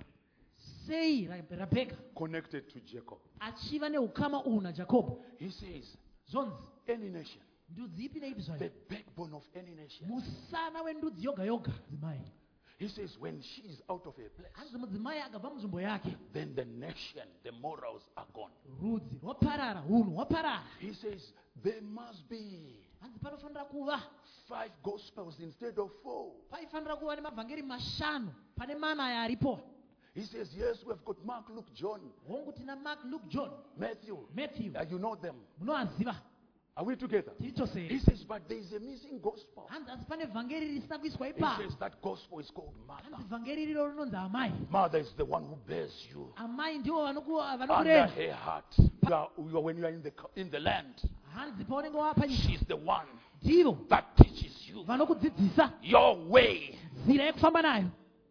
Sei Ra- Rebheka connected to Jacob? achiva neukama uhu naJakobo? He says, Zvonzi any nation, ndudzi ipi neipi the zvayo, backbone of any nation. musana wendudzi yoga yoga dzimai. He says, when she is out of her place, Hanzi mudzimai akabva munzvimbo yake, then the nation, the morals are gone. rudzi rwaparara, hunhu hwaparara. He says, there must be Hanzi panofanira kuva five gospels instead of four. paifanira kuva nemavhangeri mashanu pane mana aya aripo. He says, yes, we've got Mark, Luke, John, Hongu tina Mark, Luke, John, Matthew. Matthew. Uh, you know them. Munoaziva. Are we together? Tiri chose. He says, but there is a missing gospel. Hanzi asi pane vhangeri risina kuiswa He ipapo. says that gospel is called Hanzi mother. vhangeri riro rinonzi amai. Mother is the one who bears you Amai ndivo vanoku- under vanokurera. her heart. You are, you are, when you are in the, co- in the land, Hanzi paunenge wapa nyika, she's the one ndivo that teaches you vanokudzidzisa your way. nzira yekufamba nayo.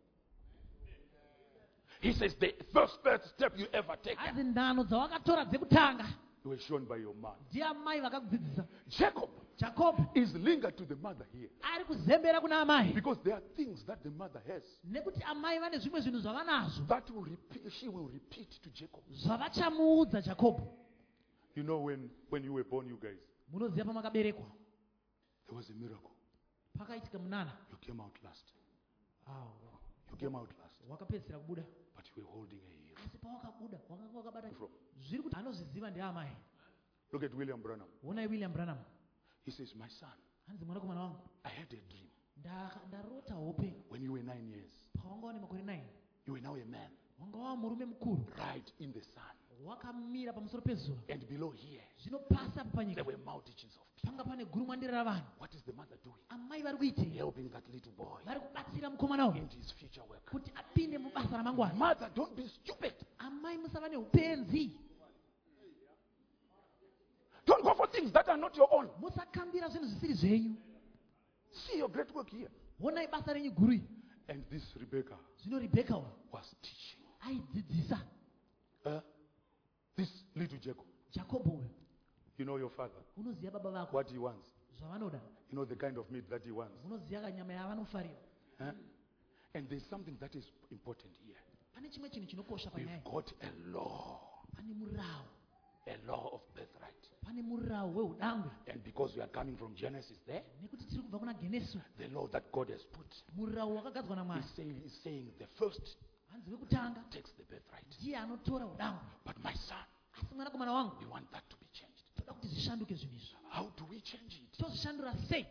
He says the first first step you ever taken, Hanzi nhano dzawakatora dzekutanga you were shown by your mother. ndiamai vakakudzidzisa. Jacob Jakobo is linked to the mother here ari kuzembera kuna amai because there are things that the mother has nekuti amai vane zvimwe zvinhu zvavanazvo that will repeat, she will repeat to Jacob. zvavachamuudza Jakobo. You know, when, when you were born, you guys, Munoziva pamakaberekwa there was a miracle. pakaitika munana. You came out last. Awo, You came out last, wakapedzisira kubuda, but you were holding a heel. asi pawakabuda wakanga wakabata From. zviri kuti anozviziva ndeamai. Look at William Branham. Onai William Branham, He says, my son, hanzi mwanakomana wangu, I had a dream. nda- ndarota hope When you were nine years, pawanga wane makore nine, you were now a man, wanga wava murume mukuru, right in the sun. wakamira pamusoro pezuva. And below here, Zvino pasi apa there panyika were multitudes of people. panga pane gurumwandira ravanhu. What is the mother doing? Amai vari kuitei? Helping that little boy Vari kubatsira mukomana uyu into his future work. kuti apinde mubasa ramangwana. Mother, don't be stupid. Amai musava neupenzi, Don't go for things that are not your own. musakambira zvinhu zvisiri zvenyu. See your great work here. Onai basa renyu guru iri. And this Rebecca Zvino Rebheka uyu was teaching aidzidzisa uh, this little Jacob. Jakobo uyu. You know your father, Unoziva baba vako what he wants. zvavanoda, You know the kind of meat that he wants. unoziva kanyama yavanofarira. Huh? And there's something that is important here. Pane chimwe chinhu chinokosha We've panyaya. got a law, Pane murau, a law of birthright. pane murau weudangwe. And because we are coming from Genesis there, Nekuti tiri kubva kuna Genesis, the law that God has put murau wakagadzwa namwari. is saying, is saying the first Hanzi wekutanga takes the birthright. ndiye anotora udangwe. But my son, Asi mwanakomana wangu, we want that to be changed. toda kuti zvishanduke zvinhu izvi. How do we change it? Tozvishandura sei?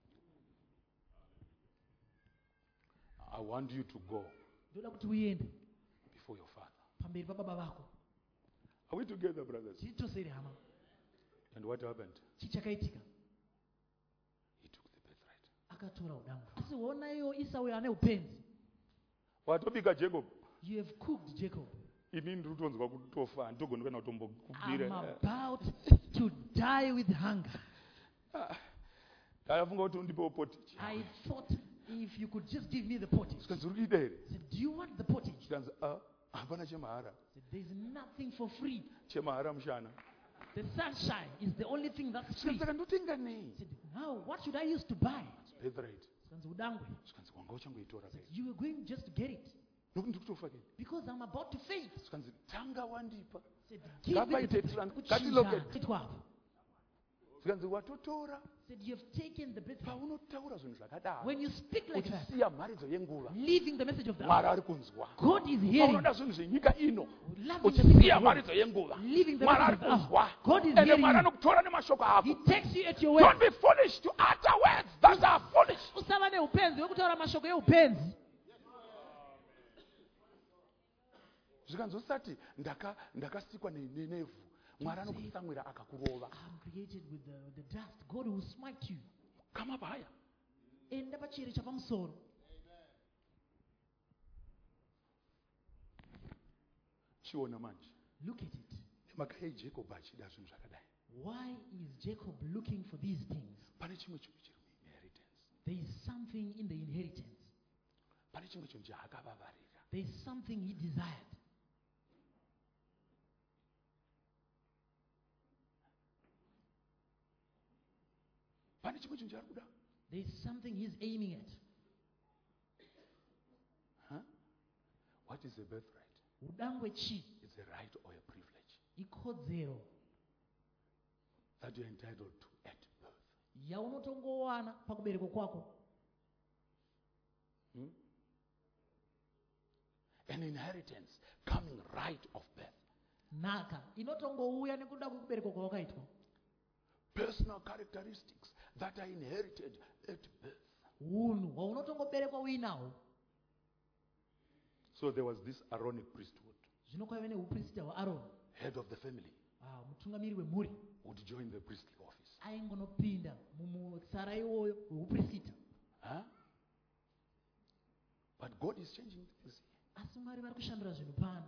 I want you to go Ndoda kuti uende before your father. pamberi pababa vako. Are we together, brothers? Tiri tose here hama. And what happened? Chii chakaitika? He took the birthright. Akatora udangwe. Asi ona iyo Esau ane upenzi. Watobika Jacob. You have cooked Jacob. Inini ndiri kutonzwa kutofa ndogona kana kutombokubira. I'm about to die with hunger. Ndafunga kuti undipewo pottage. I thought if you could just give me the pottage. Sikanzi uri kuida here? I said, do you want the pottage? Sikanzi ah hapana chemahara. I said, there's nothing for free. Chemahara mushana. The sunshine is the only thing that's free. Sikanzi ndotenga nei? I said, now what should I use to buy? Birthright. Sikanzi udangwe. Sikanzi wanga uchangoitora I said, kai. you were going just to get it. Nokuti ndikutofa kai. Because I'm about to faint. Sikanzi tanga wandipa. I said, give me the Ngapa birthright. ngatiloke. twelve. Sikanzi watotora. I said, you have taken the birthright. Paunotaura zvinhu zvakadaro. When you speak like that, Uchisiya mharidzo yenguva. leaving the message of the Mwari hour, ari kunzwa. God is hearing. Paunoda zvinhu zvenyika ino. Loving the Uchisiya message of mharidzo God. yenguva. Leaving the Mwari ari message of the kunzwa. hour. God is Ende hearing Mwari you. anokutora nemashoko ako. He takes you at your Don't word. be foolish to utter words that are foolish. Usava neupenzi wekutaura mashoko eupenzi. Zvikanzi usati ndaka ndakasikwa ne- ne- nevhu. Mwari anokutsamwira akakurova. I'm created with the, with the dust. God will smite you. Kama paya. Enda pachiri chapamusoro. Chiona manje. Look at it. Maka eJacob achida zvinhu zvakadai. Why is Jacob looking for these things? Pane chimwe chinhu chiri muinheritance. There is something in the inheritance. Pane chimwe chinhu chaakavavarira. There is something he desired. Pane chimwe chinhu chaari kuda. There is something he's aiming at. Huh? What is a birthright? Udangwe chi, It's a right or a privilege ikodzero that you're entitled to at birth. yaunotongowana pakubereko kwako. Hmm? An inheritance coming right of birth. Nhaka inotongouya nekuda kwekubereko kwawakaitwa. Personal characteristics that are inherited at birth. Unhu hwaunotongoberekwa uinawo. So there was this Aaronic priesthood, Zvino kwaive neuprista hwaAroni, head of the family, ah, mutungamiri wemhuri, would join the priestly office. aingonopinda mumutsara iwoyo weuprista. Huh? But God is changing things. Asi Mwari vari kushandura zvinhu pano.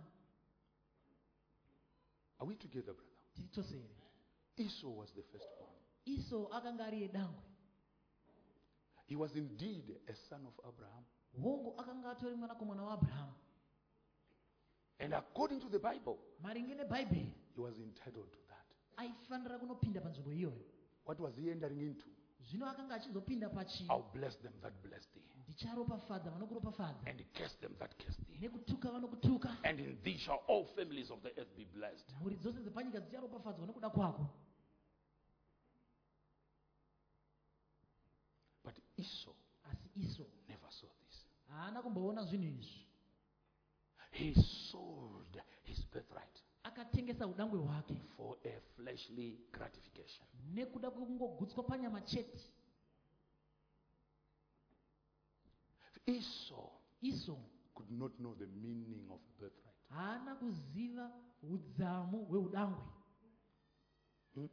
Are we together, brother? Tiri tose here. Esau was the firstborn. Esau akanga ari edangwe. He was indeed a son of Abraham. Hongu akanga atori mwanakomana waAbhurahama. And according to the Bible, Maringe nebhaibheri, he was entitled to that. aifanira kunopinda panzvimbo iyoyo. What was he entering into? Zvino akanga achizopinda pachi, I'll bless them that bless thee, ndicharopafadza vanokuropafadza, and curse them that curse thee. nekutuka vanokutuka. And in thee shall all families of the earth be blessed. Mhuri dzose dzepanyika dzicharopafadzwa nokuda kwako. But Esau Asi Esau never saw this. haana kumboona zvinhu izvi. He sold his birthright Akatengesa udangwe hwake for a fleshly gratification. nekuda kwekungogutswa panyama chete. Esau Esau could not know the meaning of birthright. haana kuziva udzamu hweudangwe. Hmm?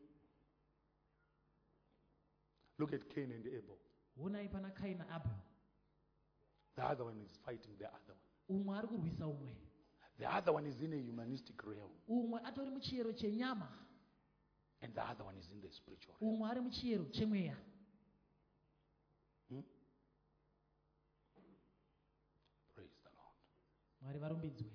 Look at Cain and Abel. Onai pana Kaini naAbel. The other one is fighting the other one. Umwe ari kurwisa umwe. The other one is in a humanistic realm, Umwe atori muchiyero chenyama. and the other one is in the spiritual realm. Umwe ari muchiyero chemweya. Hmm? Praise the Lord. Mwari varumbidzwe.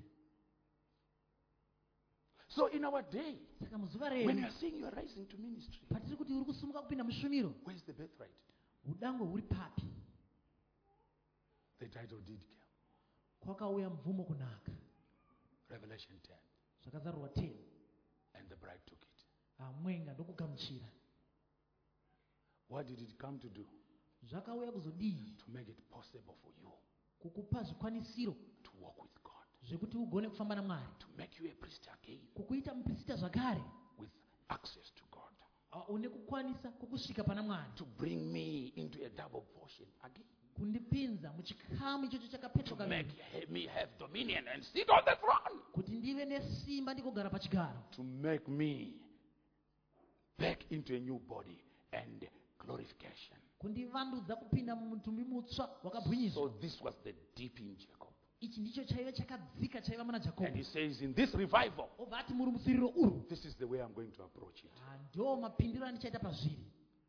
So in our day, Saka muzuva when you redu are saying you are rising to ministry, patiri kuti uri kusumuka kupinda mushumiro, where is the birthright? udangwe huri papi? The title deed came. Kwakauya mvumo kunaka. Revelation ten. Zvakazarurwa ten. And the bride took it. Amwenga ndokugamuchira. What did it come to do? Zvakauya kuzodii? To make it possible for you Kukupa zvikwanisiro to walk with God. zvekuti ugone kufamba naMwari. To make you a priest again Kukuita muprista zvakare with access to God. Ah, une kukwanisa kukusvika pana mwana to bring me into a double portion again, kundipinza muchikamu ichocho to chakapetwa make kaviri me have dominion and sit on the throne, kuti ndive nesimba ndikugara pachigaro to make me back into a new body and glorification. kundivandudza kupinda mumutumbi mutsva wakabwinyiswa. So this was the deep in Jacob. Ichi ndicho chaiva chakadzika chaiva muna And Jakobo. he says, in this revival, Obva ati muri musiriro uru this is the way I'm going to approach it. ah, ndo mapindiro andichaita pazviri.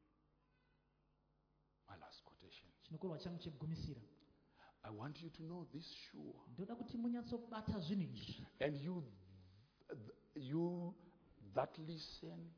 My last quotation. Chinokorwa changu chekugumisira. I want you to know this sure. Ndoda kuti munyatsobata zvinhu izvi. And you, th- you that listen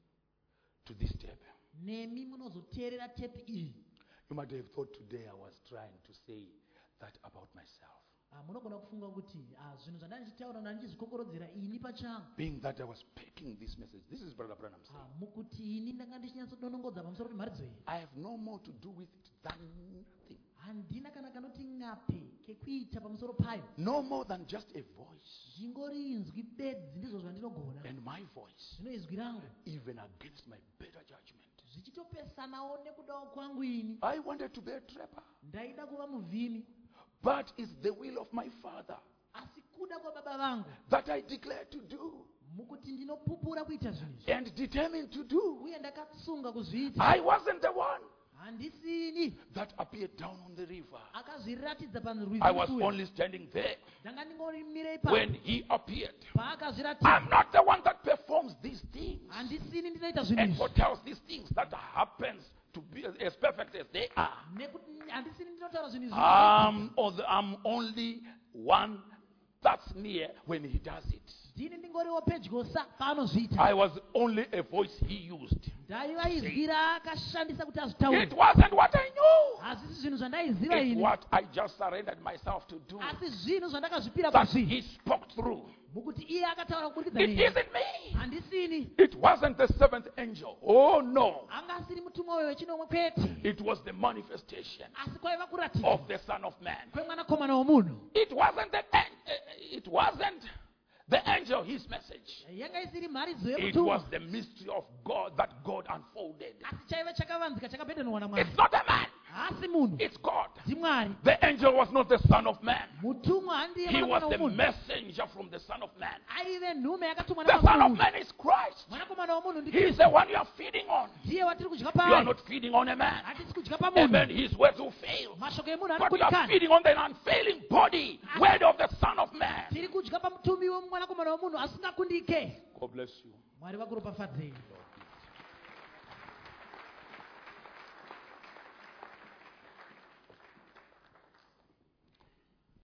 to this tape, Nemi munozoteerera tepi iyi. you might have thought today I was trying to say that about myself. Ah, munogona kufunga kuti ah, zvinhu zvandandichitaura ndandichizvikokorodzera ini pachangu. Being that I was picking this message, this is Brother Branham saying, Ah, mukuti ini ndanga ndichinyatsodonongodza pamusoro pemharidzo iyi. I have no more to do with it than nothing. Handina kana kanoti ng'ape kekuita pamusoro payo. No more than just a voice. Zvingori inzwi bedzi ndizvo zvandinogona. And my voice, Zvino izwi rangu even against my better judgment. zvichitopesanawo nekudawo kwangu ini. I wanted to be a trapper, Ndaida kuva muvhimi, but it's the will of my Father asi kuda kwababa vangu that I declare to do mukuti ndinopupura kuita zvinhu izvi. and determined to do. Uye ndakatsunga kuzviita. I wasn't the one Handisini that appeared down on the river. akazviratidza I was panrwizi. only standing there Ndanga ndingori mirei when pa he appeared. paakazviratidza. I'm not the one that performs these things Handisini ndinoita zvinhu and izvi. foretells these things that happens to be as, as perfect as they are. Nekuti handisini ndinotaura zvinhu izvi. I'm, or the, I'm only one that's near when he does it. Ndini ndingoriwo pedyo sa paanozviita. I was only a voice he used. Ndaiva izwi raakashandisa kuti azvitaure. It wasn't what I knew. Hazisi zvinhu zvandaiziva It's ini. what I just surrendered myself to do Asi zvinhu zvandakazvipira that pazvi. he spoke through. Mukuti iye akataura kuburikidza It neni. isn't me. Handisini. It wasn't the seventh angel. Oh no. Anga asiri mutumwa uyo wechinomwe kwete. It was the manifestation Asi kwaiva kuratidza of the Son of Man. kwemwanakomana womunhu. It wasn't the an- uh, it wasn't the angel his message. Yanga isiri mharidzo It yemutumwa. was the mystery of God that God unfolded. Asi chaiva chakavanzika chakapendenwa naMwari. It's not a man. Hasi munhu. It's God. Ndimwari. The angel was not the Son of Man. Mutumwa handiye He was mwanakomana the womunhu. messenger from the Son of Man. Aive nhume yakatumwa The Son of naMwari. Man is Christ. Mwanakomana womunhu He is ndi the one you are feeding on. ndiye watiri kudya You are paari. not feeding on a man. Hatisi kudya Amen. pamunhu. His words will fail. Mashoko emunhu But we are anokudikana. feeding on the unfailing body, word of the Son of Man. Tiri kudya pamutumi womwanakomana womunhu asingakundike. God bless you. Mwari vakuropafadzei.